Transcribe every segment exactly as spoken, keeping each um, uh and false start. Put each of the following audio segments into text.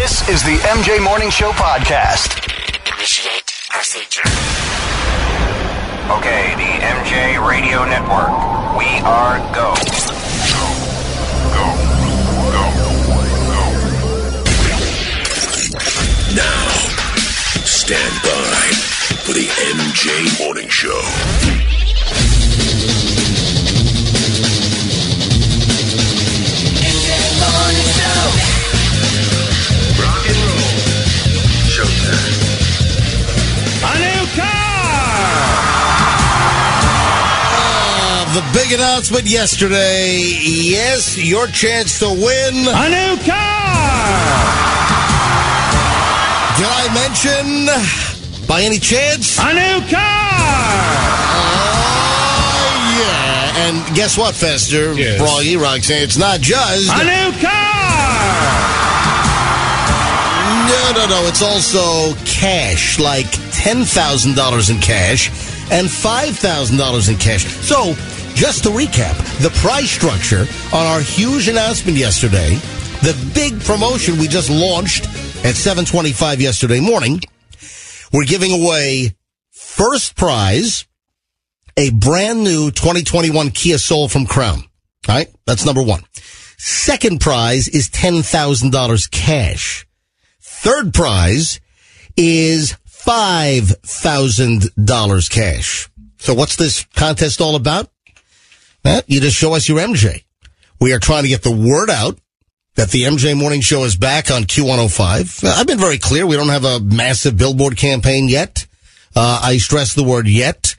This is the M J Morning Show podcast. Initiate procedure. Okay, the M J Radio Network. We are go. Go. Go. Go. Go. Now, stand by for the M J Morning Show. M J Morning Show. Rock and roll. Showtime. A new car! Uh, the big announcement yesterday. Yes, your chance to win. A new car! Did I mention, by any chance? A new car! Oh, yeah. And guess what, Fester? Yes. Froggy, Roxanne, it's not just... A new car! No, no, no. It's also cash, like ten thousand dollars in cash and five thousand dollars in cash. So, just to recap, the price structure on our huge announcement yesterday, the big promotion we just launched at seven twenty-five yesterday morning, we're giving away first prize, a brand new twenty twenty-one Kia Soul from Crown. All right? That's number one. Second prize is ten thousand dollars cash. Third prize is five thousand dollars cash. So what's this contest all about? Well, you just show us your M J. We are trying to get the word out that the M J Morning Show is back on Q one oh five. I've been very clear. We don't have a massive billboard campaign yet. Uh, I stress the word yet.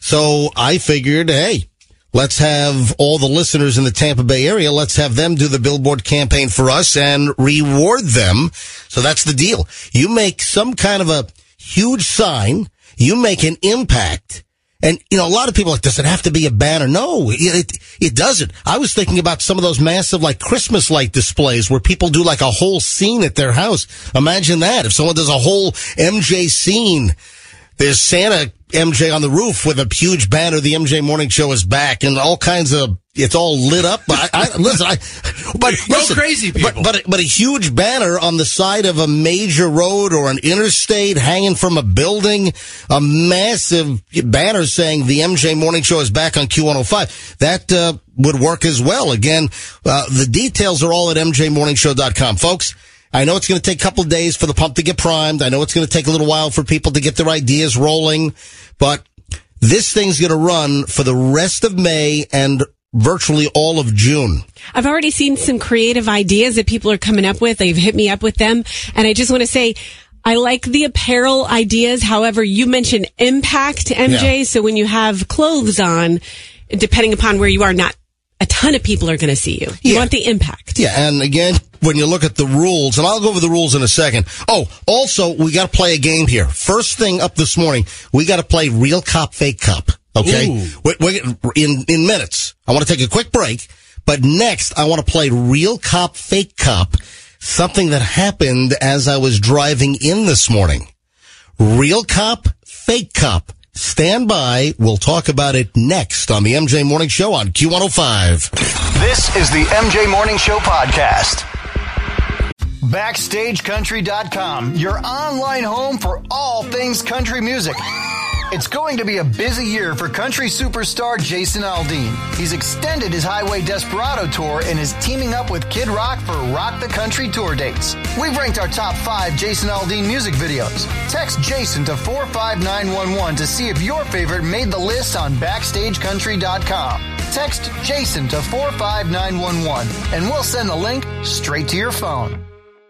So I figured, hey, let's have all the listeners in the Tampa Bay area, let's have them do the billboard campaign for us and reward them. So that's the deal. You make some kind of a huge sign, you make an impact. And, you know, a lot of people are like, does it have to be a banner? No, it, it doesn't. I was thinking about some of those massive, like, Christmas light displays where people do, like, a whole scene at their house. Imagine that. If someone does a whole M J scene, there's Santa M J on the roof with a huge banner, the M J Morning Show is back, and all kinds of, it's all lit up. I, I listen, I, but Go listen, crazy, people. But, but, but a huge banner on the side of a major road or an interstate hanging from a building, a massive banner saying the M J Morning Show is back on Q one oh five. That, uh, would work as well. Again, uh, the details are all at M J morning show dot com. Folks, I know it's going to take a couple of days for the pump to get primed. I know it's going to take a little while for people to get their ideas rolling, but this thing's going to run for the rest of May and virtually all of June. I've already seen some creative ideas that people are coming up with. They've hit me up with them. And I just want to say, I like the apparel ideas. However, you mentioned impact, M J. Yeah. So when you have clothes on, depending upon where you are, not a ton of people are going to see you. You yeah. want the impact. Yeah, and again, when you look at the rules, and I'll go over the rules in a second. Oh, also, we got to play a game here. First thing up this morning, we got to play Real Cop, Fake Cop. Okay? We, we, in, in minutes. I want to take a quick break, but next, I want to play Real Cop, Fake Cop, something that happened as I was driving in this morning. Real Cop, Fake Cop. Stand by. We'll talk about it next on the M J Morning Show on Q one oh five. This is the M J Morning Show podcast. Backstage country dot com, your online home for all things country music. It's going to be a busy year for country superstar Jason Aldean. He's extended his Highway Desperado tour and is teaming up with Kid Rock for Rock the Country tour dates. We've ranked our top five Jason Aldean music videos. Text Jason to four five nine one one to see if your favorite made the list on backstage country dot com. Text Jason to four five nine one one and we'll send the link straight to your phone.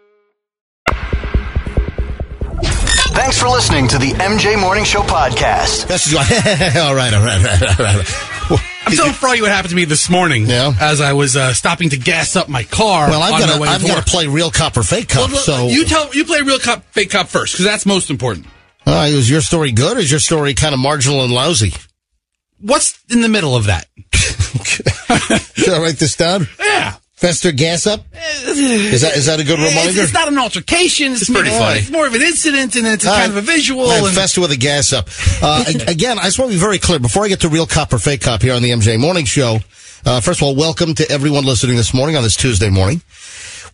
Thanks for listening to the M J Morning Show podcast. That's all right, all right, all right, all right. Well, I'm telling Froggy what happened to me this morning yeah. as I was uh, stopping to gas up my car. Well, I've got to I've got to play Real Cop or Fake Cop. Well, so you tell you play Real Cop, Fake Cop first because that's most important. Uh, is your story good or is your story kind of marginal and lousy? What's in the middle of that? Should I write this down? Yeah. Fester gas up? Is that is that a good reminder? It's, it's not an altercation. It's, it's pretty funny. It's more of an incident, and it's a uh, kind of a visual. And and Fester with a gas up. Uh, again, I just want to be very clear. Before I get to Real Cop or Fake Cop here on the M J Morning Show, uh, first of all, welcome to everyone listening this morning on this Tuesday morning.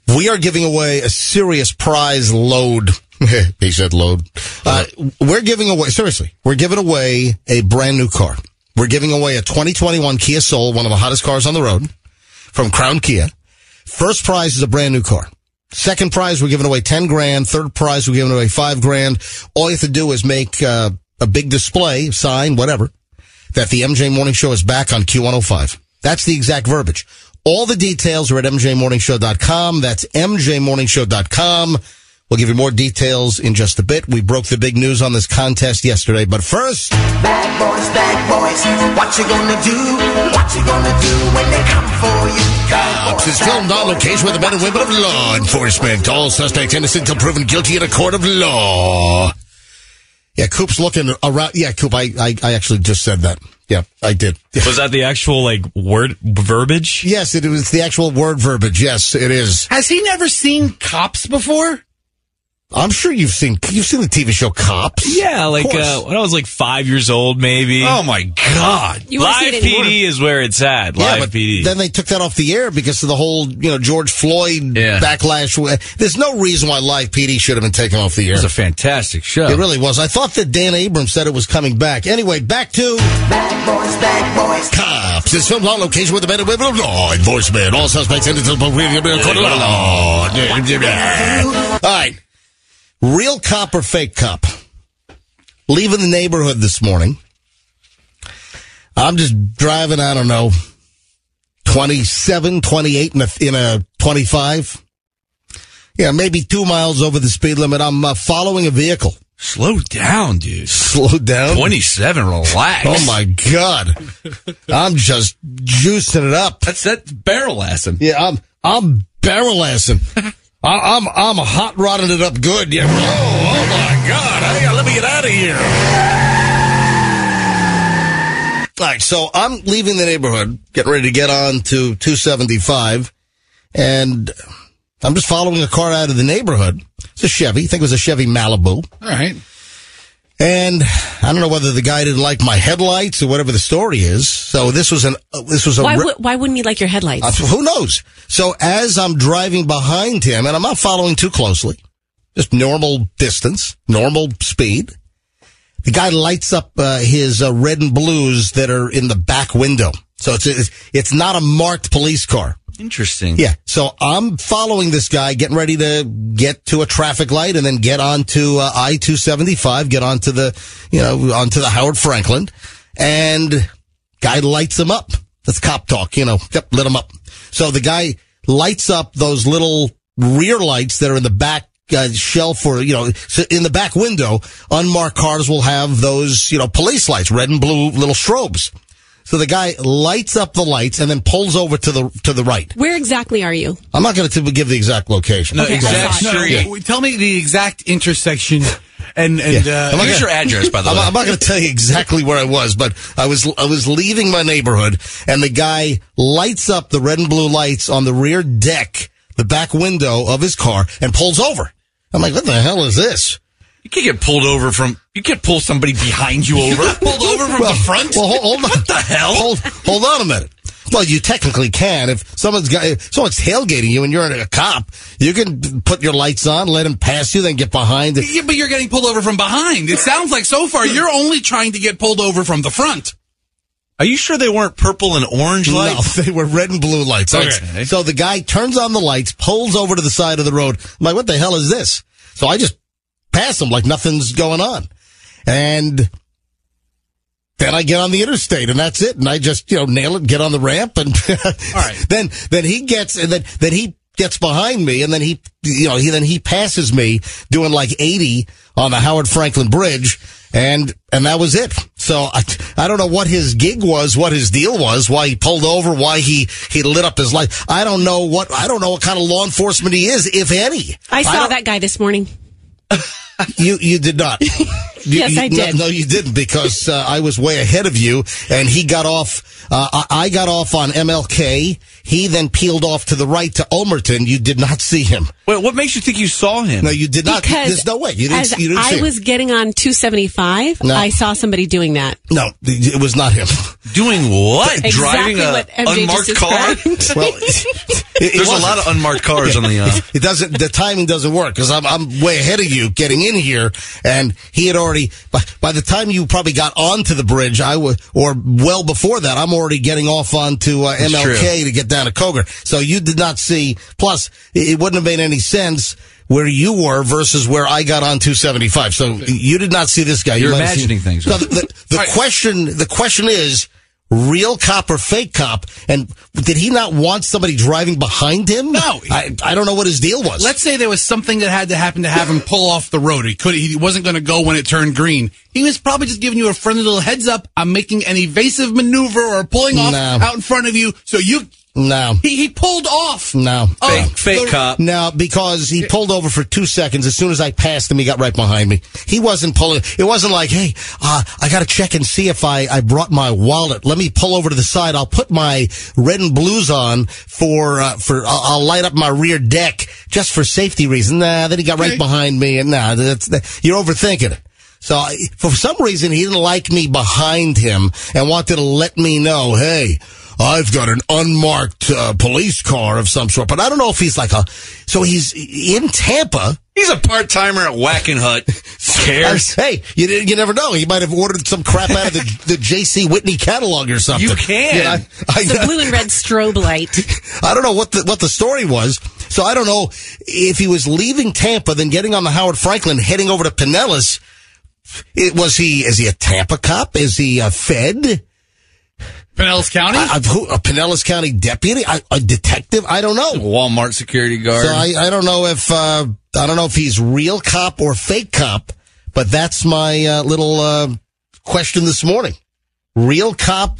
we are giving away a serious prize load. He said load. Uh, we're giving away, seriously, we're giving away a brand new car. We're giving away a twenty twenty-one Kia Soul, one of the hottest cars on the road, from Crown Kia. First prize is a brand new car. Second prize, we're giving away ten grand. Third prize, we're giving away five grand. All you have to do is make uh, a big display, sign, whatever, that the M J Morning Show is back on Q one oh five. That's the exact verbiage. All the details are at m j morning show dot com. That's m j morning show dot com. We'll give you more details in just a bit. We broke the big news on this contest yesterday, but first... Bad boys, bad boys, what you gonna do? What you gonna do when they come for you? Cops is filmed on location with the men and women of law enforcement. All suspects innocent until proven guilty in a court of law. Yeah, Coop's looking around. Yeah, Coop, I, I, I actually just said that. Yeah, I did. Was that the actual, like, word verbiage? Yes, it was the actual word verbiage. Yes, it is. Has he never seen Cops before? I'm sure you've seen you've seen the T V show Cops. Yeah, like uh, when I was like five years old, maybe. Oh my God! You wanna see Live it P D anymore. is where it's at. Yeah, Live but P D. then they took that off the air because of the whole, you know, George Floyd Yeah. backlash. There's no reason why Live P D should have been taken off the air. It was a fantastic show. It really was. I thought that Dan Abrams said it was coming back. Anyway, back to Bad boys, bad boys. Cops. It's filmed on location with the men and women of law enforcement. All suspects innocent until proven guilty in a court of law. All right. Real cop or fake cop? Leaving the neighborhood this morning. I'm just driving, I don't know, twenty-seven, twenty-eight in a, in a twenty-five. Yeah, maybe two miles over the speed limit. I'm uh, following a vehicle. Slow down, dude. Slow down. twenty-seven, relax. Oh, my God. I'm just juicing it up. That's that barrel assing. Yeah, I'm I'm barrel assing. I, I'm I'm hot rodding it up good. Yeah. Oh, oh my God! Hang on, let me get out of here. All right, so I'm leaving the neighborhood, getting ready to get on to two seventy-five, and I'm just following a car out of the neighborhood. It's a Chevy. I think it was a Chevy Malibu. All right. And I don't know whether the guy didn't like my headlights or whatever the story is. So this was an uh, this was a Why, re- would why wouldn't you like your headlights? Uh, who knows? So as I'm driving behind him, and I'm not following too closely, just normal distance, normal speed, the guy lights up uh, his uh, red and blues that are in the back window. So it's, it's it's not a marked police car. Interesting. Yeah. So I'm following this guy, getting ready to get to a traffic light and then get onto uh, I two seventy-five, get onto the, you know, onto the Howard Franklin, and guy lights him up. That's cop talk, you know. Yep, lit him up. So the guy lights up those little rear lights that are in the back uh, shelf, or, you know, so in the back window. Unmarked cars will have those, you know, police lights, red and blue little strobes. So the guy lights up the lights and then pulls over to the to the right. Where exactly are you? I'm not going to give the exact location. No, Okay, exact I no, Yeah. no, tell me the exact intersection and and Yeah. uh, I'm not here's gonna- your address, by the I'm, way. I'm not going to tell you exactly where I was, but I was I was leaving my neighborhood, and the guy lights up the red and blue lights on the rear deck, the back window of his car, and pulls over. I'm like, what the hell is this? You can't get pulled over from. You can't pull somebody behind you over. pulled over from Well, the front. Well, hold, hold on. What the hell? Hold, hold on a minute. Well, you technically can. If someone's got, if someone's tailgating you and you're a cop, you can put your lights on, let him pass you, then get behind. Yeah, but you're getting pulled over from behind. It sounds like so far you're only trying to get pulled over from the front. Are you sure they weren't purple and orange lights? No, they were red and blue lights. Okay. So, so the guy turns on the lights, pulls over to the side of the road. I'm like, what the hell is this? So I just pass him like nothing's going on. And then I get on the interstate, and that's it. And I just, you know, nail it, get on the ramp, and All right. then then he gets, and then then he gets behind me, and then he, you know, he then he passes me doing like eighty on the Howard Franklin Bridge, and and that was it. So I I don't know what his gig was, what his deal was, why he pulled over, why he he lit up his light. I don't know what I don't know what kind of law enforcement he is, if any. I saw don't- that guy this morning. You you did not. You- Yes, you- I no- did. No, you didn't, because uh, I was way ahead of you, and he got off. Uh, I I got off on M L K. He then peeled off to the right to Omerton. You did not see him. Wait, what makes you think you saw him? No, you did not. Because There's no way. You didn't. as You didn't I see him. was getting on two seventy-five, No. I saw somebody doing that. No, it was not him. Doing what? Exactly Driving a what M J unmarked just car? described. Well, it, it There's a wasn't. lot of unmarked cars on the. Uh, It doesn't. The timing doesn't work because I'm I'm way ahead of you getting in here, and he had already. By, by the time you probably got onto the bridge, I was, or well before that, I'm already getting off onto uh, M L K to get down to Coger. So you did not see. Plus, it, it wouldn't have made any sense where you were versus where I got on two seventy-five. So you did not see this guy. You're You might have imagining seen- things, No, right? the the, the Right. question. The question is. Real cop or fake cop? And did he not want somebody driving behind him? No. I, I don't know what his deal was. Let's say there was something that had to happen to have him pull off the road. He could. He wasn't going to go when it turned green. He was probably just giving you a friendly little heads up. I'm making an evasive maneuver or pulling off No. out in front of you. So you. No. He, he pulled off. No. Oh, fake, fake the- cop. No, because he pulled over for two seconds. As soon as I passed him, he got right behind me. He wasn't pulling. It wasn't like, hey, uh, I got to check and see if I, I brought my wallet. Let me pull over to the side. I'll put my red and blues on for, uh, for, I'll, I'll light up my rear deck just for safety reasons. Nah, then he got right Okay. behind me. And nah, that's, that, you're overthinking it. So I, for some reason, he didn't like me behind him and wanted to let me know, hey, I've got an unmarked uh, police car of some sort. But I don't know if he's like a, so he's in Tampa. He's a part timer at Whackin' Hut. Cares? Hey, you you never know. He might have ordered some crap out of the, the J C Whitney catalog or something. You can. Yeah, I, It's a I, blue and red strobe light. I don't know what the what the story was. So I don't know if he was leaving Tampa, then getting on the Howard Franklin, heading over to Pinellas. It, was he? Is he a Tampa cop? Is he a Fed? Pinellas County. I, who, a Pinellas County deputy? I, a detective? I don't know. Walmart security guard. So I, I don't know if uh, I don't know if he's real cop or fake cop, but that's my uh, little uh, question this morning: real cop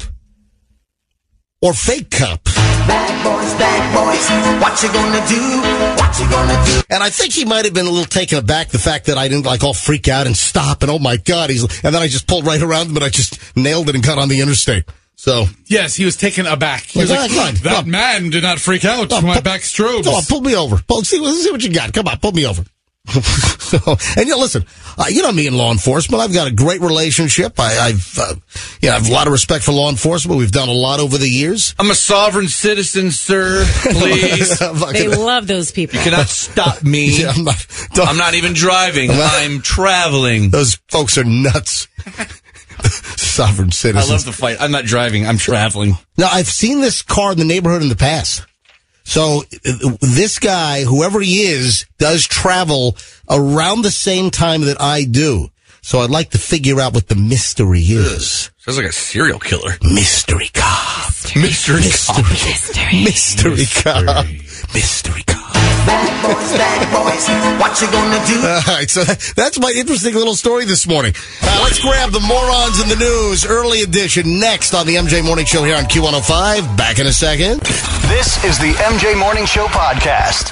or fake cop? Bad boys, bad boys, what you gonna do? What you gonna do? And I think he might have been a little taken aback the fact that I didn't like all freak out and stop and oh my god, he's and then I just pulled right around him and I just nailed it and got on the interstate. So Yes, he was taken aback. He was Well, like, come on, that come on. man did not freak out Oh, when my pull- back strobes. Come on, pull me over. Pull, see, let's see what you got. Come on, pull me over. So, and you know, listen, uh, you know me in law enforcement. I've got a great relationship. I, I've, uh, yeah, I have a lot of respect for law enforcement. We've done a lot over the years. I'm a sovereign citizen, sir. Please. I'm not They gonna- love those people. You cannot stop me. Yeah, I'm not, don't- I'm not even driving. I'm not- I'm traveling. Those folks are nuts. Sovereign I citizens. love the fight. I'm not driving. I'm traveling. Now, I've seen this car in the neighborhood in the past. So uh, this guy, whoever he is, does travel around the same time that I do. So I'd like to figure out what the mystery is. Sounds like a serial killer. Mystery cop. Mystery cop. Mystery. Mystery cop. Mystery cop. Bad boys, bad boys, what you gonna do? All right, so that- that's my interesting little story this morning. Uh, let's grab the morons in the news. Early edition next on the M J Morning Show here on Q one oh five. Back in a second. This is the M J Morning Show podcast.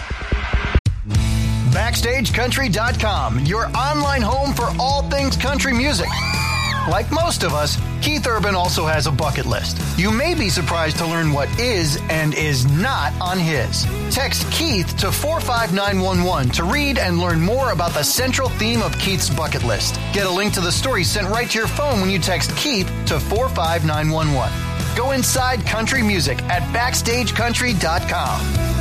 Backstage Country dot com, your online home for all things country music. Like most of us, Keith Urban also has a bucket list. You may be surprised to learn what is and is not on his. Text Keith to four five nine one one to read and learn more about the central theme of Keith's bucket list. Get a link to the story sent right to your phone when you text Keith to four five nine one one. Go inside country music at backstage country dot com.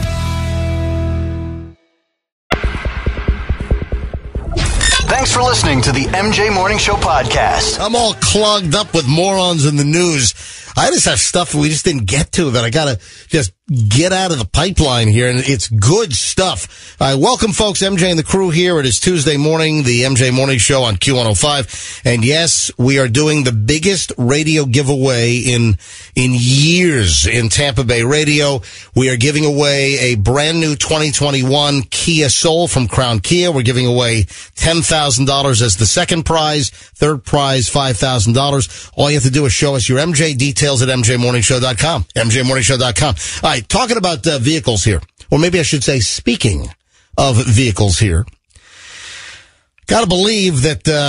Thanks for listening to the M J Morning Show podcast. I'm all clogged up with morons in the news. I just have stuff we just didn't get to that I gotta just get out of the pipeline here, and it's good stuff. All right, welcome, folks. M J and the crew here. It is Tuesday morning, the M J Morning Show on Q one oh five. And yes, we are doing the biggest radio giveaway in in years in Tampa Bay radio. We are giving away a brand new twenty twenty-one Kia Soul from Crown Kia. We're giving away ten thousand dollars as the second prize. Third prize, five thousand dollars. All you have to do is show us your M J details at M J morning show dot com. M J morning show dot com. All right, talking about uh, vehicles here. Or maybe I should say speaking of vehicles here. Got to believe that uh,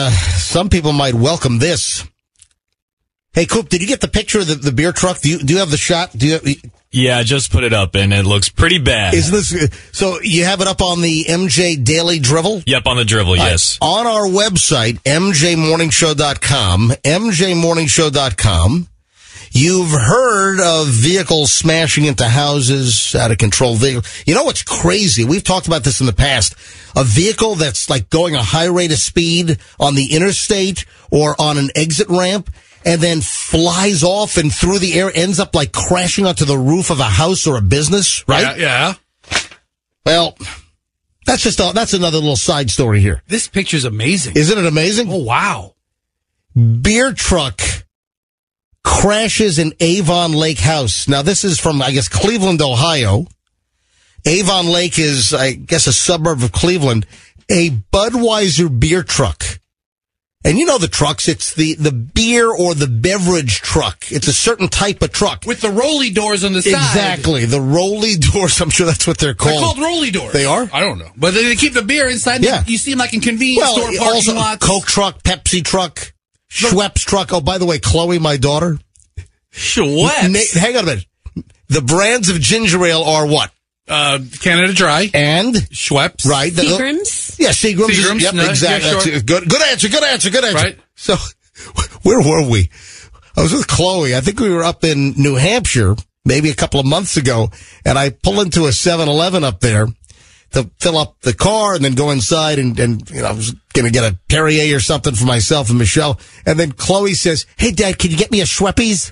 some people might welcome this. Hey, Coop, did you get the picture of the, the beer truck? Do you do you have the shot? Do you? Have, Yeah, I just put it up, and it looks pretty bad. Is this so? You have it up on the M J Daily Drivel? Yep, on the Drivel, yes. Right. On our website, m j morning show dot com, m j morning show dot com. You've heard of vehicles smashing into houses, out of control vehicle. You know what's crazy? We've talked about this in the past. A vehicle that's like going a high rate of speed on the interstate or on an exit ramp, and then flies off and through the air, ends up like crashing onto the roof of a house or a business, right? Yeah. yeah. Well, that's just a, that's another little side story here. This picture's amazing. Isn't it amazing? Oh, wow. Beer truck crashes in Avon Lake house. Now, this is from, I guess, Cleveland, Ohio. Avon Lake is, I guess, a suburb of Cleveland. A Budweiser beer truck. And you know the trucks, it's the, the beer or the beverage truck. It's a certain type of truck. With the rolly doors on the side. Exactly. The rolly doors, I'm sure that's what they're called. They're called rolly doors. They are? I don't know. But they, they keep the beer inside. Yeah. You see them like in convenience Well, store parking also, lots. Coke truck, Pepsi truck, Schweppes truck. Oh, by the way, Chloe, my daughter. Schweppes? Na- hang on a minute. The brands of ginger ale are what? Uh, Canada Dry. And? Schweppes. Right. The, Seagram's? Yeah, Seagram's. Seagram's, Yep, no, exactly. yeah, That's sure. it. Good, good answer, good answer, good answer. Right. So, where were we? I was with Chloe. I think we were up in New Hampshire maybe a couple of months ago, and I pull into a seven eleven up there to fill up the car and then go inside and, and you know, I was going to get a Perrier or something for myself and Michelle. And then Chloe says, "Hey, Dad, can you get me a Schweppes?"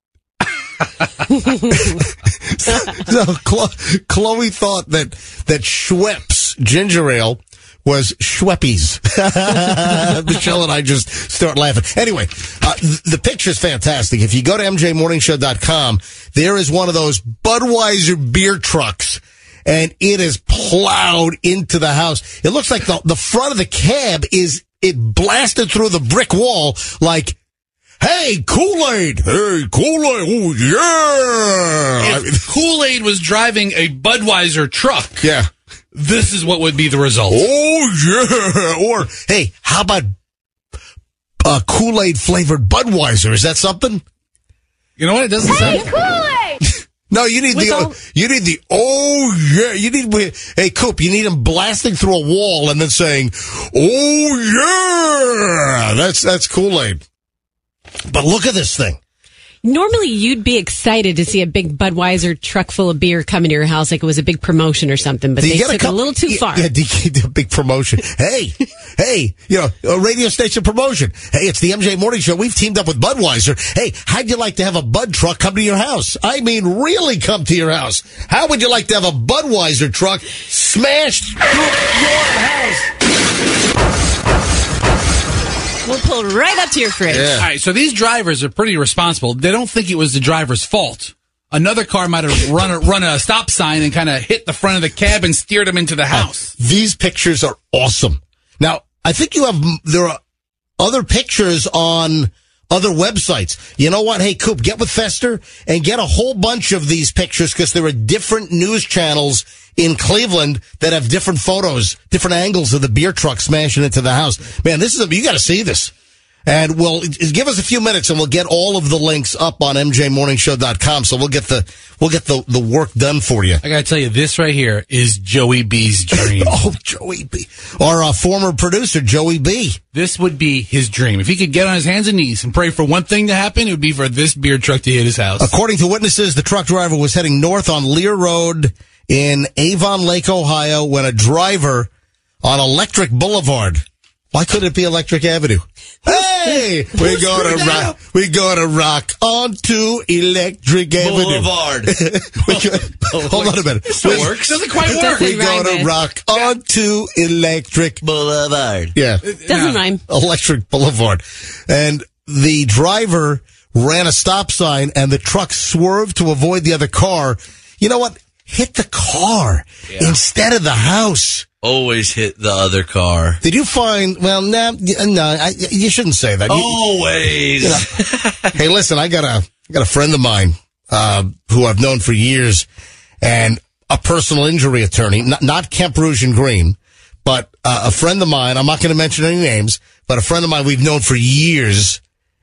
So Chloe, Chloe thought that that Schweppes ginger ale was Schweppes. Michelle and I just start laughing. Anyway, uh, th- the picture's fantastic. If you go to m j morning show dot com, there is one of those Budweiser beer trucks, and it is plowed into the house. It looks like the, the front of the cab is, it blasted through the brick wall like, "Hey, Kool-Aid! Hey, Kool-Aid! Oh, yeah!" If Kool-Aid was driving a Budweiser truck, Yeah. this is what would be the result. Oh, yeah. Or, hey, how about uh, Kool-Aid flavored Budweiser? Is that something? You know what? It doesn't sound... No, you need With the, all- you need the, oh, yeah. You need, hey, Coop, you need him blasting through a wall and then saying, "Oh, yeah." That's, that's Kool-Aid. But look at this thing. Normally, you'd be excited to see a big Budweiser truck full of beer come into your house like it was a big promotion or something, but Do you they get took it couple- a little too yeah, far. Yeah, do you get a big promotion. Hey, hey, you know, a radio station promotion. Hey, it's the M J Morning Show. We've teamed up with Budweiser. Hey, how'd you like to have a Bud truck come to your house? I mean, really come to your house. How would you like to have a Budweiser truck smashed through your house? We'll pull right up to your fridge. Yeah. All right, so these drivers are pretty responsible. They don't think it was the driver's fault. Another car might have run a, run a stop sign and kind of hit the front of the cab and steered them into the house. These pictures are awesome. Now, I think you have, there are other pictures on other websites. You know what? Hey, Coop, get with Fester and get a whole bunch of these pictures because there are different news channels in Cleveland that have different photos, different angles of the beer truck smashing into the house. Man, this is a, you got to see this. And we'll give us a few minutes and we'll get all of the links up on m j morning show dot com. So we'll get the, we'll get the, the work done for you. I got to tell you, this right here is Joey B's dream. Oh, Joey B. Our uh, former producer, Joey B. This would be his dream. If he could get on his hands and knees and pray for one thing to happen, it would be for this beer truck to hit his house. According to witnesses, the truck driver was heading north on Lear Road in Avon Lake, Ohio, when a driver on Electric Boulevard. Why couldn't it be Electric Avenue? Hey, we're gonna rock, we're gonna rock onto Electric Avenue. Boulevard. We go- hold on a minute. Still We- works. Doesn't quite It work. doesn't We're rhyme gonna with. rock onto Electric Boulevard. Yeah. Doesn't rhyme. Electric Boulevard. And the driver ran a stop sign and the truck swerved to avoid the other car. You know what? Hit the car instead of the house. Always hit the other car. Did you find, well, nah, no, I, you shouldn't say that. You- Always. you know, hey, listen, I got a, I got a friend of mine, uh, who I've known for years and a personal injury attorney, not, not Kemp Rouge and Green, but uh, a friend of mine, I'm not going to mention any names, but a friend of mine we've known for years,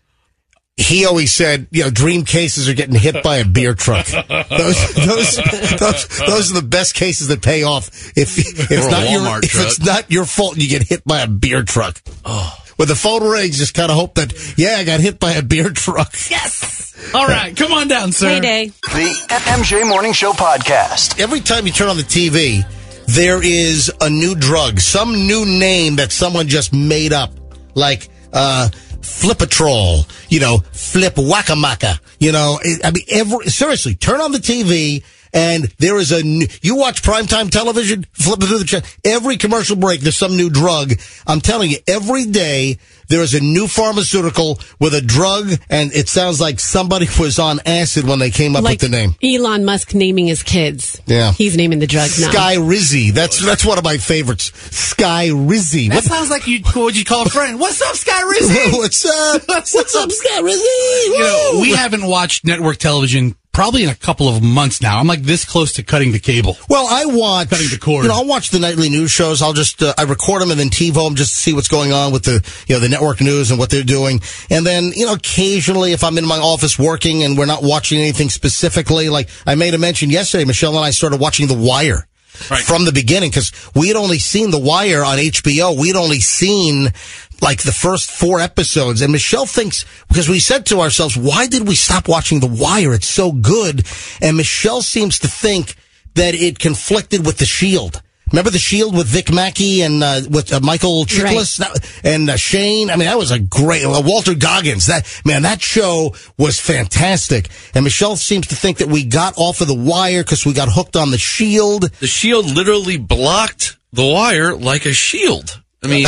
he always said, you know, dream cases are getting hit by a beer truck. Those, those, those, those are the best cases that pay off. If, if, it's, Or a not your, Walmart if truck. it's not your fault, you get hit by a beer truck. Oh. When the phone rings, just kind of hope that, yeah, I got hit by a beer truck. Yes. All right. Come on down, sir. Payday. The M J Morning Show podcast. Every time you turn on the T V, there is a new drug, some new name that someone just made up, like uh, Flipatrol, you know, Flip Whack-A-Maca, you know. I mean, every, seriously, turn on the T V and there is a new, you watch primetime television, flip it through the channel, every commercial break, there's some new drug. I'm telling you, every day there is a new pharmaceutical with a drug, and it sounds like somebody was on acid when they came up Like with the name. Elon Musk naming his kids. Yeah. He's naming the drug now. Sky Rizzy. That's that's one of my favorites. Sky Rizzy. That What, sounds like you, what would you call a friend? What's up, Sky Rizzy? what's up? What's What's up? up, Sky Rizzy? You know, Woo! we haven't watched network television probably in a couple of months now. I'm like this close to cutting the cable. Well, I watch. Cutting the cord. You know, I'll watch the nightly news shows. I'll just uh, I record them and then TiVo them just to see what's going on with the you know the network news and what they're doing. And then you know occasionally if I'm in my office working and we're not watching anything specifically, like I made a mention yesterday, Michelle and I started watching The Wire. Right. From the beginning, because we had only seen The Wire on H B O. We had only seen like the first four episodes. And Michelle thinks, because we said to ourselves, why did we stop watching The Wire? It's so good. And Michelle seems to think that it conflicted with The Shield. Remember The Shield with Vic Mackey and uh, with uh, Michael Chiklis that, and uh, Shane? I mean, that was a great, uh, Walter Goggins. That, man, that show was fantastic. And Michelle seems to think that we got off of The Wire because we got hooked on The Shield. The Shield literally blocked the wire like a shield. I mean,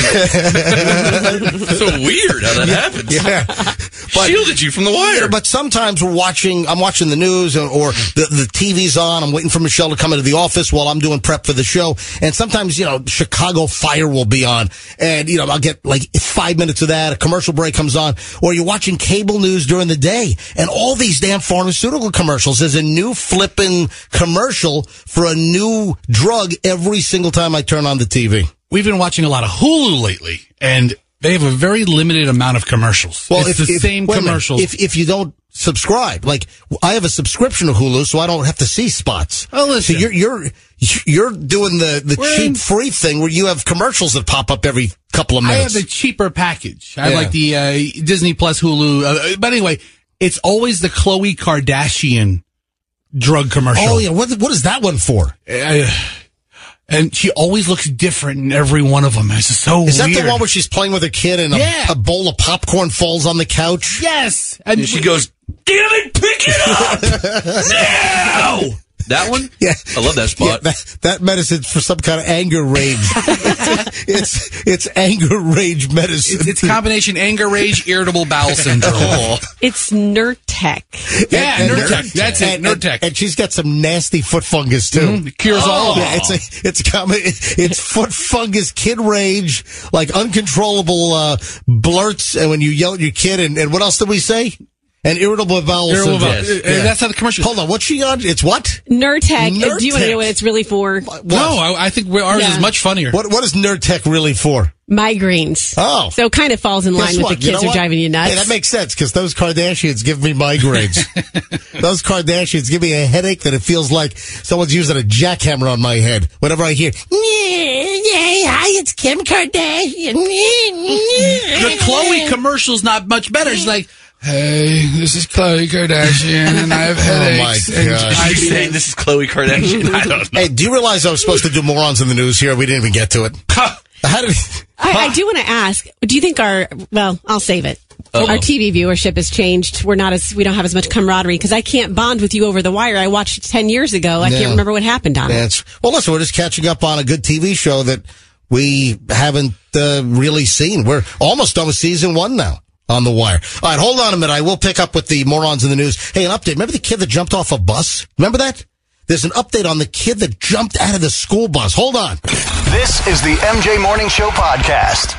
so weird how that happens. Yeah. But, Shielded you from the wire. but sometimes we're watching, I'm watching the news or, or the, the T V's on. I'm waiting for Michelle to come into the office while I'm doing prep for the show. And sometimes, you know, Chicago Fire will be on. And, you know, I'll get like five minutes of that. A commercial break comes on. Or you're watching cable news during the day. And all these damn pharmaceutical commercials. There's a new flippin' commercial for a new drug every single time I turn on the T V. We've been watching a lot of Hulu lately, and they have a very limited amount of commercials. Well, it's if, the if, same wait a minute. commercials. If if you don't subscribe, like I have a subscription to Hulu, so I don't have to see spots. Oh, listen. So you're you're you're doing the the We're cheap in- free thing where you have commercials that pop up every couple of I have minutes. the cheaper package. I Yeah. like the uh, Disney Plus Hulu. Uh, but anyway, it's always the Khloe Kardashian drug commercial. oh yeah, what what is that one for? Uh, and she always looks different in every one of them. It's so Is that weird. the one where she's playing with her kid and a, Yeah. a bowl of popcorn falls on the couch? Yes. And And she goes, get it, pick it up now. That one? Yeah. I love that Yeah, spot. that, that medicine's for some kind of anger rage. it's it's anger rage medicine. It's, it's combination anger, rage, irritable bowel syndrome. It's Nurtec. Yeah, And- Nurtec. That's it, and, and- Nurtec. And she's got some nasty foot fungus too. Mhm, it cures all of Yeah, it. it's a, it's a, com- it's foot fungus, kid rage, like uncontrollable uh, blurts, and when you yell at your kid, and, and what else did we say? And irritable bowel Irritable syndrome. bowel- uh, That's how the commercial. Hold on, what's she on? It's what? Nurtec. Uh, Do you want to Nurtec. know what it's really for? What? No, I, I think we- ours Yeah. is much funnier. What what is Nurtec really for? Migraines. Oh. So it kind of falls in line Guess with what? the kids You know are what? driving you nuts. Hey, that makes sense because those Kardashians give me migraines. Those Kardashians give me a headache that it feels like someone's using a jackhammer on my head. Whenever I hear, "Yeah, hi, it's Kim Kardashian." The Chloe commercial's not much better. She's like, hey, this is Khloe Kardashian, and I have headaches. Oh, my and gosh. I Are you saying this is Khloe Kardashian? I don't know. Hey, do you realize I was supposed to do morons in the news here? We didn't even get to it. How did? I, I do want to ask, do you think our, well, I'll save it. Uh-oh. Our T V viewership has changed. We're not as, we don't have as much camaraderie because I can't bond with you over the wire. I watched it ten years ago. I Yeah. can't remember what happened on it. That's, well, listen, we're just catching up on a good T V show that we haven't uh, really seen. We're almost done with season one now on The Wire. All right, hold on a minute. I will pick up with the morons in the news. Hey, an update. Remember the kid that jumped off a bus? Remember that? There's an update on the kid that jumped out of the school bus. Hold on. This is the M J Morning Show podcast.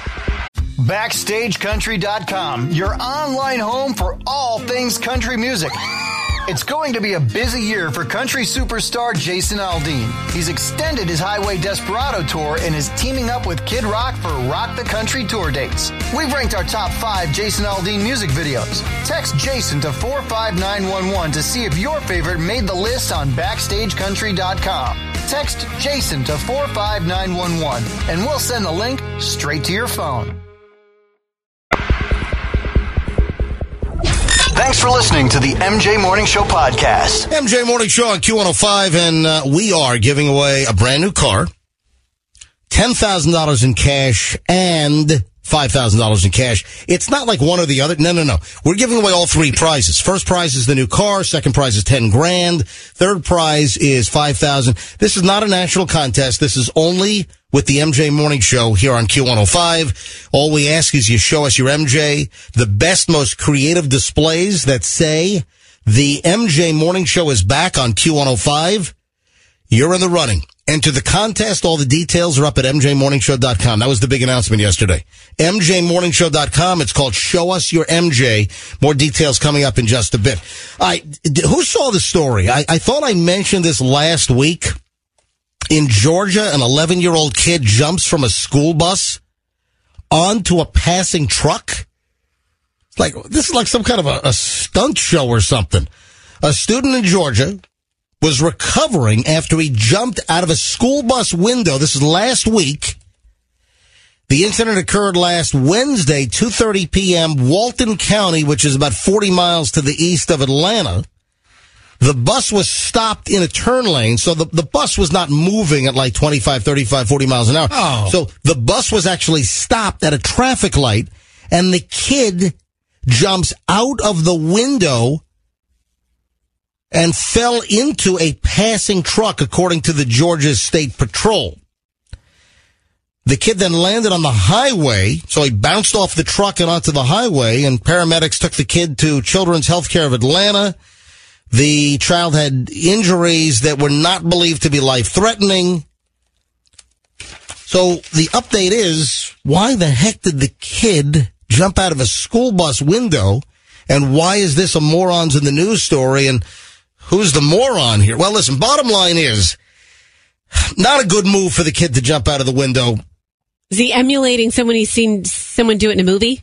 Backstage Country dot com, your online home for all things country music. It's going to be a busy year for country superstar Jason Aldean. He's extended his Highway Desperado tour and is teaming up with Kid Rock for Rock the Country tour dates. We've ranked our top five Jason Aldean music videos. Text Jason to four five nine one one to see if your favorite made the list on backstage country dot com. Text Jason to four five nine one one and we'll send the link straight to your phone. Thanks for listening to the M J Morning Show podcast. M J Morning Show on Q one oh five, and uh, we are giving away a brand new car, ten thousand dollars in cash, and five thousand dollars in cash. It's not like one or the other. No, no, no. We're giving away all three prizes. First prize is the new car. Second prize is ten grand. Third prize is five thousand. This is not a national contest. This is only with the M J Morning Show here on Q one oh five. All we ask is you show us your M J, the best, most creative displays that say the M J Morning Show is back on Q one oh five. You're in the running. Enter the contest. All the details are up at M J morning show dot com. That was the big announcement yesterday. M J morning show dot com. It's called Show Us Your M J. More details coming up in just a bit. I, who saw the story? I, I thought I mentioned this last week. In Georgia, an eleven-year-old kid jumps from a school bus onto a passing truck. It's like, this is like some kind of a, a stunt show or something. A student in Georgia was recovering after he jumped out of a school bus window. This is last week. The incident occurred last Wednesday, two thirty p.m., Walton County, which is about forty miles to the east of Atlanta. The bus was stopped in a turn lane, so the, the bus was not moving at like twenty-five, thirty-five, forty miles an hour. Oh. So the bus was actually stopped at a traffic light, and the kid jumps out of the window and fell into a passing truck, according to the Georgia State Patrol. The kid then landed on the highway, so he bounced off the truck and onto the highway, and paramedics took the kid to Children's Healthcare of Atlanta. The child had injuries that were not believed to be life-threatening. So the update is, why the heck did the kid jump out of a school bus window? And why is this a morons in the news story? And who's the moron here? Well, listen, bottom line is, not a good move for the kid to jump out of the window. Is he emulating someone he's seen someone do it in a movie?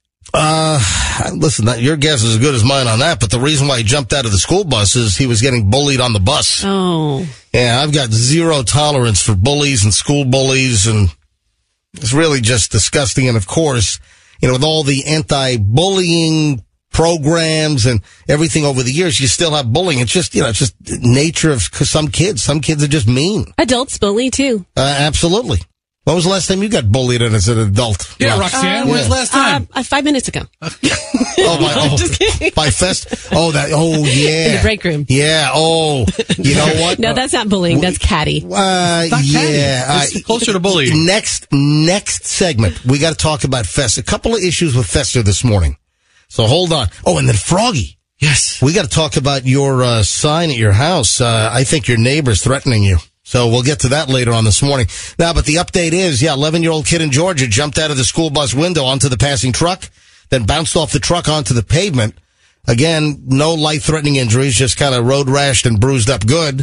Uh, listen, that, your guess is as good as mine on that, but the reason why he jumped out of the school bus is he was getting bullied on the bus. Oh. Yeah, I've got zero tolerance for bullies and school bullies, and it's really just disgusting. And of course, you know, with all the anti-bullying programs and everything over the years, you still have bullying. It's just, you know, it's just nature of some kids. Some kids are just mean. Adults bully too. Uh, absolutely. When was the last time you got bullied as an adult? Yeah, Rob? Roxanne, Uh, when's the last time? Uh, uh, five minutes ago. Oh, by, oh, Just kidding. by Fest? Oh, that, oh, yeah. In the break room. Yeah, oh, you know what? No, that's not bullying. That's catty. Uh, yeah. It's closer to bullying. Next, next segment, we got to talk about Fest. A couple of issues with Fester this morning. So hold on. Oh, and then Froggy. Yes. We got to talk about your uh, sign at your house. Uh, I think your neighbor's threatening you. So we'll get to that later on this morning. Now, but the update is, yeah, eleven-year-old kid in Georgia jumped out of the school bus window onto the passing truck, then bounced off the truck onto the pavement. Again, no life-threatening injuries, just kind of road rashed and bruised up good.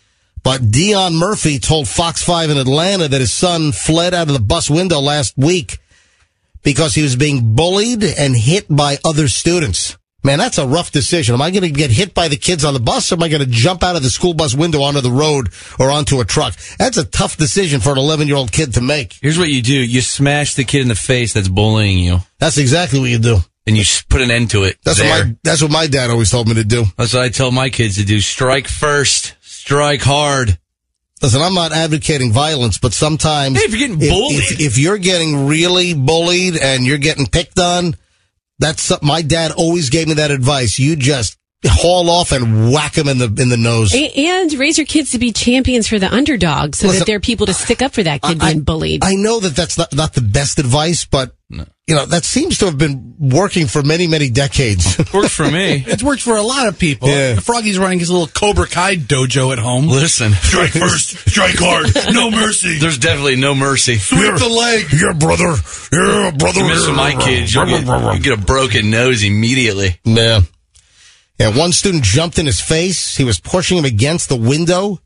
But Dion Murphy told Fox five in Atlanta that his son fled out of the bus window last week because he was being bullied and hit by other students. Man, that's a rough decision. Am I going to get hit by the kids on the bus, or am I going to jump out of the school bus window onto the road or onto a truck? That's a tough decision for an eleven-year-old kid to make. Here's what you do. You smash the kid in the face that's bullying you. That's exactly what you do. And you put an end to it. That's there. what my that's what my dad always told me to do. That's what I tell my kids to do. Strike first. Strike hard. Listen, I'm not advocating violence, but sometimes Hey, if you're getting if, bullied. if, if you're getting really bullied and you're getting picked on, that's something my dad always gave me that advice. You just haul off and whack him in the in the nose. A- And raise your kids to be champions for the underdog so Listen, that there are people to stick up for that kid I- being bullied. I know that that's not, not the best advice, but, you know, that seems to have been working for many, many decades. Worked for me. It's worked for a lot of people. Yeah. Froggy's running his little Cobra Kai dojo at home. Listen. Strike first, strike hard, no mercy. There's definitely no mercy. Sweep the leg. Your brother, your brother. You mess with my kids, you'll get, you get a broken nose immediately. Yeah. Yeah, one student jumped in his face. He was pushing him against the window.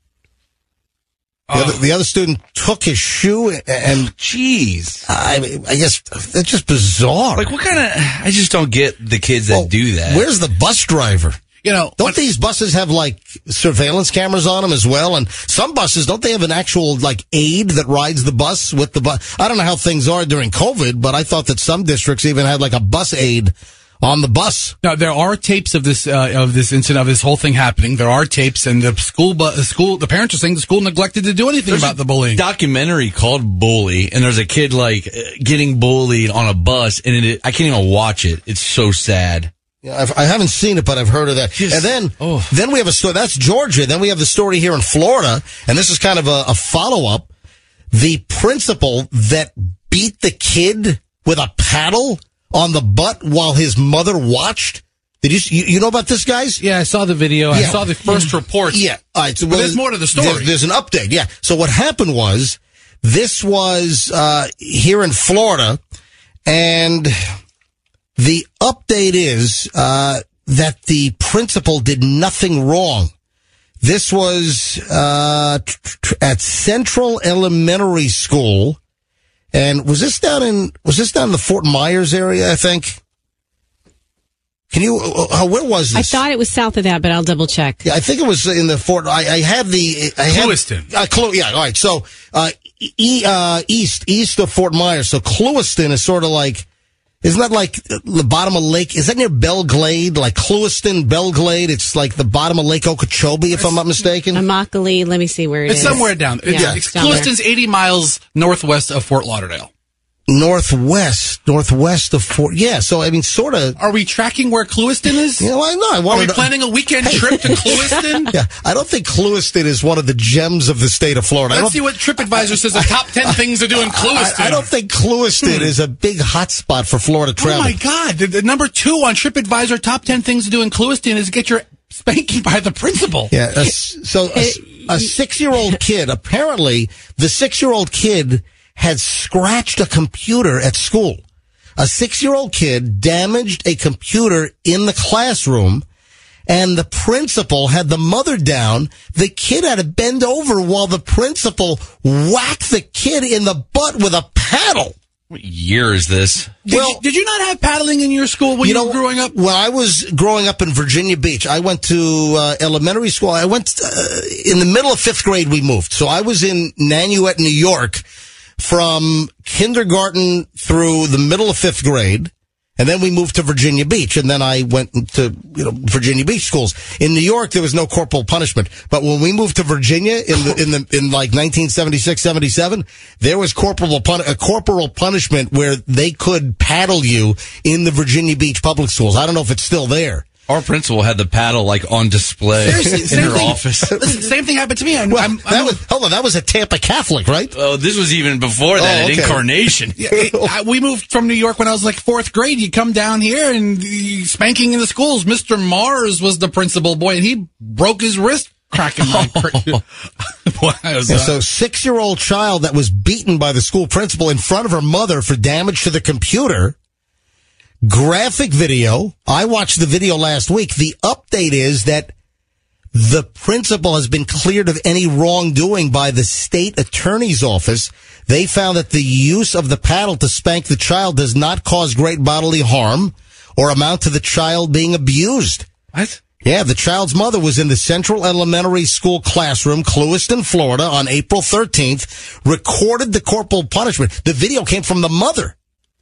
The, Oh. other, the other student took his shoe and, Jeez. I, I guess it's just bizarre. Like, what kind of... I just don't get the kids that Well, do that. Where's the bus driver? You know, Don't these buses have like surveillance cameras on them as well? And some buses, don't they have an actual like aide that rides the bus with the bus? I don't know how things are during COVID, but I thought that some districts even had like a bus aide on the bus. Now, there are tapes of this uh, of this incident, of this whole thing happening. There are tapes, and the school, bu- the school, the parents are saying the school neglected to do anything There's about a the bullying. documentary called Bully, and there's a kid like uh, getting bullied on a bus, and it, I can't even watch it. It's so sad. Yeah, I've, I haven't seen it, but I've heard of that. Yes. And then, Oh. then we have a story. That's Georgia. Then we have the story here in Florida, and this is kind of a, a follow up. The principal that beat the kid with a paddle on the butt while his mother watched. Did you you, you know about this, guys? Yeah, I saw the video. I Yeah. saw the first report. Yeah. All right. So, But there's more to the story. There's, there's an update. Yeah. So what happened was, this was uh, here in Florida, and the update is uh, that the principal did nothing wrong. This was uh, t- t- at Central Elementary School, and was this down in was this down in the Fort Myers area? I think. Can you? Uh, where was this? I thought it was south of that, but I'll double check. Yeah, I think it was in the Fort. I, I had the. I had, Clewiston. Uh, Clu- yeah, all right. So uh, e, uh, east east of Fort Myers. So Clewiston is sort of like. Isn't that like the bottom of Lake? Is that near Belglade? Like Clewiston, Belglade? It's like the bottom of Lake Okeechobee, if I'm not mistaken. Immokalee, let me see where it It's is. somewhere down. It's, Yeah, it's down there. Clewiston's eighty miles northwest of Fort Lauderdale. Northwest, northwest of Fort. Yeah, so I mean, sort of. Are we tracking where Clewiston is? You know, I know. I Are wanted we to- planning a weekend trip to Clewiston? Yeah, I don't think Clewiston is one of the gems of the state of Florida. I Let's don't, see what TripAdvisor says the top ten things to do in Clewiston. I, I don't think Clewiston is a big hotspot for Florida Oh travel. my God! The, the number two on TripAdvisor top ten things to do in Clewiston is get your spanking by the principal. Yeah. A, s- so a, a six-year-old kid, apparently the six-year-old kid had scratched a computer at school. A six-year-old kid damaged a computer in the classroom, and the principal had the mother down. The kid had to bend over while the principal whacked the kid in the butt with a paddle. What year is this? Did, Well- you, did you not have paddling in your school when you, were growing up? When I was growing up in Virginia Beach, I went to uh, elementary school. I went uh, in the middle of fifth grade. We moved, so I was in Nanuet, New York, from kindergarten through the middle of fifth grade. And then we moved to Virginia Beach, and then I went to, you know, Virginia Beach schools. In New York, there was no corporal punishment. But when we moved to Virginia in the, in the, in like nineteen seventy-six, seventy-seven, there was corporal pun- a corporal punishment where they could paddle you in the Virginia Beach public schools. I don't know if it's still there. Our principal had the paddle like on display Seriously, in same her thing. office. Listen, same thing happened to me. I'm, Well, I'm, that I'm- was, hold on, that was a Tampa Catholic, right? Oh, this was even before that Oh, at okay. Incarnation. Yeah, it- I- we moved from New York when I was like fourth grade. You come down here and the spanking in the schools. Mister Mars was the principal boy, and he broke his wrist cracking my. Boy, I was, Yeah, uh, so six-year-old child that was beaten by the school principal in front of her mother for damage to the computer. Graphic video. I watched the video last week. The update is that the principal has been cleared of any wrongdoing by the state attorney's office. They found that the use of the paddle to spank the child does not cause great bodily harm or amount to the child being abused. What? Yeah, the child's mother was in the Central Elementary School classroom, Clewiston, Florida, on April thirteenth, recorded the corporal punishment. The video came from the mother.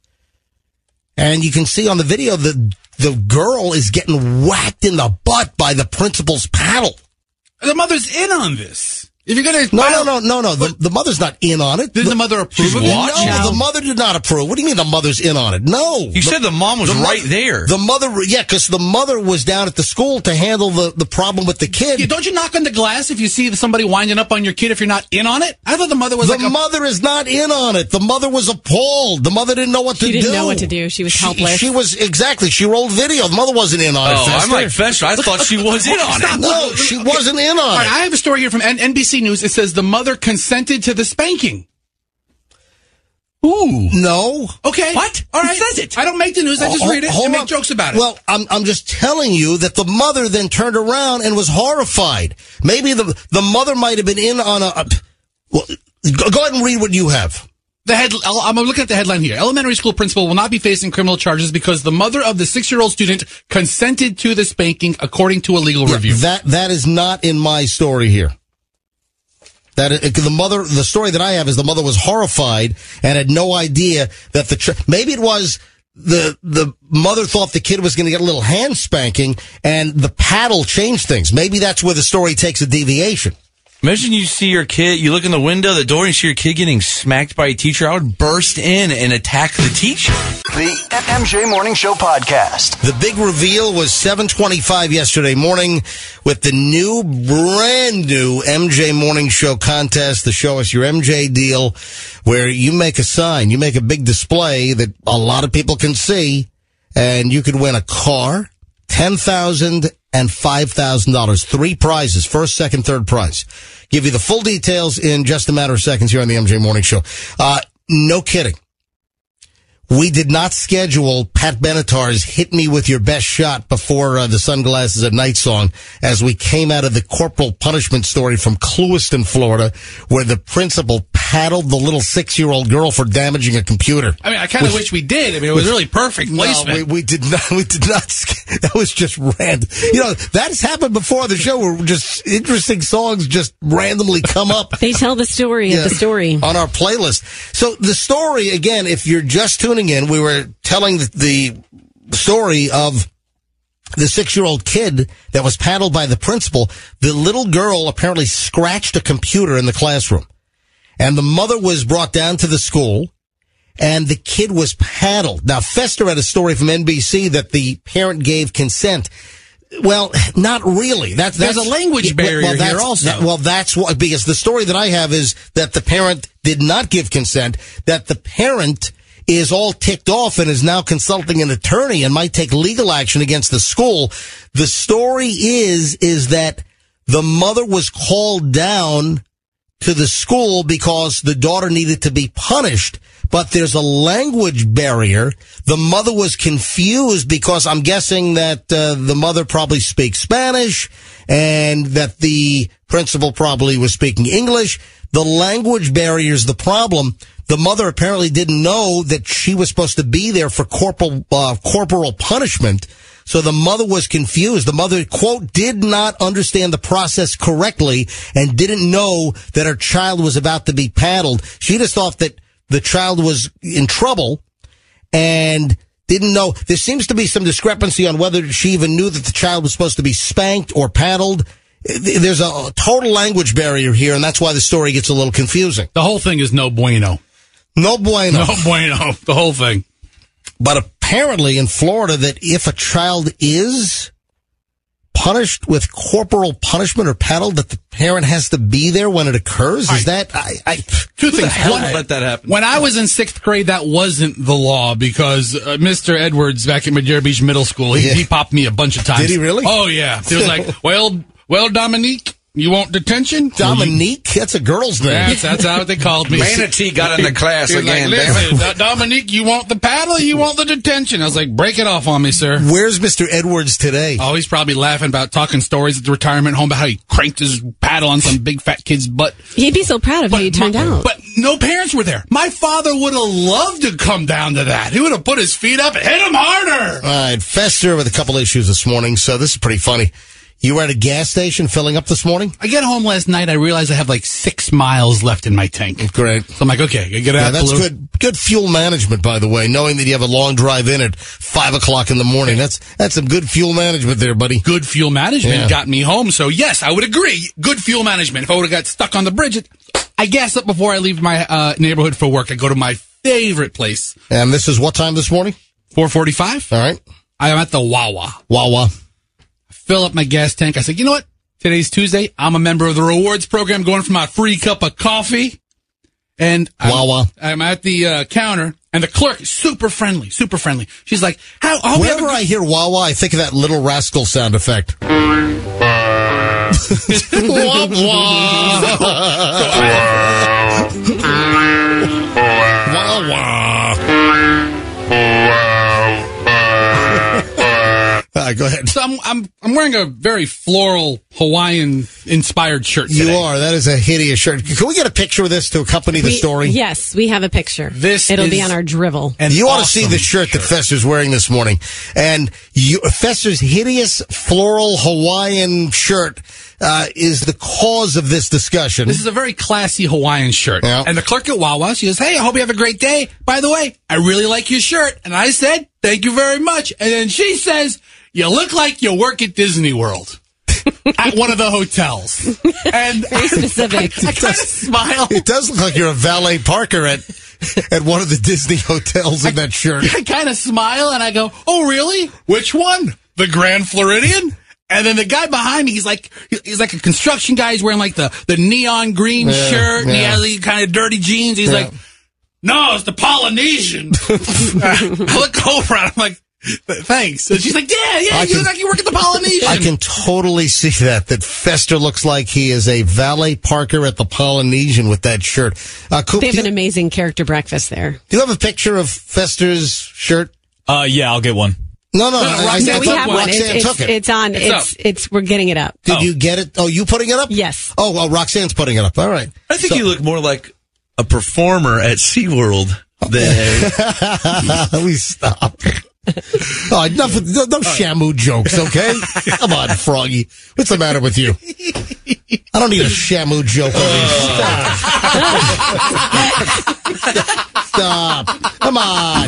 And you can see on the video that the girl is getting whacked in the butt by the principal's paddle. the mother's in on this. If you're gonna No, no, no, no, no. The, the mother's not in on it. Didn't the mother approve She's of it? watching. No, No. the mother did not approve. What do you mean the mother's in on it? No. You said the mom was the right mo- there. The mother, yeah, because the mother was down at the school to handle the, the problem with the kid. Yeah, don't you knock on the glass if you see somebody winding up on your kid if you're not in on it? I thought the mother was The like a, mother is not in on it. The mother was appalled. The mother didn't know what to She do. didn't know what to do. She was helpless. She, was, exactly. She rolled video. The mother wasn't in on it. Oh, I'm Fester. like Fester. I thought she was in on it. No, she wasn't in All on right, it. I have a story here from N- NBC News. It says the mother consented to the spanking. Ooh. No. Okay. What? All right. It says it. I don't make the news. I just Oh, read it hold and make on. jokes about it. Well, I'm I'm just telling you that the mother then turned around and was horrified. Maybe the the mother might have been in on a. a well, go, go ahead and read what you have. The head, I'm looking at the headline here. Elementary school principal will not be facing criminal charges because the mother of the six-year-old student consented to the spanking, according to a legal Yeah, review. That that is not in my story here. That is, the mother, the story that I have is the mother was horrified and had no idea that the ch- maybe it was the the mother thought the kid was going to get a little hand spanking and the paddle changed things. Maybe that's where the story takes a deviation. Imagine you see your kid, you look in the window, the door, and you see your kid getting smacked by a teacher. I would burst in and attack the teacher. The M J Morning Show podcast. The big reveal was seven twenty-five yesterday morning with the new, brand new M J Morning Show contest, the Show Us Your M J deal, where you make a sign, you make a big display that a lot of people can see, and you could win a car, ten thousand dollars, and five thousand dollars. Three prizes, first, second, third prize. Give you the full details in just a matter of seconds here on the M J Morning Show. Uh, no kidding. We did not schedule Pat Benatar's Hit Me With Your Best Shot before uh, the Sunglasses at Night song as we came out of the corporal punishment story from Clewiston, Florida, where the principal paddled the little six-year-old girl for damaging a computer. I mean, I kind of wish we did. I mean, it was really perfect placement. No, we, we did not. We did not. That was just random. You know, that's happened before the show where just interesting songs just randomly come up. They tell the story Yeah, of the story. on our playlist. So the story, again, if you're just tuning in, we were telling the, the story of the six-year-old kid that was paddled by the principal. The little girl apparently scratched a computer in the classroom. And the mother was brought down to the school, and the kid was paddled. Now, Fester had a story from N B C that the parent gave consent. Well, not really. That's, There's that's a language barrier well, that's- here also. that- well, that's what, because the story that I have is that the parent did not give consent, that the parent is all ticked off and is now consulting an attorney and might take legal action against the school. The story is, is that the mother was called down to the school because the daughter needed to be punished. But there's a language barrier. The mother was confused because I'm guessing that uh, the mother probably speaks Spanish and that the principal probably was speaking English. The language barrier is the problem. The mother apparently didn't know that she was supposed to be there for corporal, uh, corporal punishment. So the mother was confused. The mother, quote, did not understand the process correctly and didn't know that her child was about to be paddled. She just thought that the child was in trouble and didn't know. There seems to be some discrepancy on whether she even knew that the child was supposed to be spanked or paddled. There's a total language barrier here, and that's why the story gets a little confusing. The whole thing is no bueno. No bueno. No bueno. The whole thing. But apparently in Florida that if a child is punished with corporal punishment or paddled, that the parent has to be there when it occurs? Is that, I, I, Two things. hell One, let that happen? When I was in sixth grade, that wasn't the law because uh, Mister Edwards back at Madeira Beach Middle School, he, Yeah. he popped me a bunch of times. Did he really? Oh, yeah. He was like, well, well, Dominique, you want detention? Dominique? That's a girl's name. That's, that's how they called me. Manatee got in the class He was again, like, damn it. listen, Do- Dominique, you want the paddle or you want the detention? I was like, break it off on me, sir. Where's Mister Edwards today? Oh, he's probably laughing about talking stories at the retirement home about how he cranked his paddle on some big fat kid's butt. He'd be so proud of how you turned my- out. But no parents were there. My father would have loved to come down to that. He would have put his feet up and hit him harder. All right, Fester with a couple issues this morning, so this is pretty funny. You were at a gas station filling up this morning? I get home last night. I realized I have like six miles left in my tank. Great. So I'm like, okay, I get out. Yeah, that's blue. good. Good fuel management, by the way. Knowing that you have a long drive in at five o'clock in the morning, that's that's some good fuel management there, buddy. Good fuel management Yeah. got me home. So yes, I would agree. Good fuel management. If I would have got stuck on the bridge, it, I gas up before I leave my uh, neighborhood for work. I go to my favorite place. And this is what time this morning? four forty-five. All right, I am at the Wawa. Wawa. Fill up my gas tank. I said, you know what? Today's Tuesday. I'm a member of the rewards program, going for my free cup of coffee. And I'm, Wawa. I'm at the uh, counter, and the clerk is super friendly, super friendly. She's like, "How?" I hope you have a Whenever good- I hear Wawa, I think of that Little Rascal sound effect. Wawa. Uh, go ahead. So I'm, I'm I'm wearing a very floral Hawaiian inspired shirt today. You are. That is a hideous shirt. Can we get a picture of this to accompany the We- story? Yes, we have a picture. This It'll is be on our drivel. an You ought to see awesome the shirt, that Fester's wearing this morning. And you, Fester's hideous floral Hawaiian shirt uh, is the cause of this discussion. This is a very classy Hawaiian shirt. Yeah. And the clerk at Wawa, she goes, hey, I hope you have a great day. By the way, I really like your shirt. And I said, thank you very much. And then she says, you look like you work at Disney World. At one of the hotels. And Very specific. I, I kind of smile. It does look like you're a valet parker at at one of the Disney hotels in that shirt. I kind of smile and I go, oh, really? Which one? The Grand Floridian? And then the guy behind me, he's like, he's like a construction guy. He's wearing like the, the neon green Yeah, shirt and he yeah. has these kind of dirty jeans. He's Yeah. like, no, it's the Polynesian. I look over and I'm like, thanks. And she's like, yeah, yeah, I you can- look like you work at the Polynesian. I can totally see that, that Fester looks like he is a valet parker at the Polynesian with that shirt. Uh, Coop, They have do, an you, amazing character breakfast there. do you have a picture of Fester's shirt? Uh, yeah, I'll get one. No, no, No, I, I, Roxanne I No, we thought have one. Roxanne It's, took it's, it. it's on. It's It's, it's, up. we're getting it up. Did Oh. you get it? Oh, you putting it up? Yes. Oh, well, Roxanne's putting it up. All right. I think So- you look more like a performer at SeaWorld than we stop. Oh, enough with, no, no Shamu jokes, okay? Come on, Froggy. What's the matter with you? I don't need a Shamu joke over here. Stop. Stop. Come on.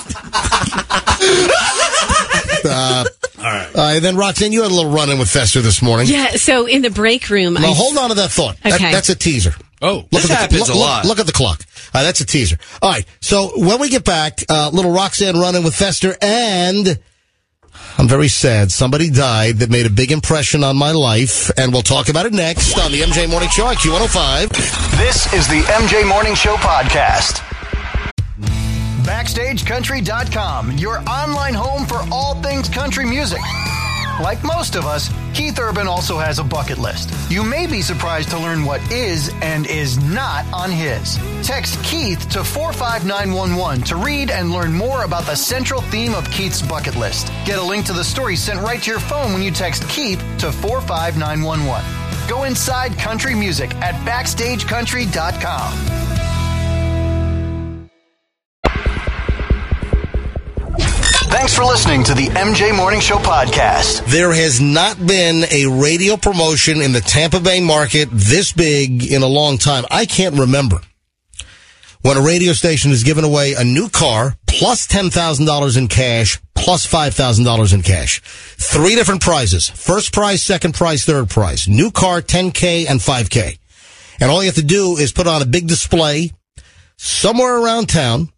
Stop. All right. Uh, and then, Roxanne, you had a little run-in with Fester this morning. Yeah. So in the break room, Now, I hold on to that thought. That- Okay. that's a teaser. Oh, Look This at the, happens look, a look- lot. Look at the clock. Uh, that's a teaser. All right. So when we get back, uh, little Roxanne running with Fester, and I'm very sad. Somebody died that made a big impression on my life, and we'll talk about it next on the M J Morning Show on Q one oh five. This is the M J Morning Show podcast. Backstage Country dot com, your online home for all things country music. Like most of us, Keith Urban also has a bucket list. You may be surprised to learn what is and is not on his. Text Keith to four five nine one one to read and learn more about the central theme of Keith's bucket list. Get a link to the story sent right to your phone when you text Keith to four five nine one one. Go inside country music at Backstage Country dot com. Thanks for listening to the M J Morning Show podcast. There has not been a radio promotion in the Tampa Bay market this big in a long time. I can't remember when a radio station is giving away a new car plus ten thousand dollars in cash plus five thousand dollars in cash. Three different prizes. First prize, second prize, third prize. New car, ten K and five K. And all you have to do is put on a big display somewhere around town.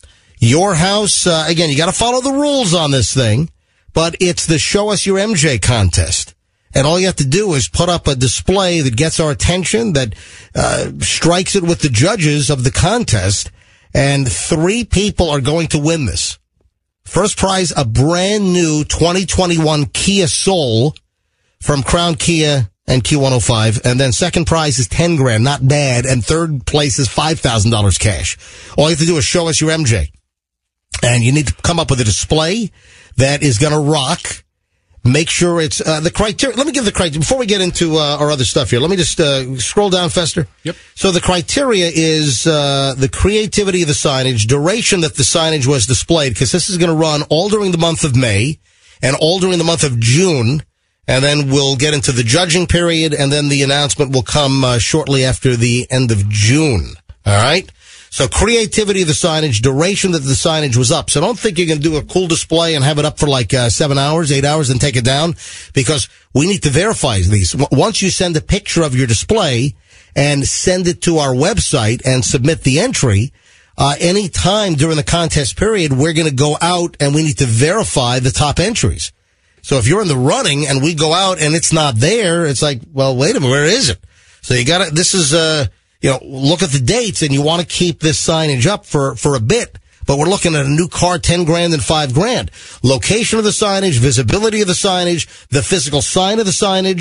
Your house, uh, again, you got to follow the rules on this thing, but it's the Show Us Your M J contest. And all you have to do is put up a display that gets our attention, that uh, strikes it with the judges of the contest, and three people are going to win this. First prize, a brand new twenty twenty-one Kia Soul from Crown Kia and Q one oh five. And then second prize is ten grand, not bad. And third place is five thousand dollars cash. All you have to do is show us your M J. And you need to come up with a display that is going to rock. Make sure it's uh, the criteria. Let me give the criteria before we get into uh, our other stuff here. Let me just uh, scroll down, Fester. Yep. So the criteria is uh, the creativity of the signage, duration that the signage was displayed, because this is going to run all during the month of May and all during the month of June. And then we'll get into the judging period, and then the announcement will come uh, shortly after the end of June. All right? So creativity of the signage, duration that the signage was up. So don't think you're going to do a cool display and have it up for like uh, seven hours, eight hours, and take it down, because we need to verify these. W- Once you send a picture of your display and send it to our website and submit the entry, uh, any time during the contest period, we're going to go out and we need to verify the top entries. So if you're in the running and we go out and it's not there, it's like, well, wait a minute, where is it? So you got to, this is, uh, you know, look at the dates, and you want to keep this signage up for, for a bit. But we're looking at a new car, ten grand and five grand. Location of the signage, visibility of the signage, the physical sign of the signage,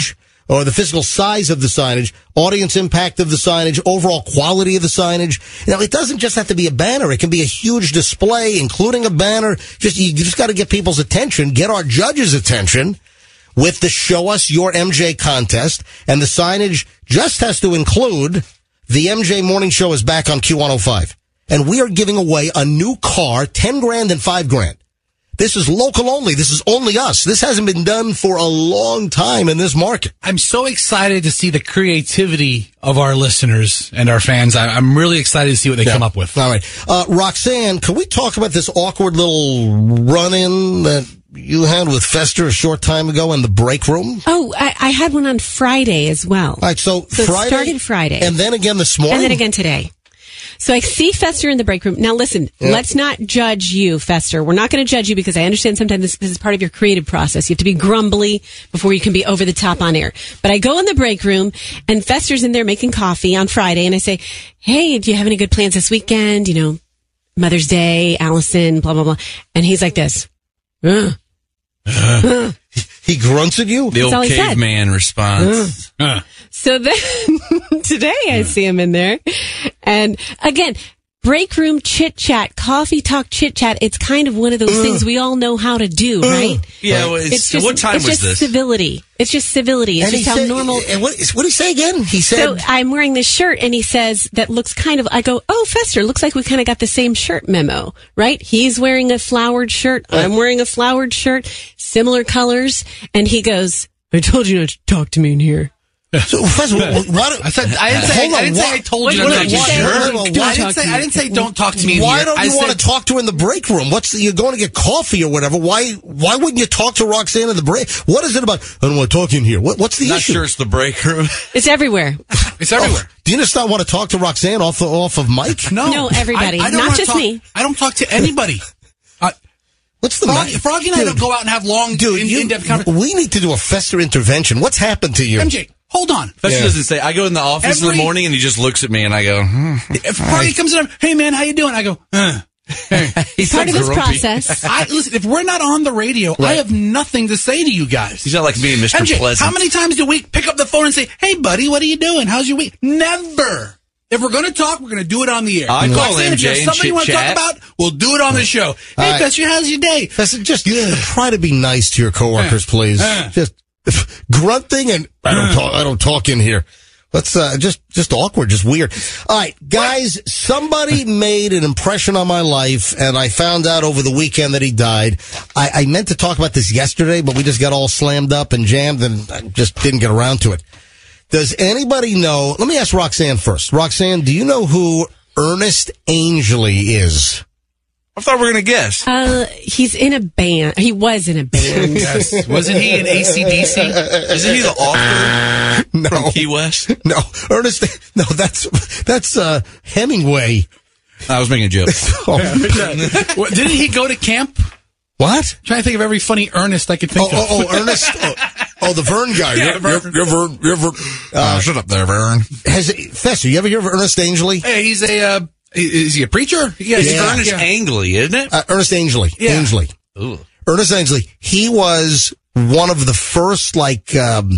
or the physical size of the signage, audience impact of the signage, overall quality of the signage. Now, it doesn't just have to be a banner. It can be a huge display, including a banner. Just you just got to get people's attention, get our judges' attention with the Show Us Your M J contest. And the signage just has to include the M J Morning Show is back on Q one oh five. And we are giving away a new car, ten grand and five grand. This is local only. This is only us. This hasn't been done for a long time in this market. I'm so excited to see the creativity of our listeners and our fans. I, I'm really excited to see what they Yeah. come up with. All right. Uh, Roxanne, can we talk about this awkward little run-in that you had with Fester a short time ago in the break room? Oh, I, I had one on Friday as well. All right, so, So Friday. it started Friday. And then again this morning? And then again today. So I see Fester in the break room. Now listen, Yeah. let's not judge you, Fester. We're not going to judge you because I understand sometimes this, this is part of your creative process. You have to be grumbly before you can be over the top on air. But I go in the break room and Fester's in there making coffee on Friday and I say, hey, do you have any good plans this weekend? You know, Mother's Day, Allison, blah, blah, blah. And he's like this. Uh, uh. He grunts at you? The That's all old he said. caveman response. Uh. So then today I see him in there. And again, break room chit chat, coffee talk chit chat. It's kind of one of those things we all know how to do, right? Yeah, well, it's, just, what time it's was just this? civility. It's just civility. It's And just he how said- normal. And what, what did he say again? He So said, I'm wearing this shirt and he says that looks kind of, I go, oh, Fester, looks like we kind of got the same shirt memo, right? He's wearing a flowered shirt. I'm wearing a flowered shirt, similar colors. And he goes, I told you not to talk to me in here. so, first of all, why, I said I didn't say Hold on, I didn't say why- I told What you did not you to say? talk. Why- I why- didn't say I didn't say don't talk to me. in Why here. don't I you said, want to talk to her in the break room? What's the, you're going to get coffee or whatever? Why why wouldn't you talk to Roxanne in the break? What is it about? I don't want to talk in here. What, what's the Not issue? sure it's the break room. It's everywhere. It's everywhere. Oh, do you just not want to talk to Roxanne off the, off of Mike? No, No, everybody. I, I don't Not wanna just talk- me. I don't talk to anybody. Uh, What's the Froggy, matter? Froggy and I Dude, don't go out and have long, Dude, in, you, in-depth conversations. we need to do a Fester intervention. What's happened to you? M J, hold on. Fester Yeah. doesn't say. I go in the office in Every- the morning and he just looks at me and I go, hmm. If Froggy comes in, hey man, how you doing? I go, uh. Hey. He's Part so of this grumpy. process. I, listen, if we're not on the radio, I have nothing to say to you guys. He's not like me and Mister M J, Pleasant. how many times do we pick up the phone and say, hey buddy, what are you doing? How's your week? Never. If we're going to talk, we're going to do it on the air. I call Roxanne, M J if you have and something you want to talk chit-chat. about, we'll do it on the show. Hey, right. Fester, how's your day? Fester, just try to be nice to your coworkers, please. Uh. Just grunting and I don't talk. I don't talk in here. Let's uh, just just awkward, just weird. All right, guys. Somebody made an impression on my life, and I found out over the weekend that he died. I, I meant to talk about this yesterday, but we just got all slammed up and jammed, and I just didn't get around to it. Does anybody know? Let me ask Roxanne first. Roxanne, do you know who Ernest Angley is? I thought we were going to guess. Uh, he's in a band. He was in a band. Yes. Wasn't he in A C D C? Isn't he the author No, from Key West? no, Ernest. No, that's that's uh, Hemingway. I was making a joke. Oh, What, didn't he go to camp? what? I'm trying to think of every funny Ernest I could Oh, think of. oh, oh, Ernest. Oh, oh, the Vern guy. Yeah, You- Vern. you- you Vern- you Vern- uh, shut up there, Vern. Has Fester? You ever hear of Ernest Angley? Hey, he's a, uh, is he a preacher? Yeah, It's he's Yeah. Ernest Angley, isn't it? Uh, Ernest Angley. Yeah. Angley. Ooh. Ernest Angley. He was one of the first, like, um,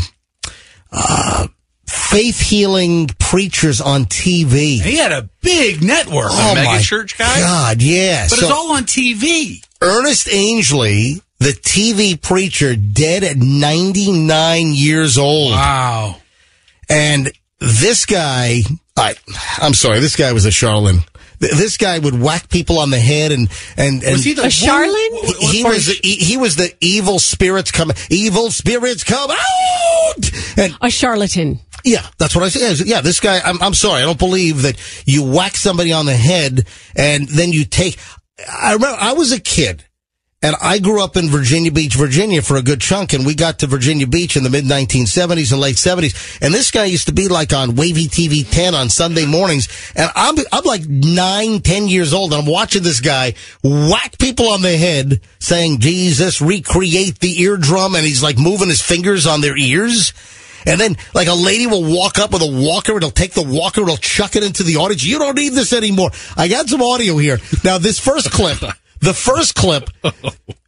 uh, faith healing preachers on T V. He had a big network. Oh, mega my church guy? God, yeah. But So, it's all on T V. Ernest Angley, the T V preacher, dead at ninety-nine years old. Wow. And this guy, I, I'm sorry, this guy was a charlatan. Th- This guy would whack people on the head and, and, and Was he the A charlatan? he, he was the, he, he was the evil spirits come, evil spirits come out. And A charlatan. yeah, that's what I said. Yeah, this guy, I'm, I'm sorry. I don't believe that you whack somebody on the head and then you take, I remember I was a kid and I grew up in Virginia Beach, Virginia for a good chunk. And we got to Virginia Beach in the mid nineteen seventies and late seventies. And this guy used to be like on Wavy T V ten on Sunday mornings. And I'm, I'm like nine, ten years old and I'm watching this guy whack people on the head saying, Jesus, recreate the eardrum. And he's like moving his fingers on their ears. And then, like, a lady will walk up with a walker, and he'll take the walker, and he'll chuck it into the audience. You don't need this anymore. I got some audio here. Now, this first clip, the first clip,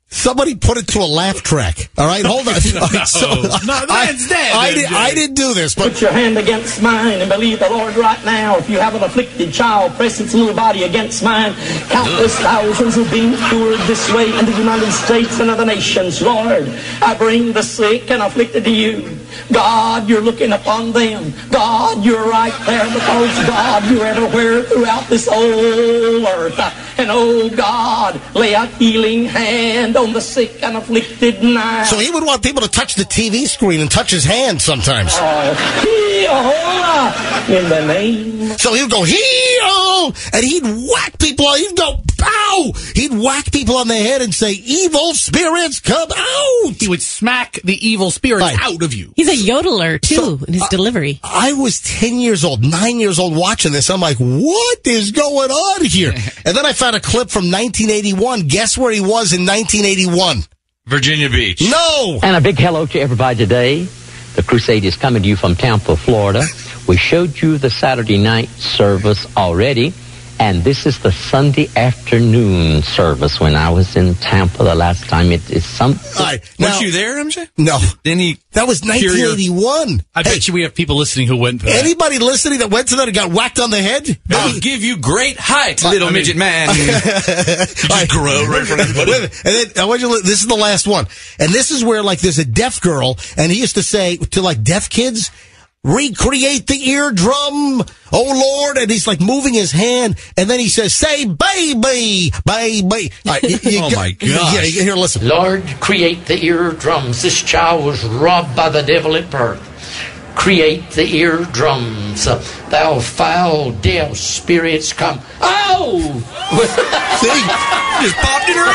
Somebody put it to a laugh track. All right, hold on. All right, so, no, that's dead. I, I, did, I didn't do this, but put your hand against mine and believe the Lord right now. If you have an afflicted child, press its little body against mine. Countless thousands are being cured this way in the United States and other nations. Lord, I bring the sick and afflicted to you. God, you're looking upon them. God, you're right there because, God, you're everywhere throughout this whole earth. And, oh, God, lay a healing hand on the sick and afflicted now. So he would want people to touch the T V screen and touch his hand sometimes. Oh, heal in the name. So he would go, heal! And he'd whack people. He'd go, pow! He'd whack people on the head and say, evil spirits, come out! He would smack the evil spirits Right. out of you. He's a yodeler, too, So, in his uh, delivery. I was ten years old, nine years old watching this. I'm like, what is going on here? And then I found a clip from nineteen eighty-one. Guess where he was in nineteen eighty-one? Virginia Beach. No! And a big hello to everybody today. The Crusade is coming to you from Tampa, Florida. We showed you the Saturday night service already, and this is the Sunday afternoon service when I was in Tampa the last time. It is some. All right, now, Weren't you there, M J? No. Didn't he? That was hear your- nineteen eighty-one. I Hey, bet you we have people listening who went to that. anybody listening that went to that and got whacked on the head? I'll give you great height, little I mean- midget man. Just grow right in front of everybody. Wait a minute. And then I want you to, li- this is the last one. And this is where, like, there's a deaf girl, and he used to say to, like, deaf kids, recreate the eardrum, oh Lord. And he's like moving his hand, and then he says, say baby, baby. All right, you- you Oh, got- my gosh. Yeah, here, listen. Lord, create the eardrums. This child was robbed by the devil at birth. Create the eardrums. Thou foul deaf spirits come. Oh! See? Just popped in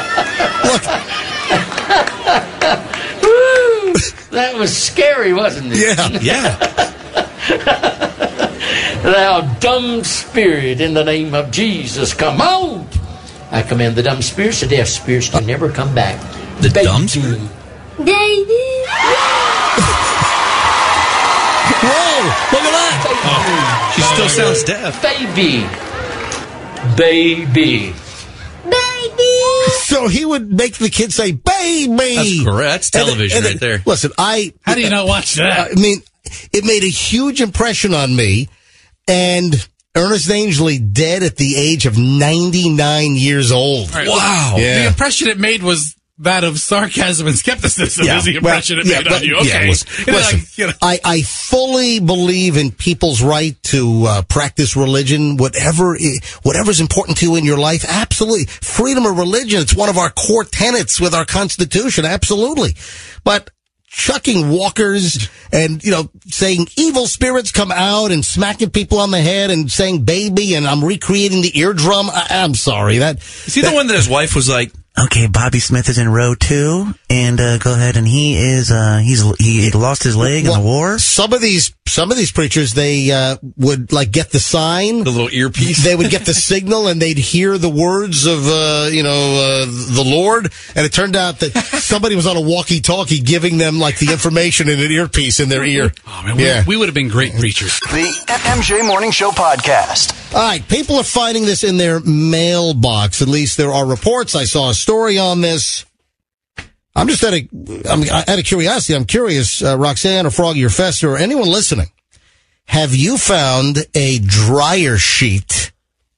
her ear. Look, Woo! That was scary, wasn't it? yeah. Yeah. Thou dumb spirit, in the name of Jesus, come out! I command the dumb spirits, the deaf spirits to never come back. The dumb spirit? Baby! Whoa, look at that. She still sounds deaf. Baby! Baby! So he would make the kids say, baby. That's correct. That's television And- and- right there. Listen, I... How do you not watch that? I mean, it made a huge impression on me, and Ernest Angley dead at the age of ninety-nine years old. All right, Wow. well, Yeah. The impression it made was that of sarcasm and skepticism Yeah, is the impression well, it yeah, made but- on you. yeah, Okay. listen, You know, listen, like, you know. I, I fully believe in people's right to uh, practice religion, whatever i- whatever's important to you in your life. Absolutely. Freedom of religion, it's one of our core tenets with our Constitution. Absolutely. But chucking walkers and, you know, saying evil spirits come out and smacking people on the head and saying baby and I'm recreating the eardrum. I, I'm sorry. That, Is he the one that his wife was like, Okay, Bobby Smith is in row two, and uh, go ahead. And he is uh, he's he lost his leg in Well, the war. Some of these, some of these preachers, they uh, would like get the sign, the little earpiece? they would get the signal, and they'd hear the words of uh, you know uh, the Lord. And it turned out that somebody was on a walkie-talkie giving them like the information in an earpiece in their ear. Oh, man, we, Yeah. we would have been great preachers. The M J Morning Show podcast. All right, people are finding this in their mailbox. At least there are reports. I saw a story on this. I'm just out of, I'm out of curiosity. I'm curious, uh, Roxanne or Froggy or Fester or anyone listening. Have you found a dryer sheet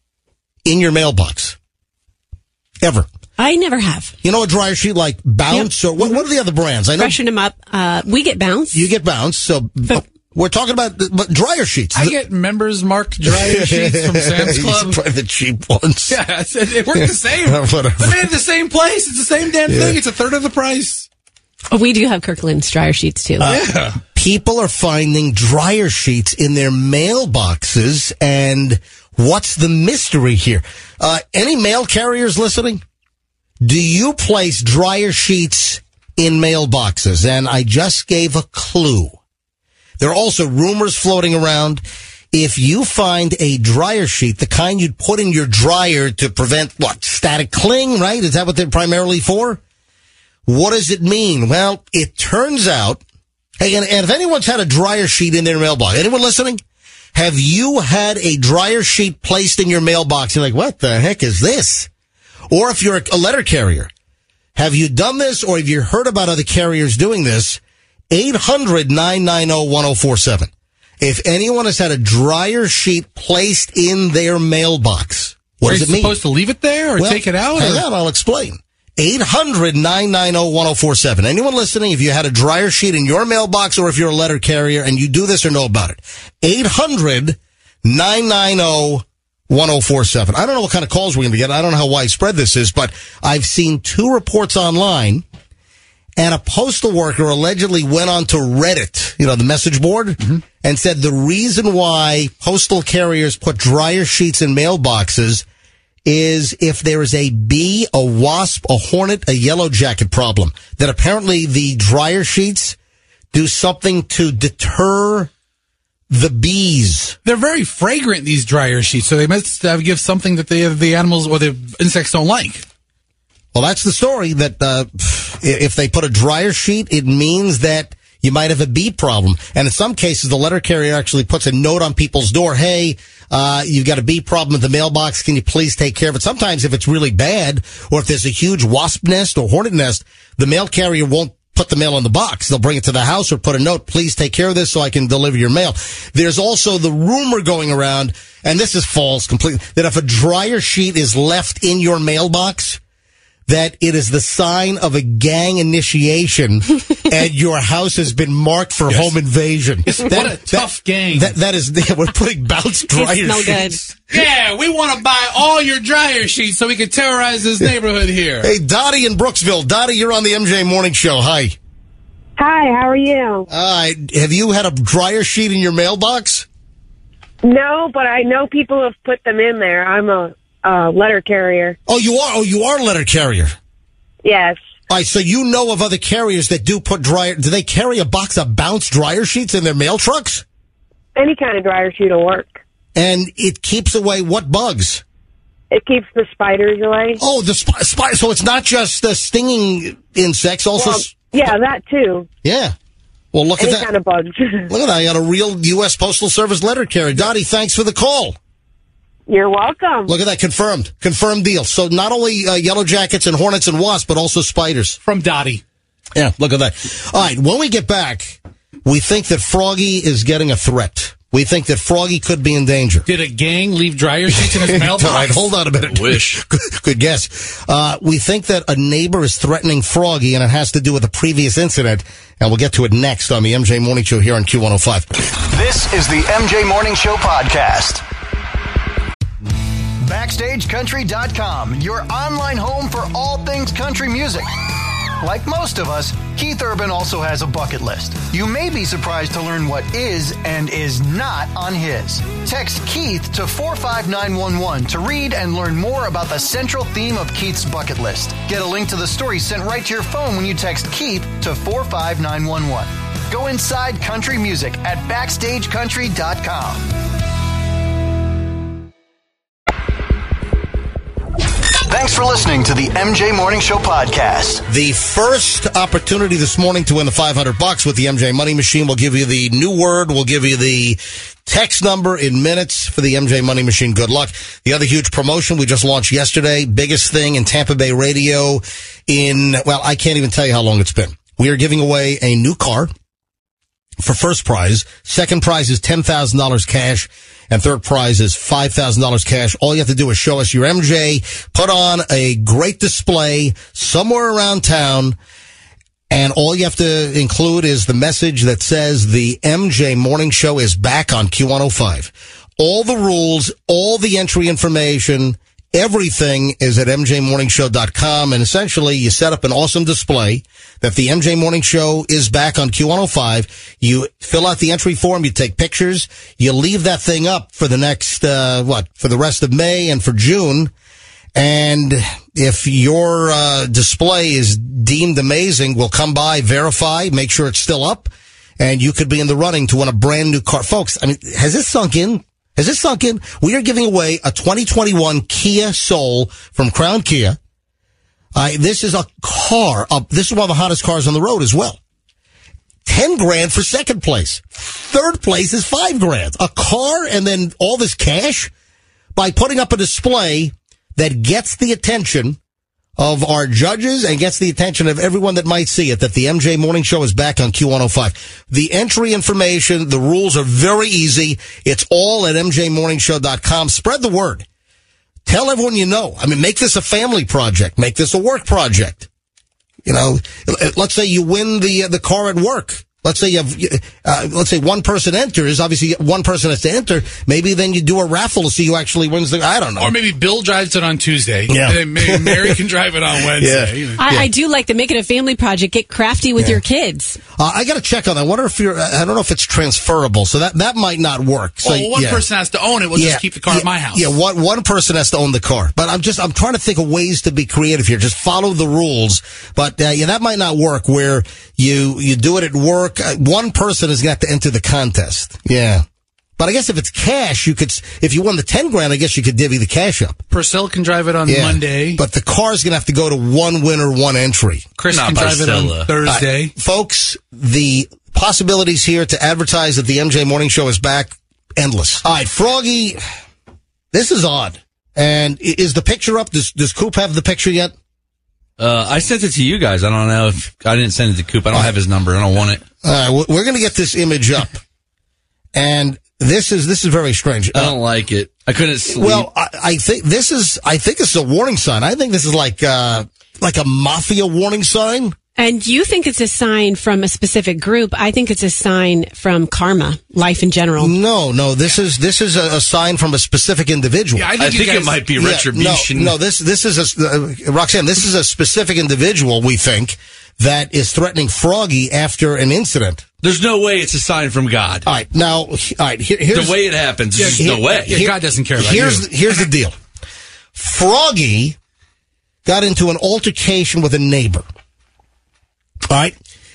in your mailbox? Ever? I never have. You know a dryer sheet like Bounce or what, what are the other brands? I know Freshen them up. Uh, we get Bounce. you get Bounce. So we're talking about the, but dryer sheets. I get members marked dryer sheets from Sam's Club. Probably the cheap ones. Yeah, it's- it worked the same. Whatever. They made it the same place. It's the same damn Yeah. thing. It's a third of the price. Oh, we do have Kirkland's dryer sheets too. Yeah. People are finding dryer sheets in their mailboxes, and what's the mystery here? Uh, any mail carriers listening? Do you place dryer sheets in mailboxes? And I just gave a clue. There are also rumors floating around. If you find a dryer sheet, the kind you'd put in your dryer to prevent, what, static cling, right? Is that what they're primarily for? What does it mean? Well, it turns out, hey, and, and if anyone's had a dryer sheet in their mailbox, anyone listening? Have you had a dryer sheet placed in your mailbox? You're like, what the heck is this? Or if you're a letter carrier, Have you done this, or have you heard about other carriers doing this? eight hundred, nine nine zero, one zero four seven. If anyone has had a dryer sheet placed in their mailbox, what Are does you it mean? supposed to leave it there or Well, take it out? Hang or? on, I'll explain. eight hundred, nine nine zero, one zero four seven. Anyone listening, if you had a dryer sheet in your mailbox or if you're a letter carrier and you do this or know about it, eight hundred, nine nine zero, one zero four seven. I don't know what kind of calls we're going to get. I don't know how widespread this is, but I've seen two reports online, and a postal worker allegedly went on to Reddit, you know, the message board, mm-hmm. and said the reason why postal carriers put dryer sheets in mailboxes is if there is a bee, a wasp, a hornet, a yellow jacket problem, that apparently the dryer sheets do something to deter the bees. They're very fragrant, these dryer sheets, so they must uh, give something that the, the animals or the insects don't like. Well, that's the story, that uh, if they put a dryer sheet, it means that you might have a bee problem. And in some cases, the letter carrier actually puts a note on people's door. Hey, uh, you've got a bee problem at the mailbox. Can you please take care of it? Sometimes if it's really bad, or if there's a huge wasp nest or hornet nest, the mail carrier won't put the mail in the box. They'll bring it to the house or put a note. Please take care of this so I can deliver your mail. There's also the rumor going around, and this is false completely, that if a dryer sheet is left in your mailbox, that it is the sign of a gang initiation and your house has been marked for yes. home invasion. Yes, that, what a tough that, gang. That, that is, yeah, we're putting bounce dryer sheets. Good. Yeah, we want to buy all your dryer sheets so we can terrorize this neighborhood here. Hey, Dottie in Brooksville. Dottie, you're on the M J Morning Show. Hi. Hi, how are you? All right. Have you had a dryer sheet in your mailbox? No, but I know people have put them in there. I'm a Uh, letter carrier. Oh, you are? Oh, you are a letter carrier? Yes. All right, so you know of other carriers that do put dryer... Do they carry a box of bounce dryer sheets in their mail trucks? Any kind of dryer sheet will work. And it keeps away what bugs? It keeps the spiders away. Oh, the sp- spider. So it's not just the stinging insects, also... Well, yeah, that too. Yeah. Well, look Any at that. kind of bugs. Look at that. You got a real U S Postal Service letter carrier. Dottie, thanks for the call. You're welcome. Look at that. Confirmed. Confirmed deal. So not only uh, yellow jackets and hornets and wasps, but also spiders. From Dottie. Yeah, look at that. All right, when we get back, we think that Froggy is getting a threat. We think that Froggy could be in danger. Did a gang leave dryer sheets in his mailbox? All right, hold on a minute. I wish. Good, good guess. Uh, we think that a neighbor is threatening Froggy, and it has to do with a previous incident, and we'll get to it next on the M J Morning Show here on Q one oh five. This is the M J Morning Show podcast. Backstage Country dot com, your online home for all things country music. Like most of us, Keith Urban also has a bucket list. You may be surprised to learn what is and is not on his. Text Keith to four five nine one one to read and learn more about the central theme of Keith's bucket list. Get a link to the story sent right to your phone when you text Keith to four five nine one one. Go inside country music at Backstage Country dot com. Thanks for listening to the M J Morning Show podcast. The first opportunity this morning to win the five hundred bucks with the M J Money Machine. We'll give you the new word. We'll give you the text number in minutes for the M J Money Machine. Good luck. The other huge promotion we just launched yesterday, biggest thing in Tampa Bay radio in, well, I can't even tell you how long it's been. We are giving away a new car for first prize. Second prize is ten thousand dollars cash. And third prize is five thousand dollars cash. All you have to do is show us your M J, put on a great display somewhere around town, and all you have to include is the message that says the M J Morning Show is back on Q one oh five. All the rules, all the entry information, everything is at M J morning show dot com, and essentially you set up an awesome display that the M J Morning Show is back on Q one oh five. You fill out the entry form, you take pictures, you leave that thing up for the next, uh, what, for the rest of May and for June. And if your uh, display is deemed amazing, we'll come by, verify, make sure it's still up, and you could be in the running to win a brand new car. Folks, I mean, has this sunk in? Has this sunk in? We are giving away a twenty twenty-one Kia Soul from Crown Kia. Uh, this is a car. Uh, this is one of the hottest cars on the road as well. Ten grand for second place. Third place is five grand. A car and then all this cash by putting up a display that gets the attention of our judges and gets the attention of everyone that might see it, that the M J Morning Show is back on Q one oh five. The entry information, the rules are very easy. It's all at m j morning show dot com. Spread the word. Tell everyone you know. I mean, make this a family project. Make this a work project. You know, let's say you win the uh, the car at work. Let's say you have, uh, let's say one person enters. Obviously, one person has to enter. Maybe then you do a raffle to see who actually wins the. I don't know. Or maybe Bill drives it on Tuesday. Yeah. And maybe Mary can drive it on Wednesday. Yeah. I, Yeah. I do like to make it a family project. Get crafty with Yeah. your kids. Uh, I got to check on that. I wonder if you're. I don't know if it's transferable, so that that might not work. So well, one yeah. person has to own it. We'll Yeah. just keep the car yeah. at my house. Yeah, one one person has to own the car. But I'm just I'm trying to think of ways to be creative here. Just follow the rules. But uh, yeah, that might not work. Where you you do it at work, uh, one person is going to have to enter the contest. Yeah. But I guess if it's cash, you could, if you won the ten grand, I guess you could divvy the cash up. Purcell can drive it on Yeah. Monday. But the car's going to have to go to one winner, one entry. Chris Not can drive it Barcella. on Thursday. All right, folks, the possibilities here to advertise that the M J Morning Show is back, endless. All right, Froggy, this is odd. And i- is the picture up? Does, does Coop have the picture yet? Uh, I sent it to you guys. I don't know if I didn't send it to Coop. I don't have his number. I don't want it. All right, we're- we're going to get this image up. And this is, this is very strange. I don't like it. I couldn't sleep. Well, I, I think this is, I think this is a warning sign. I think this is like, uh, like a mafia warning sign. And you think it's a sign from a specific group. I think it's a sign from karma, life in general. No, no, this is, this is a, a sign from a specific individual. Yeah, I think, I you think guys, it might be Yeah, retribution. no, no, this, this is a, uh, Roxanne, this is a specific individual, we think, that is threatening Froggy after an incident. There's no way it's a sign from God. All right, now, all right, here, here's The way it happens, Yeah, there's here- no way. Yeah, God doesn't care about here's, you. the- here's the deal. Froggy got into an altercation with a neighbor. All right.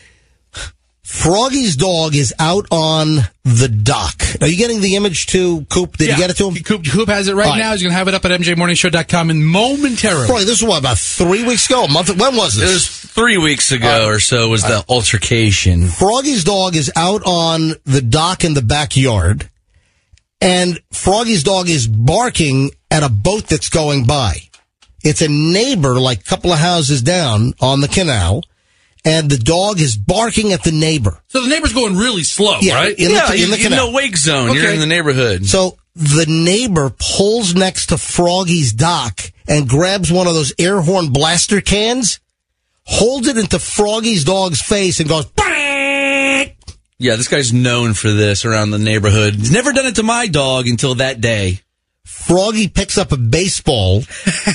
Froggy's dog is out on the dock. Are you getting the image to Coop? Did Yeah. you get it to him? Coop, Coop has it right All right. now. He's going to have it up at m j morning show dot com and momentarily. Froggy, this was what, about three weeks ago? A month? When was It this? was three weeks ago or so was the altercation. Froggy's dog is out on the dock in the backyard, and Froggy's dog is barking at a boat that's going by. It's a neighbor, like a couple of houses down on the canal, and the dog is barking at the neighbor. So the neighbor's going really slow, Yeah, right? in the- yeah, in the you're in canal. the wake zone. You're Okay. in the neighborhood. So the neighbor pulls next to Froggy's dock and grabs one of those air horn blaster cans, holds it into Froggy's dog's face, and goes, "Bang!" Yeah, this guy's known for this around the neighborhood. He's never done it to my dog until that day. Froggy picks up a baseball.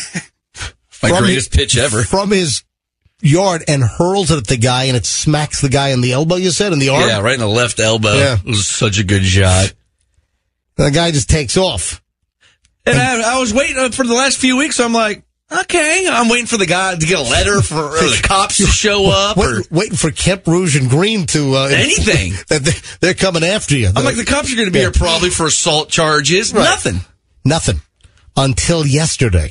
My from greatest his- pitch ever. From his yard and hurls it at the guy, and it smacks the guy in the elbow, you said, in the arm? Yeah, right in the left elbow. Yeah. It was such a good shot. The guy just takes off. And I, I was waiting uh, for the last few weeks. So I'm like, okay, I'm waiting for the guy to get a letter for or the cops to show up Wait, or waiting for Kemp Rouge and Green to... Uh, anything. that they, they're coming after you. I'm like, the cops are going to be Yeah. here probably for assault charges. Right. Nothing. Nothing. Until yesterday.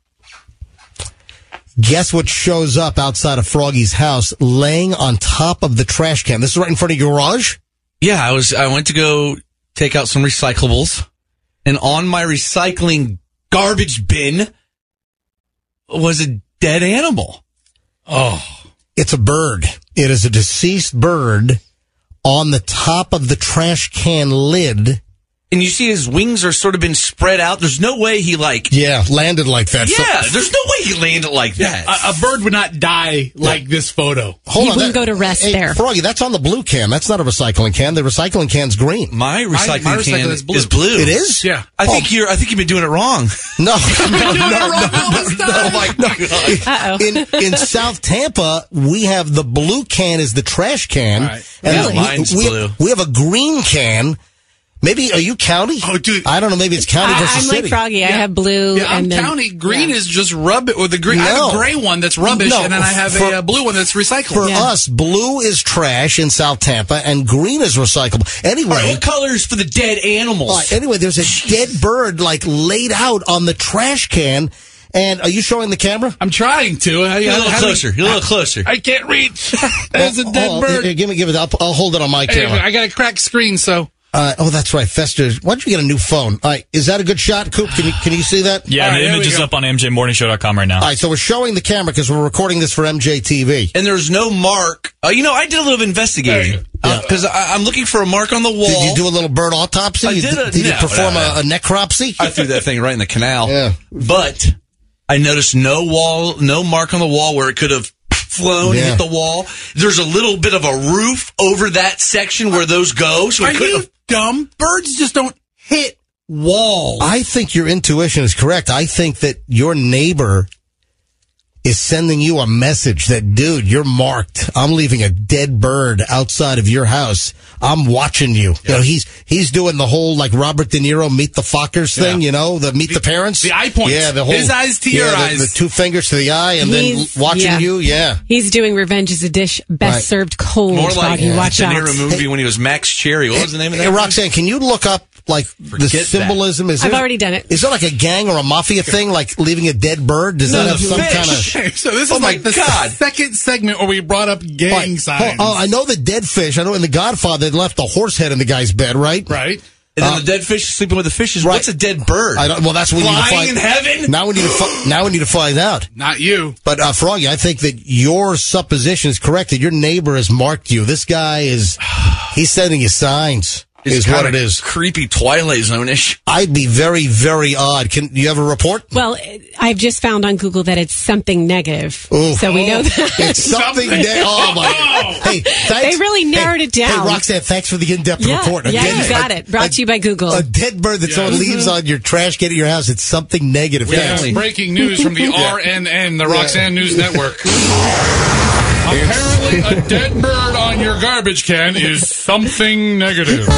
Guess what shows up outside of Froggy's house, laying on top of the trash can? This is right in front of your garage? Yeah, I was. I went to go take out some recyclables, and on my recycling garbage bin was a dead animal. Oh, It's a bird. It is a deceased bird on the top of the trash can lid. And you see his wings are sort of been spread out. There's no way he like. Yeah, landed like that. Yeah, So- there's no way he landed like that. a, a bird would not die like this photo. Hold He on. wouldn't that- go to rest hey, there. Froggy, that's on the blue can. That's not a recycling can. The recycling can's green. My recycling my can recycling is is blue. blue. It is? Yeah. I think you're. I think you've been doing it wrong. No. no, no, no, Oh my god! Uh-oh. In in South Tampa, we have the blue can is the trash can. All right. Yeah, we, mine's we, blue. we have a green can. Maybe, are you county? Oh, dude. I don't know. Maybe it's county I, versus I'm city. like Froggy. I have blue. Yeah, I'm and then, county. Green yeah. is just rub it, or the green. I have No. a gray one that's rubbish, No, and then I have for- a uh, blue one that's recyclable. For Yeah. us, blue is trash in South Tampa, and green is recyclable. Anyway, All right, what colors for the dead animals? all right, anyway, there's a dead bird like laid out on the trash can. And are you showing the camera? I'm trying to. I, You're a little how do we- closer. You're a little closer. I can't reach. There's a dead Oh, bird. here, give me, give it up. I'll hold it on my Hey, camera. I got a cracked screen, so Uh, oh, that's right. Fester, why don't you get a new phone? All right. Is that a good shot, Coop? Can you, can you see that? Yeah, All right, the image is up on M J morning show dot com right now. All right, so we're showing the camera because we're recording this for M J T V. And there's no mark. Uh, you know, I did a little investigating because I'm looking for a mark on the wall. Did you do a little bird autopsy? I You- did. A, did you no, perform no, no. A, a necropsy? I threw that thing right in the canal. Yeah. But I noticed no wall, no mark on the wall where it could have flown and Yeah. hit the wall. There's a little bit of a roof over that section where those go. So Are it could you have. dumb? Birds just don't hit walls. I think your intuition is correct. I think that your neighbor is sending you a message that, dude, you're marked. I'm leaving a dead bird outside of your house. I'm watching you. You know, he's he's doing the whole like Robert De Niro meet the Fockers thing. Yeah. You know, the meet the, parents, the eye points. Yeah, the whole His eyes to your yeah, the- eyes. the two fingers to the eye, and He's- then watching yeah. you. Yeah. He's doing Revenge is a Dish, best Right. served cold. More like Froggy. a Watch De out. Niro movie when he was Max Cherry. What was the name of that? Hey, movie? Roxanne, can you look up like the Forget that. symbolism? Is I've there- already done it. Is there like a gang or a mafia thing, like leaving a dead bird? Does that have some fish. kind of? Okay, so this Oh is my like the God. second segment where we brought up gang Right. signs. Oh, oh, I know the dead fish. I know in The Godfather they left the horse head in the guy's bed, right? Right. And then Uh, the dead fish is sleeping with the fishes. right. What's a dead bird? I don't, well, that's what we need to Flying find. in heaven? Now we need to fi- now we need to find out. Not you. But uh, Froggy, I think that your supposition is correct. That your neighbor has marked you. This guy is he's sending you signs. It's is what kinda it is. Creepy Twilight Zone-ish. I'd be very very odd. Can you have a report? Well, I've just found on Google that it's something negative. Ooh. So we know that. It's something. Something. that, oh my! Hey, thanks. They really narrowed hey, it down. Hey, Roxanne, thanks for the in-depth Yeah, report. A yeah, dead- you got a- it. Brought a- to you by Google. A dead bird that someone Yes. leaves on your trash can at your house. It's something negative. We Thanks. have breaking news from the R N N, the Roxanne News Network. Apparently, a dead bird on your garbage can is something negative.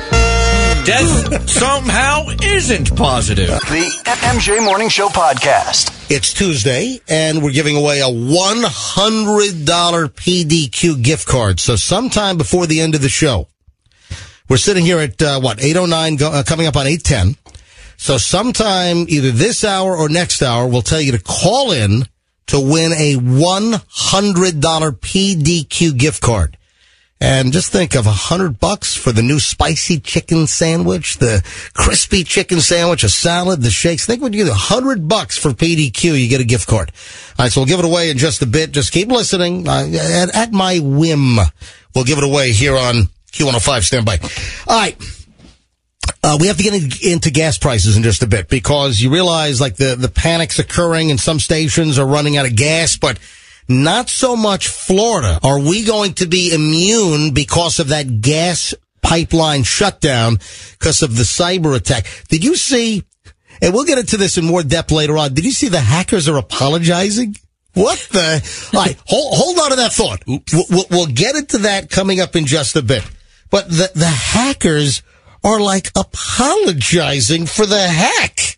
Death somehow isn't positive. The M J Morning Show podcast. It's Tuesday, and we're giving away a one hundred dollars P D Q gift card. So sometime before the end of the show, we're sitting here at, uh, what, eight oh nine, go, uh, coming up on eight ten. So sometime either this hour or next hour, we'll tell you to call in to win a one hundred dollars P D Q gift card. And just think of a hundred bucks for the new spicy chicken sandwich, the crispy chicken sandwich, a salad, the shakes. Think what you get, a hundred bucks for P D Q, you get a gift card. All right, so we'll give it away in just a bit. Just keep listening. Uh, at, at my whim, we'll give it away here on Q one oh five. Stand by. All right. Uh, we have to get in, into gas prices in just a bit because you realize like the, the panic's occurring and some stations are running out of gas, but not so much Florida. Are we going to be immune because of that gas pipeline shutdown because of the cyber attack? Did you see, and we'll get into this in more depth later on, did you see the hackers are apologizing? What the? All right, hold, hold on to that thought. We'll, we'll, we'll get into that coming up in just a bit. But the, the hackers are like apologizing for the hack.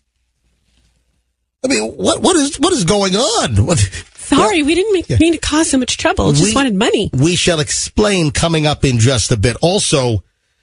I mean, what, what is, what is going on? What, Sorry, we didn't make, mean to cause so much trouble. Just We- wanted money. We shall explain coming up in just a bit. Also,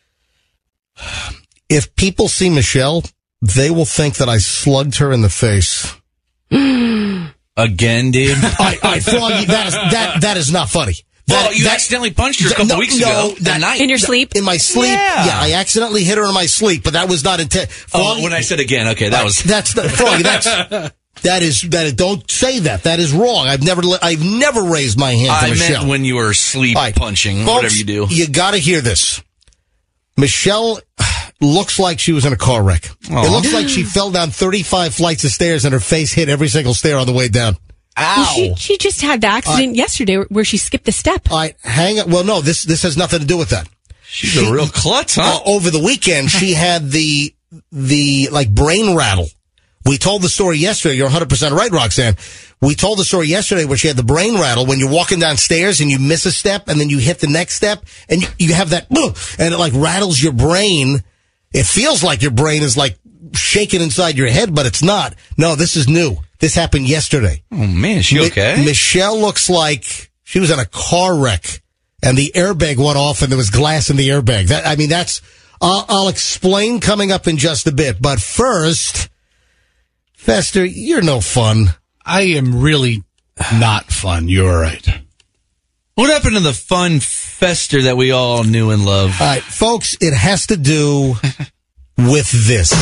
if people see Michelle, they will think that I slugged her in the face. Again, dude. I, I, Froggy, that is, that, that is not funny. That, Well, you that- accidentally punched her a couple no, weeks no, ago. that- at night. In your sleep? In my sleep? Yeah. Yeah, I accidentally hit her in my sleep, but that was not intent. Oh, when I said again, okay, that was. That's the, Froggy, that's, that is, that is, don't say that. That is wrong. I've never, li- I've never raised my hand to I Michelle. meant when you were sleep All right. punching, Folks, whatever you do. You gotta hear this. Michelle looks like she was in a car wreck. Aw. It looks like she fell down thirty-five flights of stairs and her face hit every single stair on the way down. Well, she, she just had the accident yesterday where she skipped a step. All right, hang on. Well, no, this, this has nothing to do with that. She's a real klutz, huh? Uh, over the weekend, she had the, the, like, brain rattle. We told the story yesterday. You're one hundred percent right, Roxanne. We told the story yesterday where she had the brain rattle when you're walking downstairs and you miss a step and then you hit the next step and you, you have that, and it like rattles your brain. It feels like your brain is like shaking inside your head, but it's not. No, this is new. This happened yesterday. Oh, man, is she Mi- okay? Michelle looks like she was in a car wreck and the airbag went off and there was glass in the airbag. That, I mean, that's, I'll, I'll explain coming up in just a bit. But first, Fester, you're no fun. I am really not fun. You're right. What happened to the fun Fester that we all knew and loved? All right, folks, it has to do with this.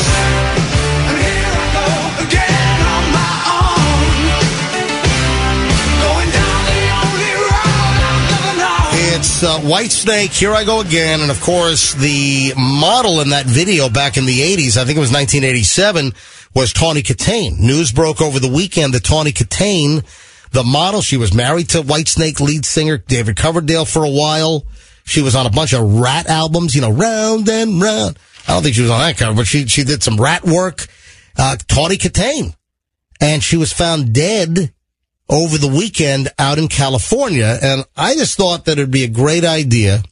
It's uh, Whitesnake, Here I Go Again, and of course the model in that video back in the eighties, I think it was nineteen eighty-seven, was Tawny Katane. News broke over the weekend that Tawny Katane, the model, she was married to Whitesnake lead singer David Coverdale for a while. She was on a bunch of Rat albums, you know, Round and Round. I don't think she was on that cover, but she she did some Rat work. Uh, Tawny Katane. And she was found dead over the weekend out in California. And I just thought that it'd be a great idea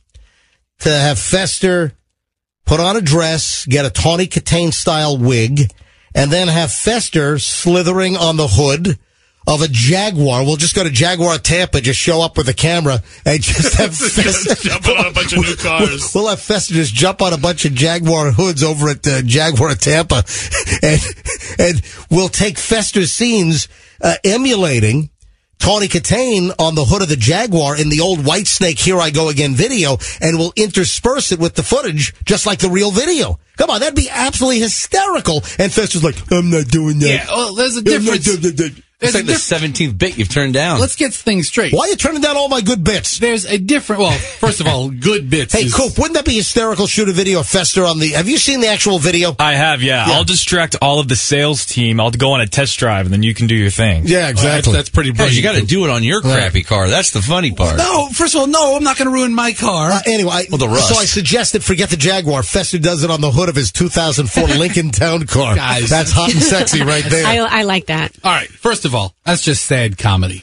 to have Fester put on a dress, get a Tawny Katane style wig, and then have Fester slithering on the hood of a Jaguar. We'll just go to Jaguar Tampa, just show up with a camera and just have Fester jump on a bunch of new cars. We'll have Fester just jump on a bunch of Jaguar hoods over at uh, Jaguar Tampa, and and we'll take Fester's scenes uh, emulating Tawny Katane on the hood of the Jaguar in the old Whitesnake Here I Go Again video, and we'll intersperse it with the footage just like the real video. Come on, that'd be absolutely hysterical. And Fester's like, I'm not doing that. Yeah, well, there's a difference. It's like the seventeenth bit you've turned down. Let's get things straight. Why are you turning down all my good bits? There's a different, well, first of all, good bits. Hey, is, Coop, wouldn't that be hysterical? Shoot a video of Fester on the, have you seen the actual video? I have, yeah. Yeah. I'll distract all of the sales team. I'll go on a test drive, and then you can do your thing. Yeah, exactly. Oh, that's, that's pretty Hey, brilliant. you got to do it on your crappy car. That's the funny part. No, first of all, no, I'm not going to ruin my car. Uh, anyway, I, Well, the rust. so I suggested forget the Jaguar. Fester does it on the hood of his two thousand four Lincoln Town Car. Guys. That's hot and sexy right there. I, I like that. All right, first of all, that's just sad comedy.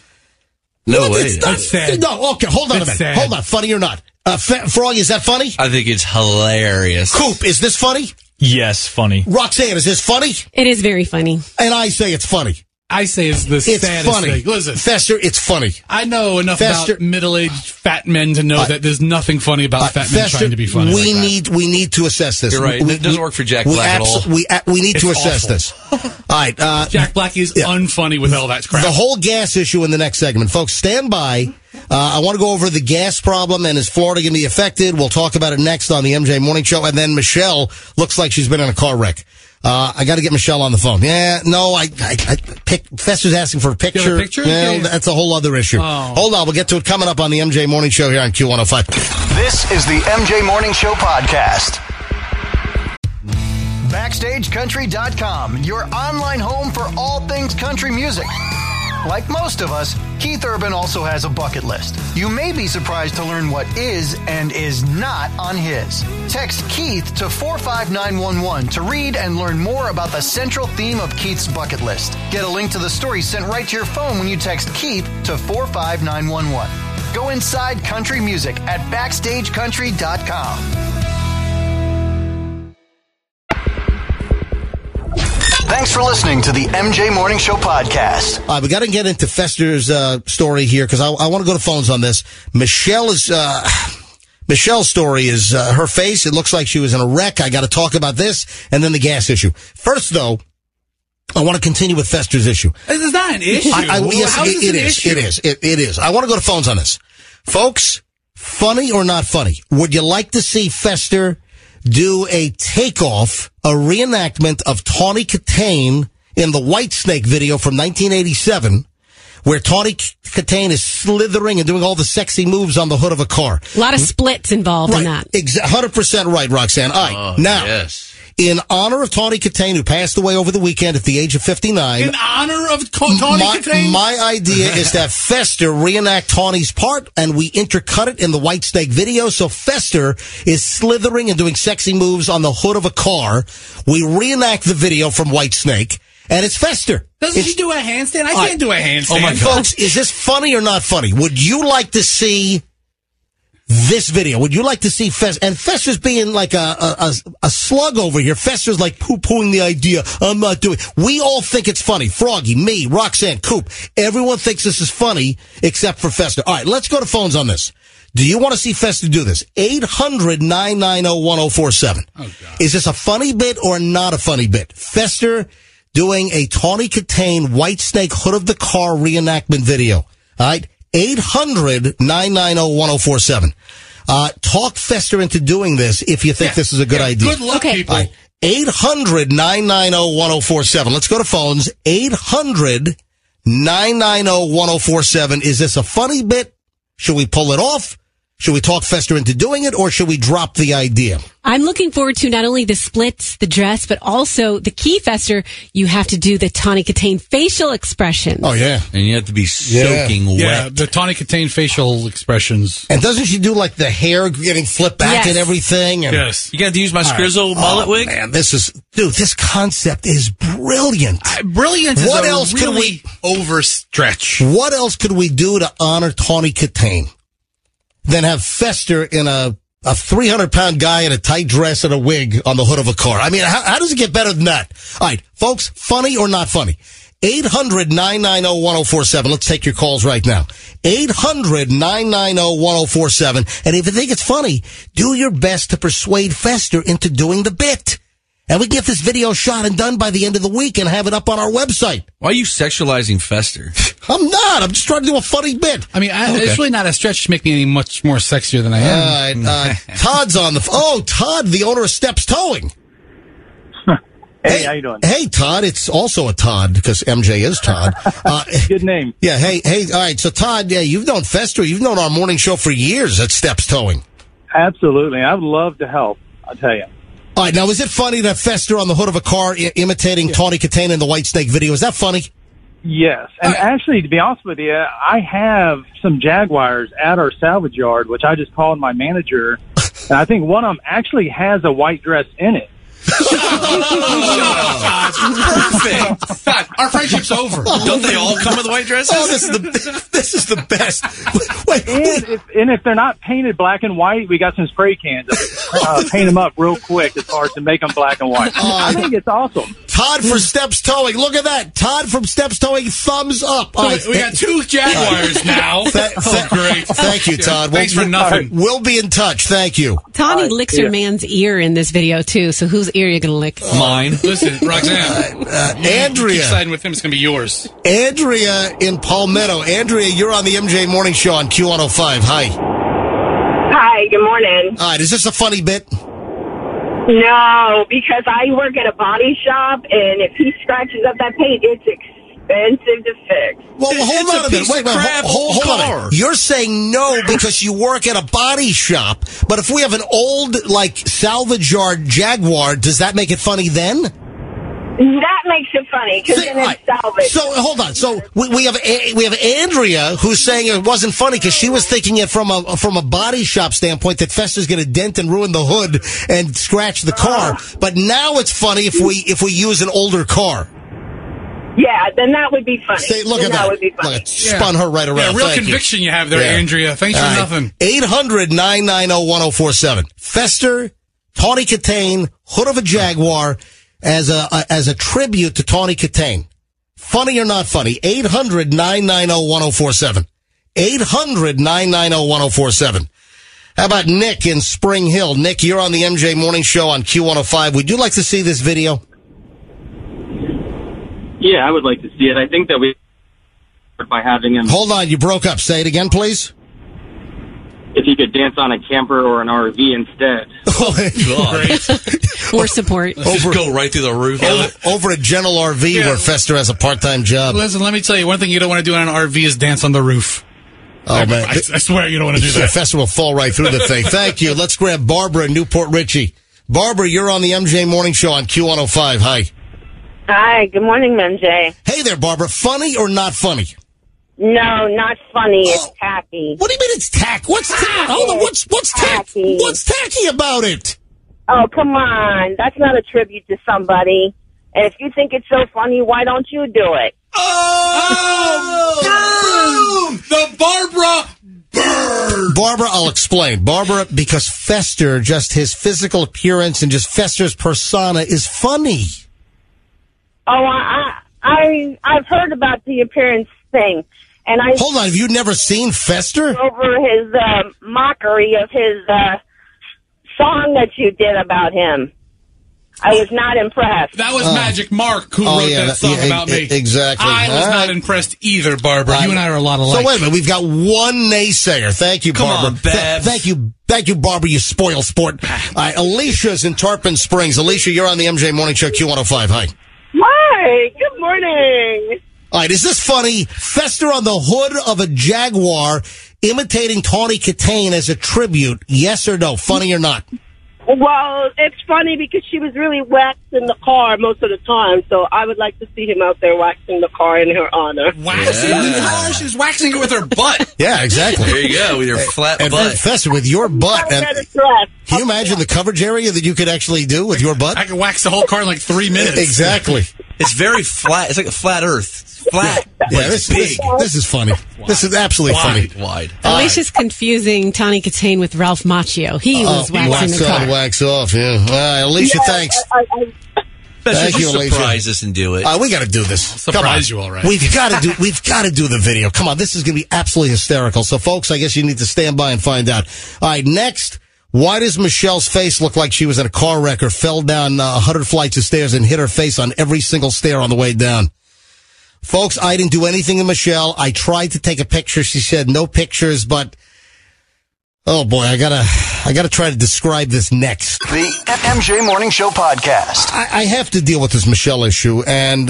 No What? way. It's not- That's sad. No, okay, hold on That's a minute. sad. Hold on, funny or not? Uh, Fe- Frog, is that funny? I think it's hilarious. Coop, is this funny? Yes, funny. Roxanne, is this funny? It is very funny. And I say it's funny. I say it's the It's saddest funny. thing. Listen, Fester, it's funny. I know enough Fester- about middle-aged fat men to know that there's nothing funny about Uh, fat men Fester, trying to be funny. we like that. need we need to assess this. You're right. We, It doesn't work for Jack we Black at abso- all. We, uh, we need to It's assess awful. this. All right. Uh, Jack Black is Yeah. unfunny with all that crap. The whole gas issue in the next segment. Folks, stand by. Uh, I want to go over the gas problem and is Florida going to be affected? We'll talk about it next on the M J Morning Show. And then Michelle looks like she's been in a car wreck. Uh, I got to get Michelle on the phone. Yeah, no, I, I, I pick, Fester's asking for a picture. You have a picture? Well, Yeah. that's a whole other issue. Oh. Hold on. We'll get to it coming up on the M J Morning Show here on Q one oh five. This is the M J Morning Show podcast. Backstage Country dot com, your online home for all things country music. Like most of us, Keith Urban also has a bucket list. You may be surprised to learn what is and is not on his. Text Keith to four five nine one one to read and learn more about the central theme of Keith's bucket list. Get a link to the story sent right to your phone when you text Keith to four five nine one one. Go inside country music at Backstage Country dot com. Thanks for listening to the M J Morning Show podcast. All right, we got to get into Fester's uh, story here because I, I want to go to phones on this. Michelle is uh, Michelle's story is uh, her face. It looks like she was in a wreck. I got to talk about this and then the gas issue. First, though, I want to continue with Fester's issue. This is not an issue. I, I, yes, How it, this it an is. issue? It is. It, it is. I want to go to phones on this, folks. Funny or not funny? Would you like to see Fester do a takeoff, a reenactment of Tawny Katane in the Whitesnake video from nineteen eighty-seven, where Tawny Katane is slithering and doing all the sexy moves on the hood of a car? A lot of splits involved in that. Exa- one hundred percent right, Roxanne. All right. Oh, now, yes. in honor of Tawny Katane, who passed away over the weekend at the age of fifty-nine. In honor of Ta- Tawny my, Katane? my idea is to have Fester reenact Tawny's part, and we intercut it in the Whitesnake video. So Fester is slithering and doing sexy moves on the hood of a car. We reenact the video from Whitesnake, and it's Fester. Doesn't It's- she do a handstand? I All right. can't do a handstand. Oh my God. Folks, is this funny or not funny? Would you like to see this video? Would you like to see Fester? And Fester's being like a, a, a, a slug over here. Fester's like poo-pooing the idea. I'm not doing it. We all think it's funny. Froggy, me, Roxanne, Coop. Everyone thinks this is funny except for Fester. All right, let's go to phones on this. Do you want to see Fester do this? eight hundred nine nine zero one zero four seven. Oh, God. Is this a funny bit or not a funny bit? Fester doing a Tawny Katane Whitesnake hood of the car reenactment video. All right. eight hundred, nine nine zero, one zero four seven. Uh, talk Fester into doing this if you think Yeah. this is a good Yeah, idea. good luck, Okay. people. All right. eight hundred, nine nine zero, one zero four seven. Let's go to phones. eight hundred, nine nine zero, one zero four seven. Is this a funny bit? Should we pull it off? Should we talk Fester into doing it, or should we drop the idea? I'm looking forward to not only the splits, the dress, but also the key, Fester. You have to do the Tawny Katane facial expressions. Oh, yeah. And you have to be soaking Yeah, wet. the Tawny Katane facial expressions. And doesn't she do like the hair getting flipped back Yes. and everything? And, Yes. You got to use my Scrizzle mullet oh, wig? man, this is, dude, this concept is brilliant. Brilliant is What a else could really overstretch. What else could we do to honor Tawny Katane than have Fester in a, a three hundred pound guy in a tight dress and a wig on the hood of a car? I mean, how, how does it get better than that? All right, folks, funny or not funny? eight hundred, nine nine zero, one zero four seven. Let's take your calls right now. eight hundred, nine nine zero, one zero four seven. And if you think it's funny, do your best to persuade Fester into doing the bit. And we get this video shot and done by the end of the week and have it up on our website. Why are you sexualizing Fester? I'm not. I'm just trying to do a funny bit. I mean, I, Okay. it's really not a stretch to make me any much more sexier than I am. All right, uh, Todd's on the phone. Oh, Todd, the owner of Steps Towing. Hey, how you doing? Hey, Todd. It's also a Todd because M J is Todd. Uh, Good name. yeah, hey, hey, all right. So, Todd, yeah, you've known Fester. You've known our morning show for years at Steps Towing. Absolutely. I would love to help, I'll tell you. All right, now, is it funny that Fester on the hood of a car I- imitating Tawny Katane in the White Snake video? Is that funny? Yes. And actually, to be honest with you, I have some Jaguars at our salvage yard, which I just called my manager. And I think one of them actually has a white dress in it. Perfect. God, our friendship's over. Don't they all come with white dresses? Oh, this is the this is the best. Wait, And if, and if they're not painted black and white, we got some spray cans. Uh, paint them up real quick as far as to make them black and white. I think it's awesome. Todd for Steps Towing. Look at that. Todd from Steps Towing, thumbs up. All So right, we got two Jaguars now. Th- Oh, th- great. Thank you, Todd. Thanks We'll- for nothing. We'll be in touch. Thank you. Tawny right, licks yeah. her man's ear in this video, too. So whose ear are you going to lick? Mine. Listen, Roxanne. Uh, You Andrea. keep siding with him, it's going to be yours. Andrea in Palmetto. Andrea, you're on the M J Morning Show on Q one oh five. Hi. Hi, good morning. All right, is this a funny bit? No, because I work at a body shop, and if he scratches up that paint, it's expensive to fix. Well, It's hold a on a piece minute. Wait, of wait, crap hold, old hold on a car. minute. You're saying no because you work at a body shop, but if we have an old, like, salvage yard Jaguar, does that make it funny then? That makes it funny, because Think- then it's salvage. So hold on. So we, we have A- we have Andrea who's saying it wasn't funny because she was thinking it from a from a body shop standpoint that Fester's going to dent and ruin the hood and scratch the car. But now it's funny if we if we use an older car. Yeah, then that would be funny. Say, look then at that. would be Look, funny. it spun her right around. Yeah, real Thank conviction you. you. have there, Yeah. Andrea. Thanks All for right. nothing. eight hundred, nine nine zero, one zero four seven. Fester, Tawny Katane, hood of a Jaguar, as a, a as a tribute to Tawny Katane. Funny or not funny? eight hundred, nine nine zero, one zero four seven. eight hundred, nine nine zero, one zero four seven. How about Nick in Spring Hill? Nick, you're on the M J Morning Show on Q one oh five. Would you like to see this video? Yeah, I would like to see it. I think that we, by having him, Hold on, you broke up. Say it again, please. if he could dance on a camper or an R V instead. More support. Let's just go right through the roof. Over, over at General R V Yeah. where Fester has a part-time job. Listen, let me tell you, one thing you don't want to do on an R V is dance on the roof. Oh, man. I, I swear you don't want to do that. Fester will fall right through the thing. Thank you. Let's grab Barbara in Newport Richie. Barbara, you're on the M J Morning Show on Q one oh five. Hi. Hi, good morning, M J. Hey there, Barbara. Funny or not funny? No, not funny. It's tacky. What do you mean it's tack? What's tack? Hold on. What's what's tack? Tacky. What's tacky about it? Oh, come on. That's not a tribute to somebody. And if you think it's so funny, why don't you do it? Oh, boom! The Barbara bird. Barbara, I'll explain. Barbara, because Fester, just his physical appearance and just Fester's persona is funny. Oh, I, I, I've heard about the appearance thing, and I Hold on. Have you never seen Fester? over his uh, mockery of his uh, song that you did about him. I was not impressed. That was Oh. Magic Mark who Oh, wrote yeah, that that- song yeah, about e- me. exactly. I was All not right. impressed either, Barbara. You and I are a lot alike. So wait a minute, we've got one naysayer. Thank you, Come Barbara. on, Babs. Th- thank you, thank you, Barbara. You spoil sport. All right, Alicia's in Tarpon Springs. Alicia, you're on the M J Morning Show Q one oh five. Hi. Hi, good morning. All right, is this funny? Fester on the hood of a Jaguar imitating Tawny Katane as a tribute. Yes or no? Funny or not? Well, it's funny because she was really waxing the car most of the time, so I would like to see him out there waxing the car in her honor. Waxing the car? She was waxing it with her butt. Yeah, exactly. There you go, with your flat and butt. Fester, with your butt. And, Better dressed. can you imagine the coverage area that you could actually do with your butt? I could wax the whole car in like three minutes. Exactly. It's very flat. It's like a flat Earth. It's flat. but Yeah, it's this, big. this, this is funny. This is absolutely Wide, funny. wide. Alicia's confusing Tawny Katane with Ralph Macchio. He was Oh, waxing wax the car. on, wax off. Yeah. All right, Alicia, Yeah, thanks. I, I, Especially Thank if you you, Alicia. surprise us and do it. Uh, we got to do this. surprise Come on. you all right. We've got to do. We've got to do the video. Come on, this is going to be absolutely hysterical. So, folks, I guess you need to stand by and find out. All right, next. Why does Michelle's face look like she was in a car wreck or fell down uh, one hundred flights of stairs and hit her face on every single stair on the way down? Folks, I didn't do anything to Michelle. I tried to take a picture. She said no pictures, but oh boy, I gotta, I gotta try to describe this next. The M J Morning Show podcast. I, I have to deal with this Michelle issue, and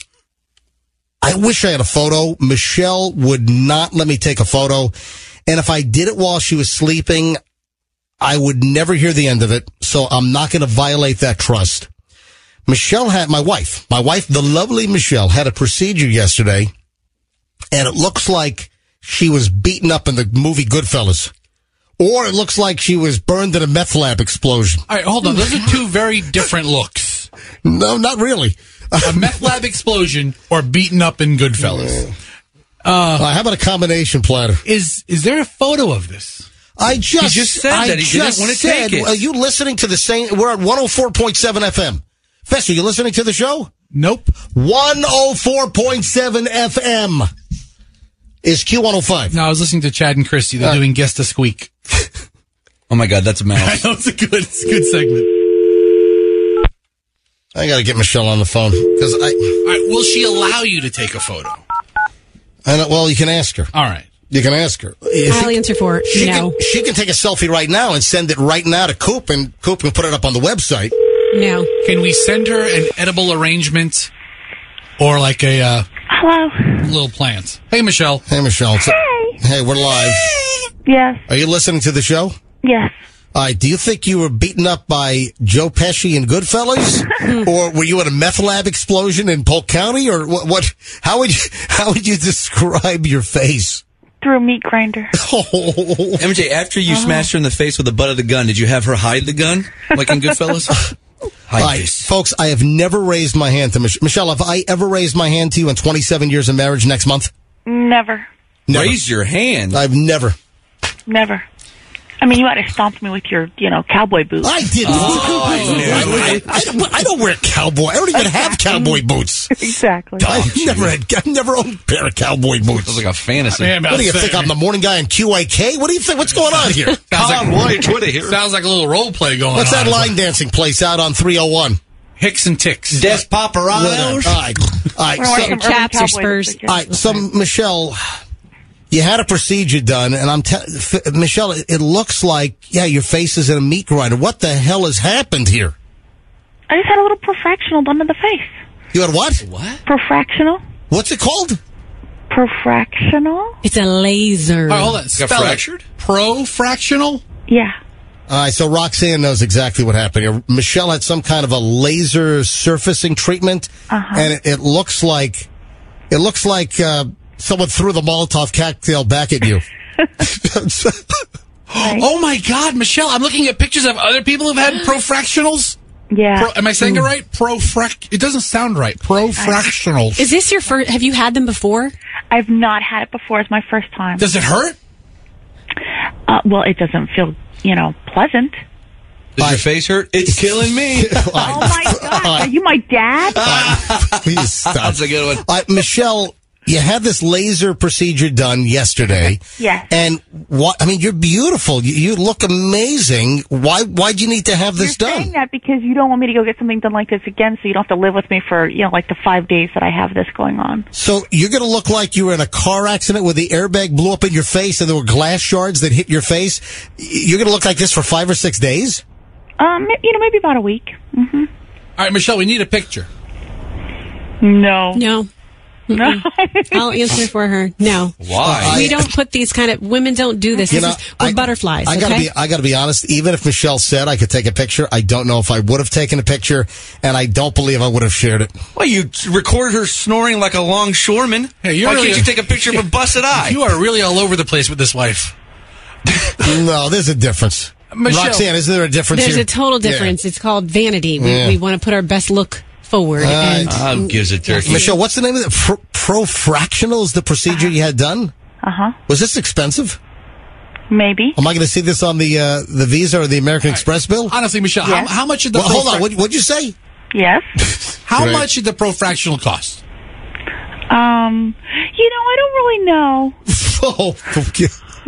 I wish I had a photo. Michelle would not let me take a photo, and if I did it while she was sleeping, I would never hear the end of it, so I'm not going to violate that trust. Michelle had, my wife, my wife, the lovely Michelle, had a procedure yesterday, and it looks like she was beaten up in the movie Goodfellas. Or it looks like she was burned in a meth lab explosion. All right, hold on. Those are two very different looks. No, not really. A meth lab explosion or beaten up in Goodfellas. Uh, how about a combination platter? Is is there a photo of this? I just, He just said I that he didn't just want to said, take it. Are you listening to the same? We're at one oh four point seven F M. Fester, you listening to the show? Nope. one oh four point seven F M is Q one oh five. No, I was listening to Chad and Christy. They're Uh, doing Guess a Squeak. Oh my God, that's a I mouse. know it's a good, it's a good segment. I got to get Michelle on the phone because I. All right, will she allow you to take a photo? I know, well, you can ask her. All right. You can ask her. I'll answer for She no. can, she can take a selfie right now and send it right now to Coop, and Coop can put it up on the website. No. Can we send her an edible arrangement or like a uh, Hello. little plant? Hey, Michelle. Hey, Michelle. It's- Hey, we're live. Yes. Are you listening to the show? Yes. All right. Do you think you were beaten up by Joe Pesci in Goodfellas, or were you at a meth lab explosion in Polk County, or what? What? How would you? How would you describe your face? Through a meat grinder. Oh. M J, after you smashed her in the face with the butt of the gun, did you have her hide the gun like in Goodfellas? Hide All right, this. folks. I have never raised my hand to Mich- Michelle. Have I ever raised my hand to you in twenty-seven years of marriage? Next month. Never. Never. Raise your hand. I've never. Never. I mean, you might have stomped me with your, you know, cowboy boots. I didn't. Oh, I knew I, it. I, I, don't- I don't wear cowboy. I don't even have cowboy boots. Exactly. I've never had. I've never owned a pair of cowboy boots. Sounds like a fantasy. Man, What do you think? I'm the morning guy in Q A K? What do you think? What's going on here? Sounds like, Conway Twitter here. sounds like a little role play going What's on. that line dancing place out on three oh one? Hicks and Ticks. Des All Paparados. right. All right. We're So, watching some Chaps Urban or Cowboys Spurs. this weekend. all right. So, Michelle, you had a procedure done, and I'm telling Michelle, it, it looks like, yeah, your face is in a meat grinder. What the hell has happened here? I just had a little profractional done to the face. You had what? What? Profractional? What's it called? Profractional? It's a laser. All right, hold on. Got Spell it. fractured? Pro-fractional? Yeah. All right, so Roxanne knows exactly what happened here. Michelle had some kind of a laser surfacing treatment, Uh-huh. and it, it looks like it looks like uh, someone threw the Molotov cocktail back at you. Right. Oh my God, Michelle! I'm looking at pictures of other people who've had profractionals. Yeah. Pro, am I saying it right? Profrac. It doesn't sound right. Profractionals. Is this your first? Have you had them before? I've not had it before. It's my first time. Does it hurt? Uh, well, it doesn't feel, you know, pleasant. Does your face hurt? It's killing me. Oh my God! Are you my dad? Please stop. That's a good one. Uh, Michelle, you had this laser procedure done yesterday. Yes. And what? I mean, you're beautiful. You, you look amazing. Why? Why do you need to have this You're done? saying that because you don't want me to go get something done like this again, so you don't have to live with me for, you know, like the five days that I have this going on. So you're going to look like you were in a car accident where the airbag blew up in your face and there were glass shards that hit your face. You're going to look like this for five or six days? Um, you know, maybe about a week. Mm-hmm. All right, Michelle, we need a picture. No. No. No. I'll answer for her. No. Why? We don't put these kind of, women don't do this. You This know, is, we're butterflies, I gotta okay? be, I gotta be honest. Even if Michelle said I could take a picture, I don't know if I would have taken a picture, and I don't believe I would have shared it. Well, you recorded her snoring like a longshoreman. Hey, you're Why really- can't you take a picture of a busted eye? You are really all over the place with this wife. No, there's a difference. Michelle- Roxanne, is there a difference There's here? a total difference. It's called vanity. We, Yeah. we want to put our best look forward. Uh, and Who gives a turkey? Michelle, what's the name of it? Pro- Profractional is the procedure you had done? Uh-huh. Was this expensive? Maybe. Am I going to see this on the uh, the Visa or the American Express bill? Honestly, Michelle, Yes. how, how much did the Well, hold on. profra- What, what'd you say? Yes. how Right. much did the profractional cost? Um, you know, I don't really know. Oh, okay.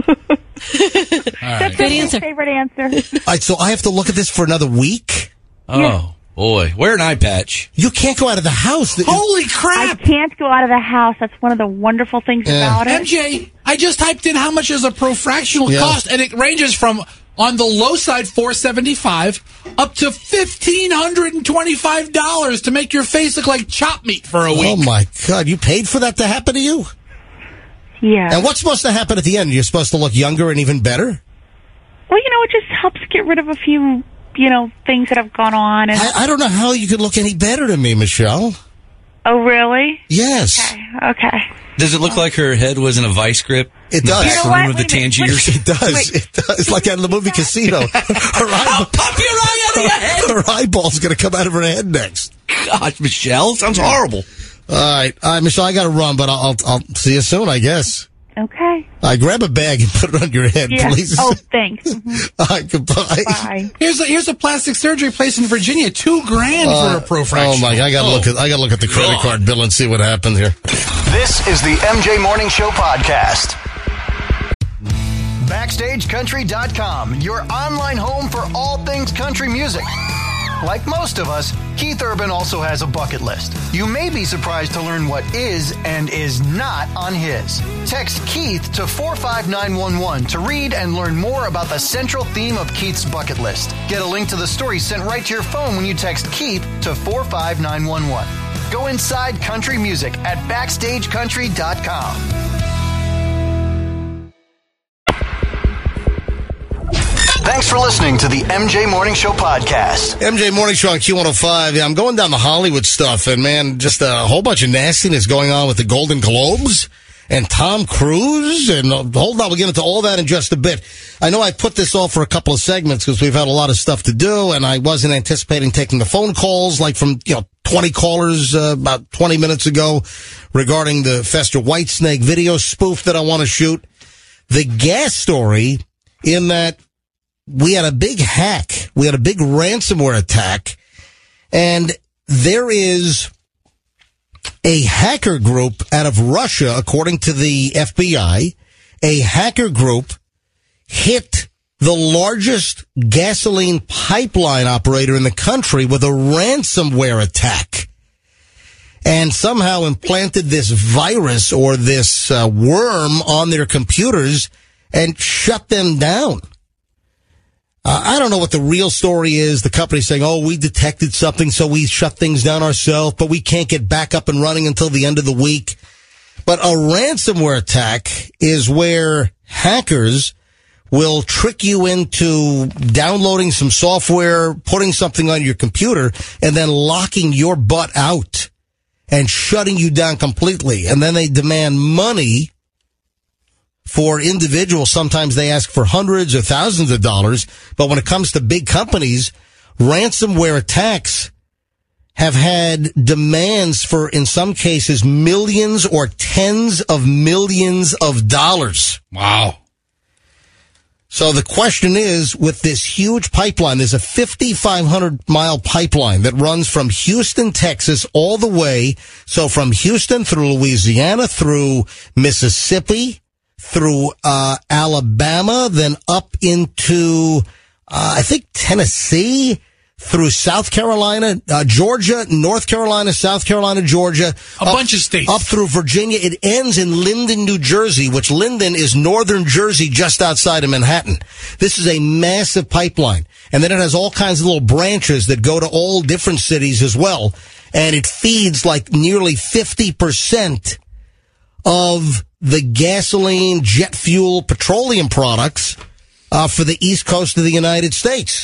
That's Good my answer. favorite answer. All right, so I have to look at this for another week? Oh, boy. Wear an eye patch. You can't go out of the house. Holy I crap! can't go out of the house. That's one of the wonderful things Yeah. about it. M J, I just typed in how much does a profractional Yeah. cost, and it ranges from, on the low side, four seventy-five, up to fifteen hundred and twenty-five dollars to make your face look like chop meat for a week. Oh, my God. You paid for that to happen to you? Yeah. And what's supposed to happen at the end? You're supposed to look younger and even better? Well, you know, it just helps get rid of a few, you know, things that have gone on. And I, I don't know how you could look any better to me, Michelle. oh, really? Yes. Okay. Okay. Does it look like her head was in a vice grip? It In the does. back You know room what? of the Wait a minute. Tangiers? It does. It does. Like out of the movie Casino. Her, eyeball, Pop your eye out of your head! her eyeball's going to come out of her head next. Gosh, Michelle, sounds horrible. All right. All right, Michelle, I got to run, but I'll, I'll, I'll see you soon, I guess. Okay. All right, grab a bag and put it on your head, Yeah. please. Oh, thanks. Mhm. All right, goodbye. Bye. Here's a, here's a plastic surgery place in Virginia, two grand Uh, for a profractional. Oh, my God. I got to look at I got to look at the credit God. card bill and see what happens here. This is the M J Morning Show podcast. Backstage Country dot com, your online home for all things country music. Like most of us, Keith Urban also has a bucket list. You may be surprised to learn what is and is not on his. Text Keith to four five nine one one to read and learn more about the central theme of Keith's bucket list. Get a link to the story sent right to your phone when you text Keith to four five nine one one. Go inside country music at backstage country dot com. Thanks for listening to the M J Morning Show podcast. M J Morning Show on Q one oh five. Yeah, I'm going down the Hollywood stuff, and man, just a whole bunch of nastiness going on with the Golden Globes and Tom Cruise. And uh, hold on, we'll get into all that in just a bit. I know I put this off for a couple of segments because we've had a lot of stuff to do, and I wasn't anticipating taking the phone calls like from, you know, twenty callers uh, about twenty minutes ago regarding the Fester Whitesnake video spoof that I want to shoot. The gas story in that we had a big hack. We had a big ransomware attack. And there is a hacker group out of Russia, according to the F B I. A hacker group hit the largest gasoline pipeline operator in the country with a ransomware attack. And somehow implanted this virus or this uh, worm on their computers and shut them down. Uh, I don't know what the real story is. The company's saying, oh, we detected something, so we shut things down ourselves, but we can't get back up and running until the end of the week. But a ransomware attack is where hackers will trick you into downloading some software, putting something on your computer, and then locking your butt out and shutting you down completely. And then they demand money for individuals. Sometimes they ask for hundreds or thousands of dollars. But when it comes to big companies, ransomware attacks have had demands for, in some cases, millions or tens of millions of dollars. Wow. So the question is, with this huge pipeline, there's a fifty-five hundred mile pipeline that runs from Houston, Texas, all the way. So from Houston through Louisiana, through Mississippi, through uh Alabama, then up into, uh, I think, Tennessee, through South Carolina, uh, Georgia, North Carolina, South Carolina, Georgia. A up, bunch of states. Up through Virginia. It ends in Linden, New Jersey, which Linden is northern Jersey, just outside of Manhattan. This is a massive pipeline. And then it has all kinds of little branches that go to all different cities as well. And it feeds like nearly fifty percent of the gasoline, jet fuel, petroleum products uh, for the East Coast of the United States.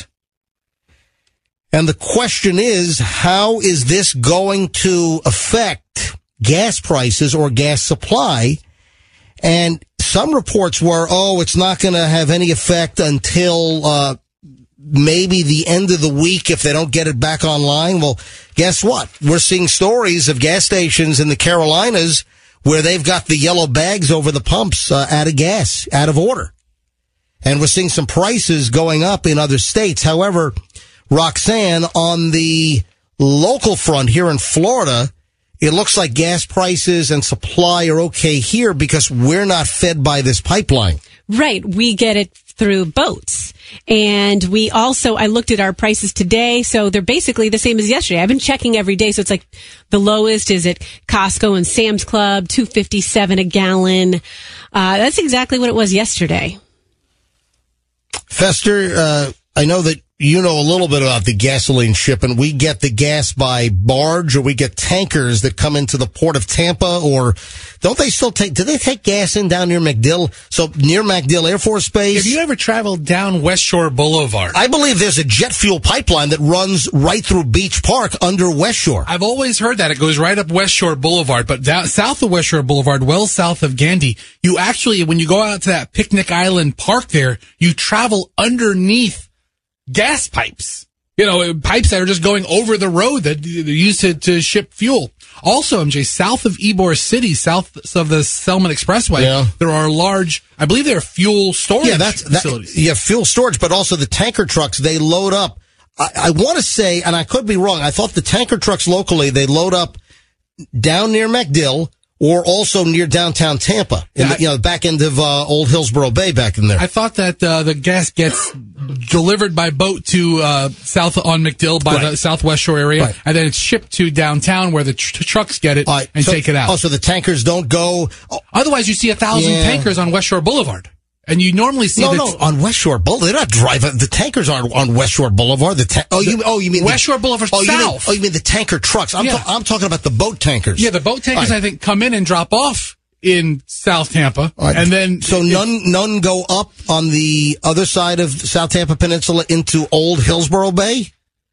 And the question is, how is this going to affect gas prices or gas supply? And some reports were, oh, it's not going to have any effect until uh maybe the end of the week if they don't get it back online. Well, guess what? We're seeing stories of gas stations in the Carolinas where they've got the yellow bags over the pumps uh, out of gas, out of order. And we're seeing some prices going up in other states. However, Roxanne, on the local front here in Florida, it looks like gas prices and supply are okay here because we're not fed by this pipeline. Right. We get it through boats. And we also, I looked at our prices today, so they're basically the same as yesterday. I've been checking every day, so it's like the lowest is at Costco and Sam's Club, two fifty-seven a gallon. Uh, that's exactly what it was yesterday. Fester, uh, I know that you know a little bit about the gasoline shipping. We get the gas by barge, or we get tankers that come into the port of Tampa, or don't they still take, do they take gas in down near MacDill? So near MacDill Air Force Base? Have you ever traveled down West Shore Boulevard? I believe there's a jet fuel pipeline that runs right through Beach Park under West Shore. I've always heard that. It goes right up West Shore Boulevard, but down south of West Shore Boulevard, well south of Gandy, you actually, when you go out to that Picnic Island Park there, you travel underneath gas pipes, you know, pipes that are just going over the road that they're used to, to ship fuel. Also, M J, south of Ybor City, south of the Selman Expressway, yeah. there are large, I believe there are fuel storage yeah, that's, that, facilities. Yeah, fuel storage, but also the tanker trucks, they load up. I, I want to say, and I could be wrong, I thought the tanker trucks locally, they load up down near MacDill, or also near downtown Tampa, in Yeah, the, you know, back end of uh, Old Hillsborough Bay back in there. I thought that uh, the gas gets delivered by boat to uh, south on MacDill by Right. the Southwest Shore area, Right. and then it's shipped to downtown where the tr- trucks get it and so, take it out. Oh, so the tankers don't go. Oh, Otherwise, you see a thousand Yeah. tankers on West Shore Boulevard, and you normally see no, the no, on West Shore Boulevard. They're not driving. The tankers aren't on West Shore Boulevard. The ta- oh, you oh you mean West the, Shore Boulevard oh, you mean, south. oh, you mean the tanker trucks? I'm Yeah. ta- I'm talking about the boat tankers. Yeah, the boat tankers, Right. I think, come in and drop off in South Tampa, All right. and then so none none go up on the other side of South Tampa Peninsula into Old Hillsborough Bay.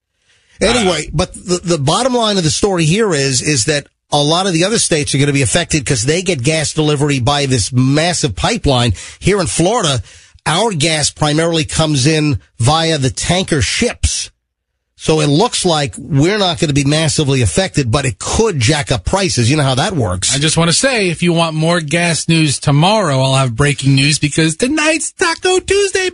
Anyway, but the the bottom line of the story here is is that a lot of the other states are going to be affected because they get gas delivery by this massive pipeline. Here in Florida, our gas primarily comes in via the tanker ships. So it looks like we're not going to be massively affected, but it could jack up prices. You know how that works. I just want to say, if you want more gas news tomorrow, I'll have breaking news because tonight's Taco Tuesday,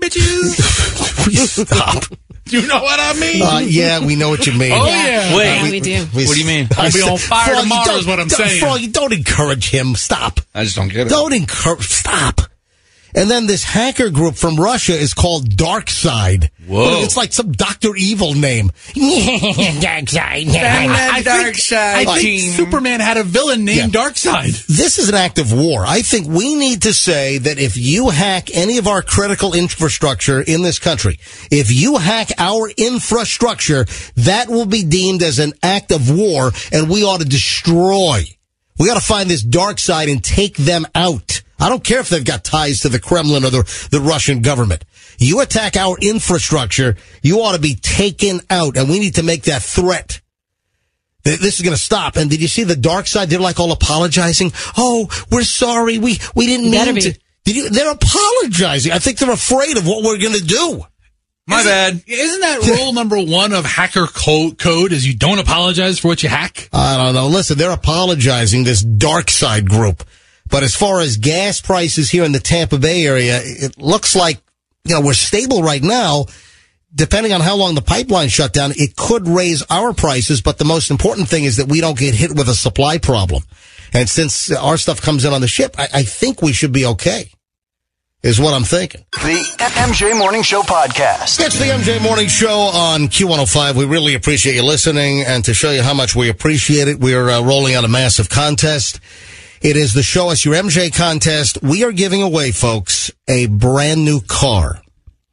bitches. Stop. You know what I mean? Uh, yeah, we know what you mean. Oh, yeah. Wait, Yeah, we do. what do you mean? I'll be on fire Froggy, tomorrow don't- is what I'm don't- saying. Froggy, don't encourage him. Stop. I just don't get it. Don't encourage. Stop. And then this hacker group from Russia is called Darkside. Whoa. It's like some Doctor Evil name. Darkside. I think, I think team. Superman had a villain named Darkseid. This is an act of war. I think we need to say that if you hack any of our critical infrastructure in this country, if you hack our infrastructure, that will be deemed as an act of war, and we ought to destroy. We got to find this dark side and take them out. I don't care if they've got ties to the Kremlin or the, the Russian government. You attack our infrastructure, you ought to be taken out, and we need to make that threat. This is going to stop. And did you see the dark side? They're like all apologizing. Oh, we're sorry. We we didn't Better mean be. to. Did you? They're apologizing. I think they're afraid of what we're going to do. My isn't, bad. Isn't that rule number one of hacker co- code is you don't apologize for what you hack? I don't know. Listen, they're apologizing, this dark side group. But as far as gas prices here in the Tampa Bay area, it looks like you know, we're stable right now. Depending on how long the pipeline shut down, it could raise our prices. But the most important thing is that we don't get hit with a supply problem. And since our stuff comes in on the ship, I, I think we should be okay, is what I'm thinking. The M J Morning Show podcast. It's the M J Morning Show on Q one oh five. We really appreciate you listening. And to show you how much we appreciate it, we're uh, rolling out a massive contest. It is the Show Us Your M J contest. We are giving away, folks, a brand new car.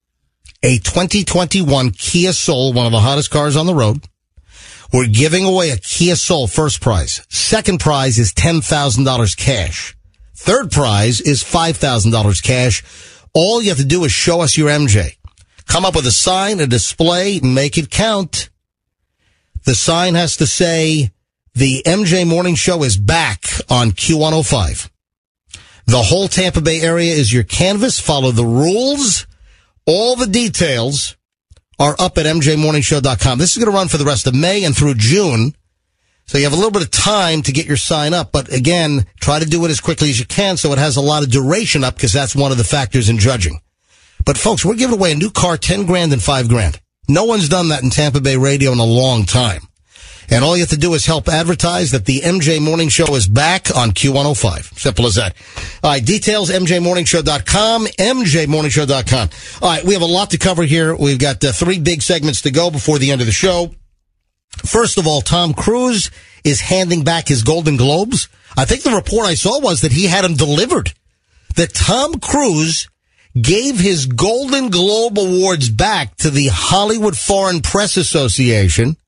A twenty twenty-one Kia Soul, one of the hottest cars on the road. We're giving away a Kia Soul first prize. Second prize is ten thousand dollars cash. Third prize is five thousand dollars cash. All you have to do is show us your M J. Come up with a sign, a display, make it count. The sign has to say, the M J Morning Show is back on Q one oh five. The whole Tampa Bay area is your canvas. Follow the rules. All the details are up at M J morning show dot com. This is going to run for the rest of May and through June. So you have a little bit of time to get your sign up. But again, try to do it as quickly as you can so it has a lot of duration up, because that's one of the factors in judging. But folks, we're giving away a new car, ten grand and five grand. No one's done that in Tampa Bay radio in a long time. And all you have to do is help advertise that the M J Morning Show is back on Q one oh five. Simple as that. All right, details, M J morning show dot com, M J morning show dot com. All right, we have a lot to cover here. We've got uh, three big segments to go before the end of the show. First of all, Tom Cruise is handing back his Golden Globes. I think the report I saw was that he had them delivered. That Tom Cruise gave his Golden Globe Awards back to the Hollywood Foreign Press Association.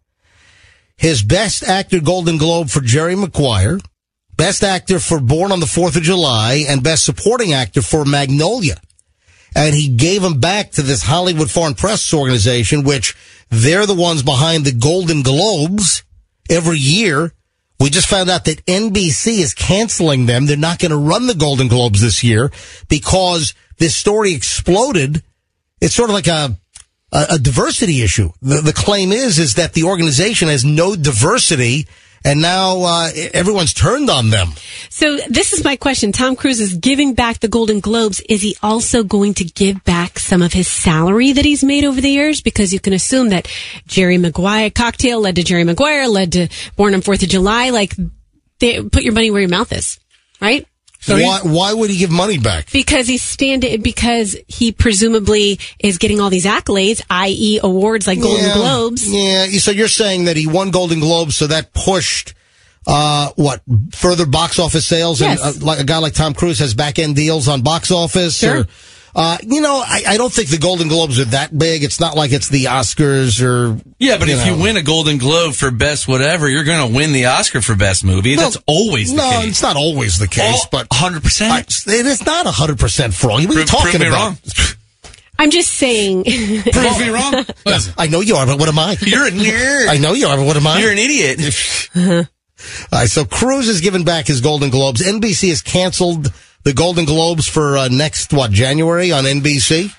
His Best Actor Golden Globe for Jerry Maguire, Best Actor for Born on the fourth of July, and Best Supporting Actor for Magnolia. And he gave them back to this Hollywood Foreign Press organization, which they're the ones behind the Golden Globes every year. We just found out that N B C is canceling them. They're not going to run the Golden Globes this year because this story exploded. It's sort of like a A, a diversity issue. The, the claim is, is that the organization has no diversity, and now uh, everyone's turned on them. So this is my question. Tom Cruise is giving back the Golden Globes. Is he also going to give back some of his salary that he's made over the years? Because you can assume that Jerry Maguire, Cocktail led to Jerry Maguire, led to Born on fourth of July. Like, they put your money where your mouth is, right? So why, why would he give money back? Because he's standing, because he presumably is getting all these accolades, that is awards like Golden yeah, Globes. Yeah, so you're saying that he won Golden Globes, so that pushed, uh, what, further box office sales? Yes. And uh, like a guy like Tom Cruise has back-end deals on box office? Sure. Or, uh, you know, I, I don't think the Golden Globes are that big. It's not like it's the Oscars or... Yeah, but you if know. you win a Golden Globe for best whatever, you're going to win the Oscar for best movie. No, That's always the no, case. it's not always the case, Oh, but... one hundred percent? I, it is not one hundred percent fraud. What are you Prove- talking prove me about? wrong. I'm just saying. Prove me wrong. Listen, I know you are, but what am I? you're a nerd. I know you are, but what am I? You're an idiot. All right, so Cruise has given back his Golden Globes. N B C has canceled the Golden Globes for uh, next, what, January on N B C?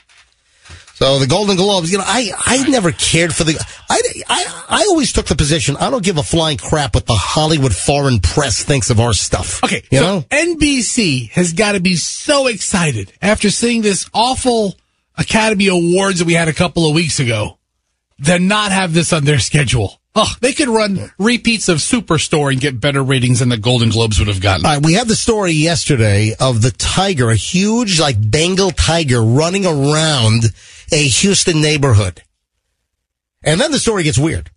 So the Golden Globes, you know, I, I never cared for the, I, I, I always took the position, I don't give a flying crap what the Hollywood Foreign Press thinks of our stuff. Okay, you so know? N B C has got to be so excited after seeing this awful Academy Awards that we had a couple of weeks ago, to not have this on their schedule. Oh, they could run repeats of Superstore and get better ratings than the Golden Globes would have gotten. All right, we had the story yesterday of the tiger, a huge, like, Bengal tiger running around a Houston neighborhood. And then the story gets weird.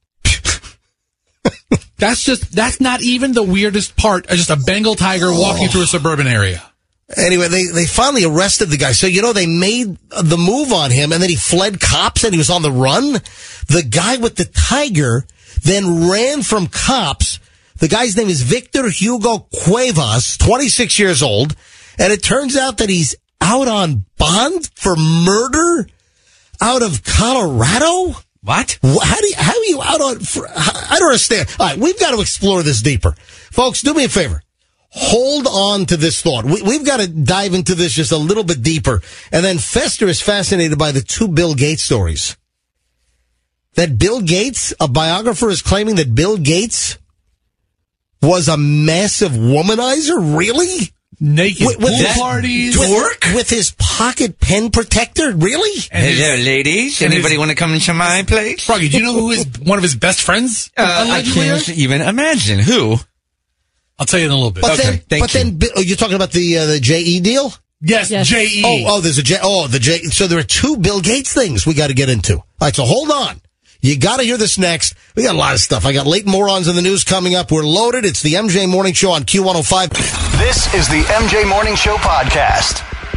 That's just, that's not even the weirdest part. Just a Bengal tiger walking through a suburban area. Anyway, they, they finally arrested the guy. So, you know, they made the move on him, and then he fled cops, and he was on the run. The guy with the tiger then ran from cops. The guy's name is Victor Hugo Cuevas, twenty-six years old. And it turns out that he's out on bond for murder out of Colorado. What? How do you, how are you out on, for, I don't understand. All right, we've got to explore this deeper. Folks, do me a favor. Hold on to this thought. We, we've got to dive into this just a little bit deeper. And then Fester is fascinated by the two Bill Gates stories. That Bill Gates, a biographer is claiming that Bill Gates was a massive womanizer? Really? naked with, with pool his, parties. With, with his pocket pen protector? Really? Hello, ladies. Anybody want to come into my place? Froggy, do you know who is one of his best friends? Uh, I can't even imagine. Who? I'll tell you in a little bit. But Okay, then, thank but you. then, oh, you're talking about the uh, the J E deal? Yes, Yes. J E. Oh, oh, there's a J. Oh, the J. So there are two Bill Gates things we got to get into. All right, so hold on. You got to hear this next. We got a lot of stuff. I got late morons in the news coming up. We're loaded. It's the M J Morning Show on Q one oh five. This is the M J Morning Show podcast.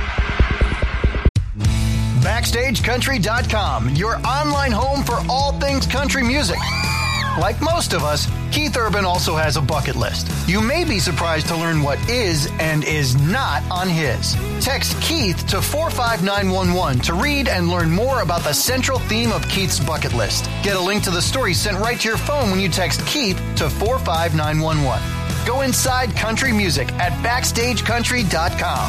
Backstage Country dot com, your online home for all things country music. Like most of us, Keith Urban also has a bucket list. You may be surprised to learn what is and is not on his. Text Keith to four five nine one one to read and learn more about the central theme of Keith's bucket list. Get a link to the story sent right to your phone when you text Keith to four five nine one one. Go inside country music at backstage country dot com.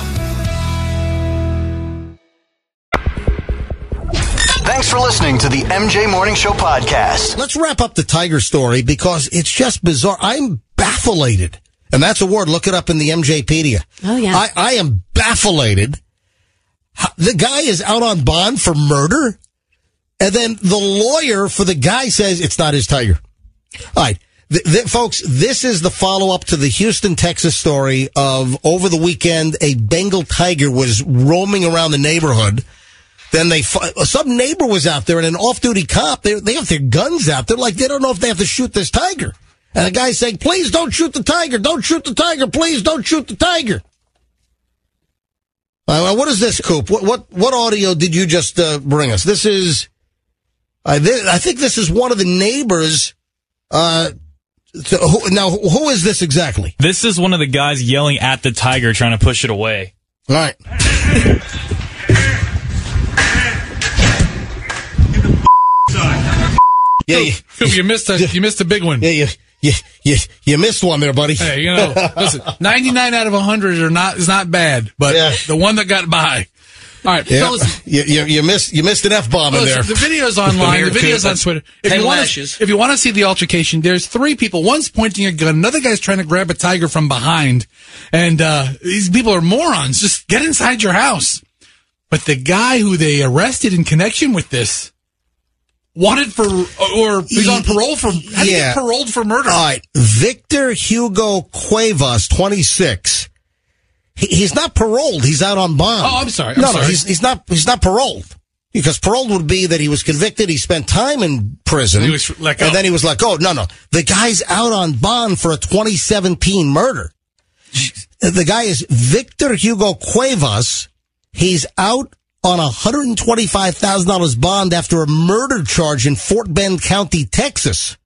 Thanks for listening to the M J Morning Show podcast. Let's wrap up the Tiger story because it's just bizarre. I'm bafflated. And that's a word. Look it up in the MJpedia. Oh, yeah. I, I am bafflated. The guy is out on bond for murder. And then the lawyer for the guy says it's not his tiger. All right. Th- th- folks, this is the follow-up to the Houston, Texas story of over the weekend, a Bengal tiger was roaming around the neighborhood. Then they, some neighbor was out there and an off-duty cop, they, they have their guns out. They're like, they don't know if they have to shoot this tiger. And the guy's saying, please don't shoot the tiger. Don't shoot the tiger. Please don't shoot the tiger. Uh, what is this, Coop? What, what, what audio did you just uh, bring us? This is, uh, th- I think this is one of the neighbors. Uh, to, who, now, who is this exactly? This is one of the guys yelling at the tiger, trying to push it away. All right. Yeah, you, you missed a you missed a big one. Yeah, you you you, you missed one there, buddy. Hey, you know, listen, ninety-nine out of one hundred are not is not bad, but Yeah. the one that got by. All right, Yeah. fellas, You, you you missed you missed an F bomb in there. listen, the video's online. The America, video's on that's Twitter. If ten you want lashes. to, if you want to see the altercation, there's three people. One's pointing a gun. Another guy's trying to grab a tiger from behind. And uh these people are morons. Just get inside your house. But the guy who they arrested in connection with this wanted for, or he's on parole for, how do you Yeah. get paroled for murder? All right, Victor Hugo Cuevas, twenty-six. He, he's not paroled. He's out on bond. Oh, I'm sorry. I'm no, sorry. no, he's he's not he's not paroled because paroled would be that he was convicted. He spent time in prison. He was let go. And then he was let go. No, no, the guy's out on bond for a twenty seventeen murder. The guy is Victor Hugo Cuevas. He's out on a one hundred twenty-five thousand dollars bond after a murder charge in Fort Bend County, Texas.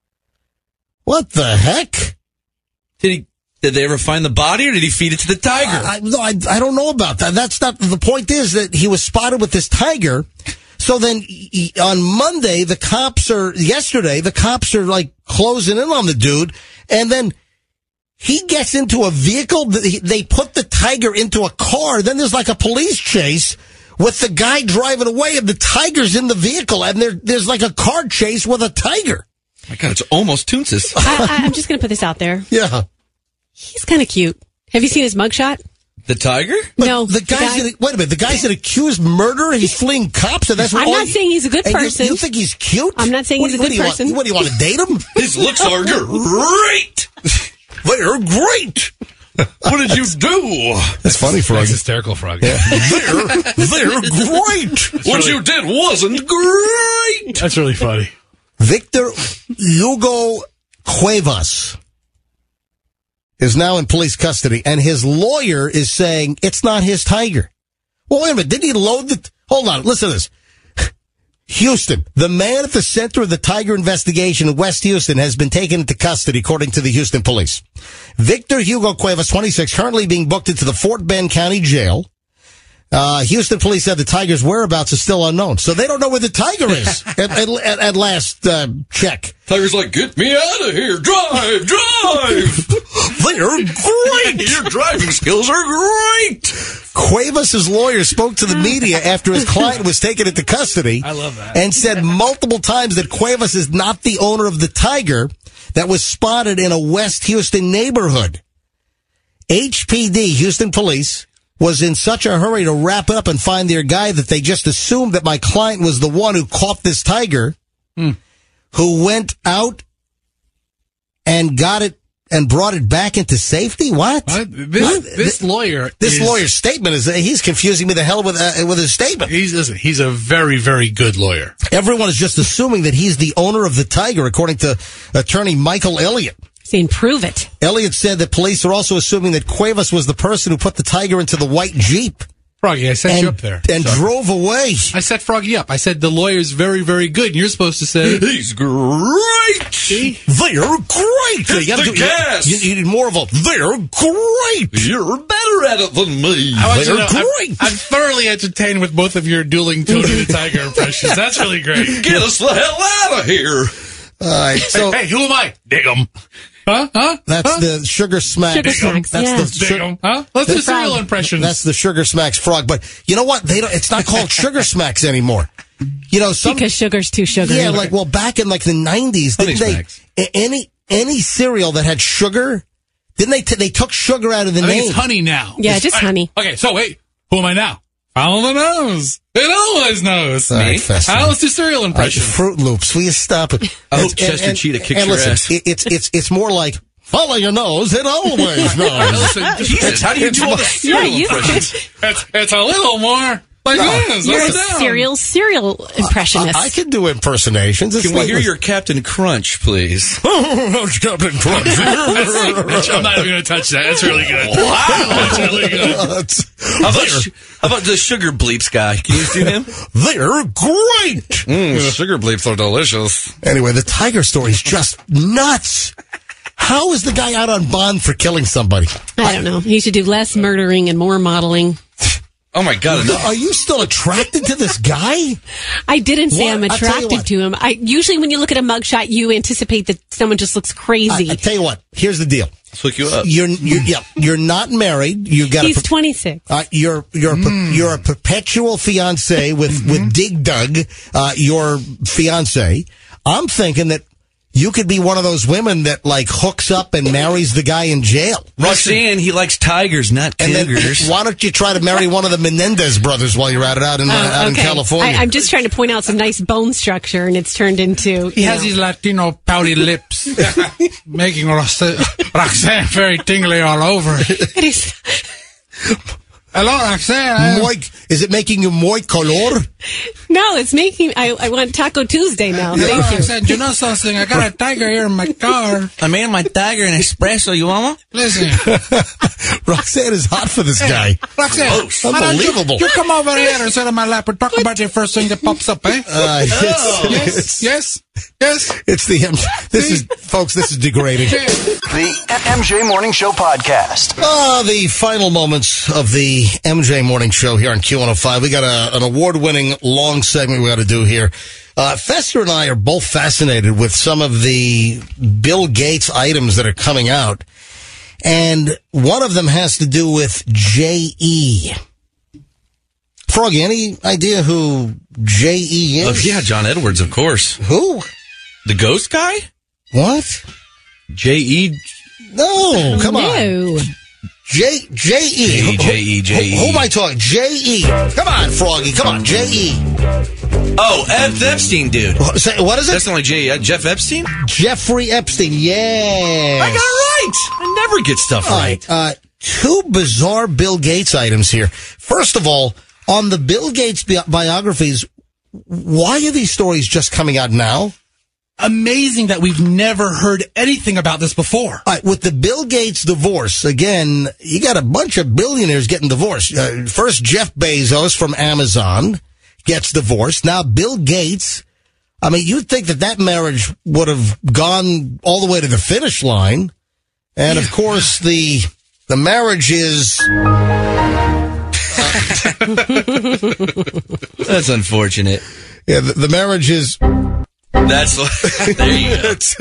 What the heck? Did he? Did they ever find the body, or did he feed it to the tiger? I, no, I, I don't know about that. That's not the point. Is that he was spotted with this tiger. So then he, on Monday, the cops are yesterday. The cops are like closing in on the dude, and then he gets into a vehicle. They put the tiger into a car. Then there's like a police chase with the guy driving away, and the tiger's in the vehicle, and there, there's like a car chase with a tiger. My God, it's almost Toonsis. I, I, I'm just going to put this out there. Yeah. He's kind of cute. Have you seen his mugshot? The tiger? But No, the the guy's guy- an, wait a minute. The guy's an accused murderer. He's fleeing cops, and that's what I'm all not he- saying he's a good and you- person. You, think he's cute? I'm not saying What he's do- a what good do you person. Want, what do you want to date him? His looks are great. They're great. What did you do? That's funny, Frog. That's hysterical, Frog. Yeah. they're they're great. What you did wasn't great. That's really funny. Victor Hugo Cuevas is now in police custody, and his lawyer is saying it's not his tiger. Well, wait a minute. Didn't he load the... T- Hold on. Listen to this. Houston, the man at the center of the tiger investigation in West Houston has been taken into custody, according to the Houston police. Victor Hugo Cuevas, twenty-six, currently being booked into the Fort Bend County Jail. Uh, Houston police said the tiger's whereabouts is still unknown, so they don't know where the tiger is at, at, at, at last uh, check. Tiger's like, get me out of here. Drive, drive. They're great. Your driving skills are great. Cuevas' lawyer spoke to the media after his client was taken into custody. I love that. And said multiple times that Cuevas is not the owner of the tiger that was spotted in a West Houston neighborhood. H P D, Houston Police, was in such a hurry to wrap up and find their guy that they just assumed that my client was the one who caught this tiger, Hmm. who went out and got it and brought it back into safety. What? Uh, this What? this lawyer, This is, lawyer's statement is he's confusing me the hell with uh, with his statement. He's listen, he's a very very good lawyer. Everyone is just assuming that he's the owner of the tiger, according to attorney Michael Elliott. Saying, prove it. Elliott said that police are also assuming that Cuevas was the person who put the tiger into the white Jeep. Froggy, I set and, you up there. And Sorry. drove away. I set Froggy up. I said the lawyer's very, very good. And you're supposed to say, he's great. See? They're great. Hit You, the do, gas. you, you need more of a, they're great. You're better at it than me. I want you They're to know, I'm- great. I'm, thoroughly entertained with both of your dueling Tony the Tiger impressions. That's really great. Get us the hell out of here. All right, so hey, hey, who am I? Dig 'em. Huh? Huh? that's huh? the Sugar Smacks. Sugar Smacks, That's yeah. the Dig su- 'em. Huh? Let's do the cereal frog. impressions. That's the Sugar Smacks frog. But you know what? They don't. It's not called Sugar Smacks anymore. You know, some Because sugar's too sugary. yeah, like well, back in like the nineties, Honey didn't they Smacks. a- any any cereal that had sugar? Didn't they? T- they took sugar out of the I think name. it's honey now. Yeah, It's- just I- honey. Okay, so wait, who am I now? Follow the nose. It always knows. All right, Me? Fester. Now let's do cereal All right, impressions. Fruit Loops. Will you stop it? I hope And- Chester and- Cheetah kicks and your listen, ass. it- It's it's it's more like follow your nose. It always knows. Listen, Jesus, how do you do all the Yeah, cereal you impressions? it's, it's a little more like this. You're up a and down. cereal, cereal impressionist. I can do impersonations. It's Can we like, hear your Captain Crunch, please? Captain Crunch? That's- I'm not even going to touch that. That's really good. Wow. That's really good. How about, sh- how about the Sugar Bleeps guy? Can you do him? They're great. Mm, sugar Bleeps are delicious. Anyway, the tiger story is just nuts. How is the guy out on bond for killing somebody? I don't know. He should do less murdering and more modeling. Oh my God. Are you still attracted to this guy? I didn't say What? I'm I'll tell you attracted what. to him. I usually when you look at a mugshot, you anticipate that someone just looks crazy. I, I tell you what. Here's the deal. Let's hook you up. You're you're yeah, you're not married. You got He's a, twenty-six. uh, you're you're a, per- you're a perpetual fiance with with Dig Dug, uh, your fiance. I'm thinking that you could be one of those women that like hooks up and marries the guy in jail. Roxanne, he likes tigers, not And then cougars. why don't you try to marry one of the Menendez brothers while you're at it out in uh, out in California? I, I'm just trying to point out some nice bone structure, and it's turned into. He you has know. these Latino pouty lips, making Roxanne, Roxanne very tingly all over. It is. Hello, Roxanne. Muy, is it making you muy color? No, it's making. I, I want Taco Tuesday now. Hello, Thank you. Roxanne. You know something? I got a tiger here in my car. I made my tiger an espresso. You want one? Listen, Roxanne is hot for this guy. Roxanne. Gross. why don't you- Unbelievable. You, come over here and sit on my lap and talk about your first thing that pops up, eh? Uh, it's, yes, it's, yes, yes. it's the M- this is folks. This is degrading. The M J Morning Show podcast. Ah, the final moments of the M J Morning Show here on Q one oh five. We got a, an award-winning long segment we got to do here. Uh, Fester and I are both fascinated with some of the Bill Gates items that are coming out. And one of them has to do with J E. Froggy, any idea who J E is? Oh, yeah, John Edwards, of course. Who? The ghost guy? What? J E. No, come on. No. J J E. J E, J E, J E. Who, who am I talking? J E. Come on, Froggy. Come on, J E. Oh, Ed Epstein, dude. What is it? That's not like J E. Uh, Jeff Epstein? Jeffrey Epstein. Yes. I got it right. I never get stuff All right. right. Uh, two bizarre Bill Gates items here. First of all, on the Bill Gates bi- biographies, why are these stories just coming out now? Amazing that we've never heard anything about this before. All right, with the Bill Gates divorce, again, you got a bunch of billionaires getting divorced. Uh, first, Jeff Bezos from Amazon gets divorced. Now, Bill Gates. I mean, you'd think that that marriage would have gone all the way to the finish line. And, of course, the the marriage is... That's unfortunate. Yeah, the, the marriage is... That's there you go. it's,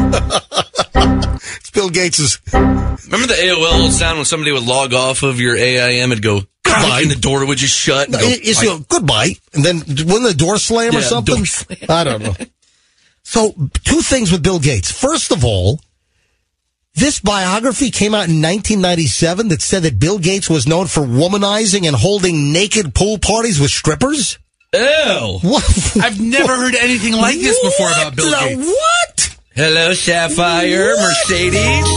it's Bill Gates's. Remember the A O L sound when somebody would log off of your A I M and go goodbye, and the door would just shut. And No, go, it- it's, you know, goodbye, and then wouldn't the door slam or Yeah, something? door slam. I don't know. So, two things with Bill Gates. First of all, This biography came out in nineteen ninety-seven that said that Bill Gates was known for womanizing and holding naked pool parties with strippers. Ew. What? I've never heard anything like this before about Bill the- Gates. What? Hello, Sapphire, What? Mercedes,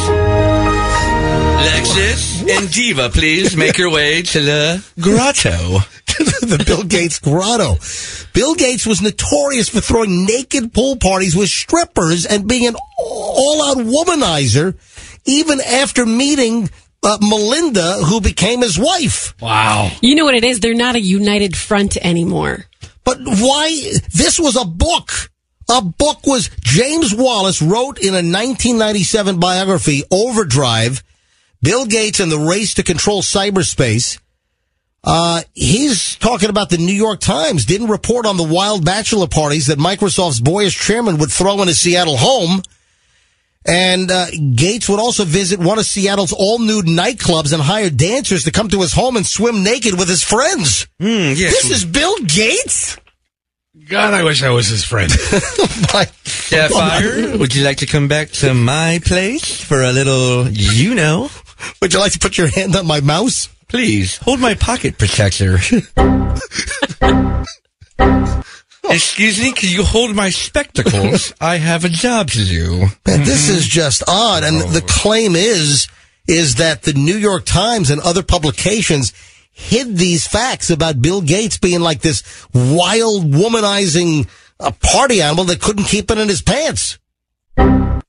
Lexus, and Diva. Please make your way to the grotto. The Bill Gates grotto. Bill Gates was notorious for throwing naked pool parties with strippers and being an all-out womanizer, even after meeting uh, Melinda, who became his wife. Wow. You know what it is? They're not a united front anymore. But why? This was a book. A book was James Wallace wrote in a nineteen ninety-seven biography, Overdrive, Bill Gates and the Race to Control Cyberspace. Uh, he's talking about the New York Times didn't report on the wild bachelor parties that Microsoft's boyish chairman would throw in his Seattle home. And uh, Gates would also visit one of Seattle's all-nude nightclubs and hire dancers to come to his home and swim naked with his friends. Mm, yes. This is Bill Gates? God, I wish I was his friend. My, Sapphire, would you like to come back to my place for a little, you know? Would you like to put your hand on my mouse? Please, hold my pocket protector. Excuse me, can you hold my spectacles? I have a job to do. Man, this is just odd. And the claim is, is that the New York Times and other publications hid these facts about Bill Gates being like this wild, womanizing uh, party animal that couldn't keep it in his pants. I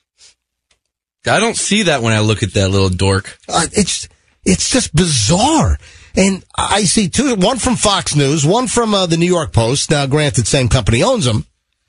don't see that when I look at that little dork. Uh, it's, it's just bizarre. And I see two, one from Fox News, one from uh, the New York Post. Now, granted, same company owns them,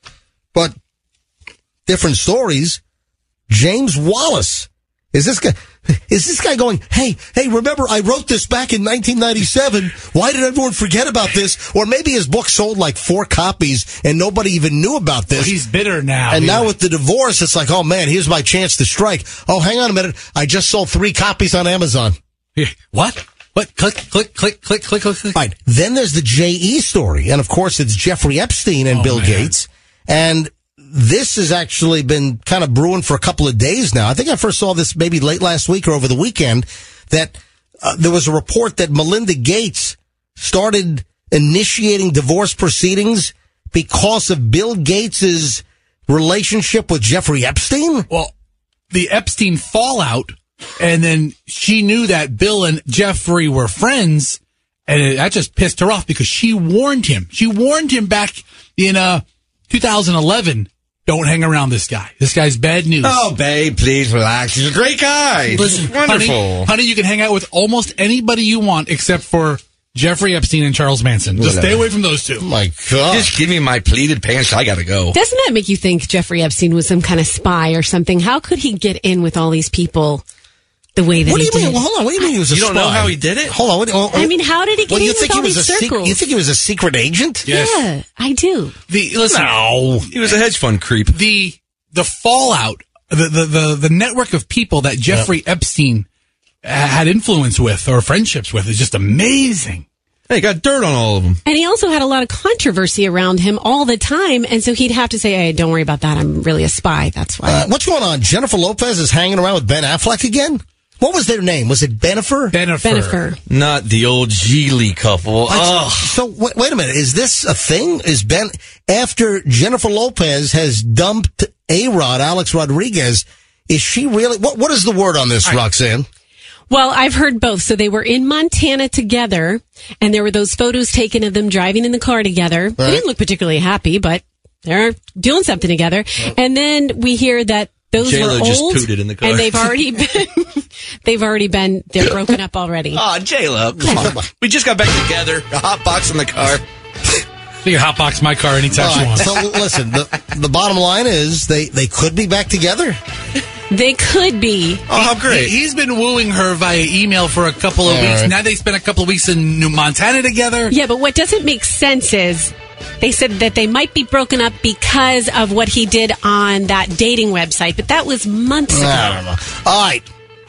but different stories. James Wallace. Is this guy, is this guy going, hey, hey, remember I wrote this back in nineteen ninety-seven. Why did everyone forget about this? Or maybe his book sold like four copies and nobody even knew about this. Well, he's bitter now. And yeah. now with the divorce, it's like, oh man, here's my chance to strike. Oh, hang on a minute. I just sold three copies on Amazon. Yeah. What? What? Click, click, click, click, click, click, click. All right. Then there's the J E story. And of course, it's Jeffrey Epstein and Oh, Bill man. Gates. And this has actually been kind of brewing for a couple of days now. I think I first saw this maybe late last week or over the weekend that uh, there was a report that Melinda Gates started initiating divorce proceedings because of Bill Gates's relationship with Jeffrey Epstein. Well, the Epstein fallout, and then she knew that Bill and Jeffrey were friends, and it, that just pissed her off because she warned him. She warned him back in uh, two thousand eleven. Don't hang around this guy. This guy's bad news. Oh, babe, please relax. He's a great guy. Listen, Wonderful. Honey, honey, you can hang out with almost anybody you want except for Jeffrey Epstein and Charles Manson. Just Whatever. stay away from those two. Oh my God. Just give me my pleated pants. I gotta go. Doesn't that make you think Jeffrey Epstein was some kind of spy or something? How could he get in with all these people the way that What do he you mean? did? Well, hold on. What do you mean he was a You don't spy? know how he did it? Hold on. What, oh, I mean, how did he get well, in you with think all he was these a circles? secret? You think he was a secret agent? Yes. Yeah, I do. The listen, No. He was a hedge fund creep. the the fallout, the the the, the network of people that Jeffrey Epstein uh, had influence with or friendships with is just amazing. Hey, got dirt on all of them. And he also had a lot of controversy around him all the time, and so he'd have to say, hey, don't worry about that. I'm really a spy. That's why. Uh, what's going on? Jennifer Lopez is hanging around with Ben Affleck again? What was their name? Was it Bennifer? Bennifer. Bennifer. Not the old Geely couple. I- Ugh. So wait, wait a minute. Is this a thing? Is Ben after Jennifer Lopez has dumped A-Rod, Alex Rodriguez? Is she really? What What is the word on this, Roxanne? Well, I've heard both. So they were in Montana together, and there were those photos taken of them driving in the car together. They didn't look particularly happy, but they're doing something together. And then we hear that those J-Lo were just old, pooted in the car. and they've already been, they've already been, they're broken up already. Oh, J-Lo. Come on. We just got back together. A hot box in the car. You can hotbox my car anytime All you right, want. so listen, the, the bottom line is they, they could be back together. They could be. Oh, how great. He, he's been wooing her via email for a couple of All weeks. right. Now they spent a couple of weeks in New Montana together. Yeah, but what doesn't make sense is they said that they might be broken up because of what he did on that dating website, but that was months ago. I don't know. All right.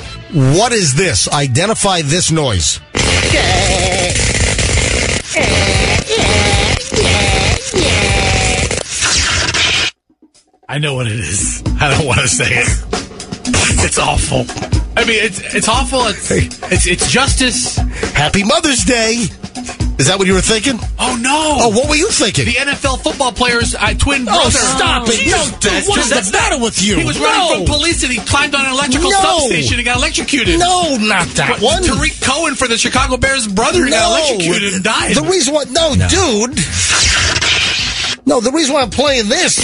What is this? Identify this noise. I know what it is. I don't want to say it. It's awful. I mean, it's it's awful. It's it's, it's justice. Happy Mother's Day. Is that what you were thinking? Oh, no. Oh, what were you thinking? The N F L football player's uh, twin Oh, brother. stop it. No, dude, what is the matter with you? He was No. running from police and he climbed on an electrical No. substation and got electrocuted. No, not that But one. Tariq Cohen for the Chicago Bears' brother got electrocuted and died. The reason why, no, No. dude. No, the reason why I'm playing this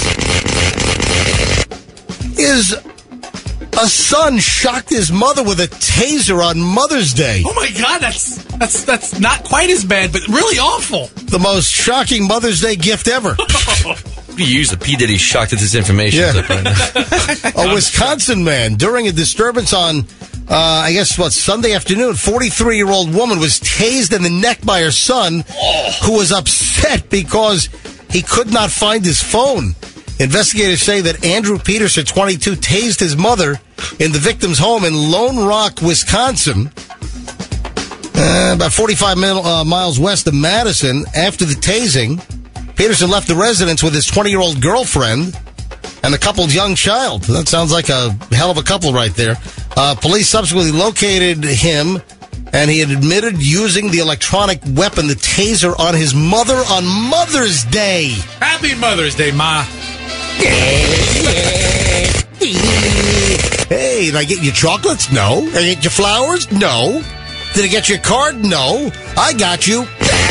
is a son shocked his mother with a taser on Mother's Day. Oh my God, that's that's that's not quite as bad, but really awful. The most shocking Mother's Day gift ever. You use the P. Diddy shocked at this information. Yeah. clip right now. A Wisconsin man, during a disturbance on, uh, I guess, what, Sunday afternoon, forty-three-year-old woman was tased in the neck by her son, who was upset because he could not find his phone. Investigators say that Andrew Peterson, twenty-two, tased his mother in the victim's home in Lone Rock, Wisconsin, uh, about forty-five mil, uh, miles west of Madison. After the tasing, Peterson left the residence with his twenty-year-old girlfriend and the couple's young child. That sounds like a hell of a couple right there. Uh, police subsequently located him, and he had admitted using the electronic weapon, the taser, on his mother on Mother's Day. Happy Mother's Day, Ma. Hey, did I get you chocolates? No. Did I get you flowers? No. Did I get you a card? No. I got you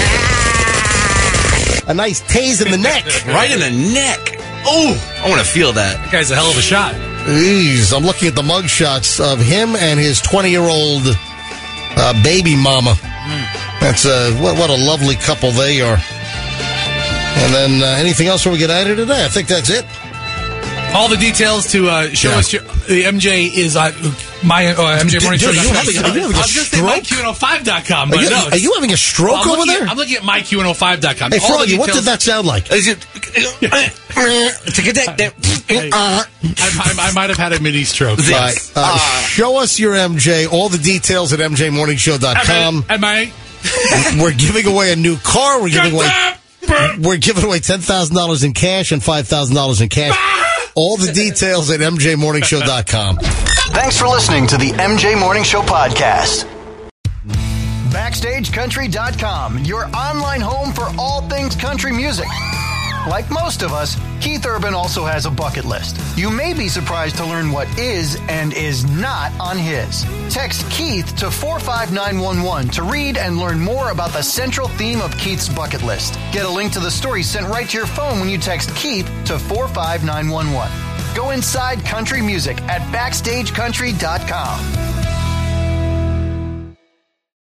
a nice tase in the neck. Right in the neck. Oh, I want to feel that. That guy's a hell of a shot. Jeez, I'm looking at the mug shots of him and his twenty-year-old uh, baby mama. Mm. That's uh, what, what a lovely couple they are. And then uh, anything else before we get out of today? I think that's it. All the details to uh, show Yeah. us your, the M J is uh, my uh, M J Morning Show. Dude, are you having- are you having a I was going to say stroke? my Q N O five dot com, Are but you, no. are you having a stroke I'm over looking there? At, I'm looking at my Q N O five dot com. Hey, All the Froggy, what did details- that sound like? Is it? Hey, I, I, I might have had a mini stroke. All right, uh, show us your M J. All the details at M J morning show dot com. Am I? We're giving away a new car. We're giving away we're giving away ten thousand dollars in cash and five thousand dollars in cash. All the details at M J morning show dot com. Thanks for listening to the M J Morning Show podcast. Backstage Country dot com, your online home for all things country music. Like most of us, Keith Urban also has a bucket list. You may be surprised to learn what is and is not on his. Text Keith to four five nine one one to read and learn more about the central theme of Keith's bucket list. Get a link to the story sent right to your phone when you text Keith to four five nine one one. Go inside country music at backstage country dot com.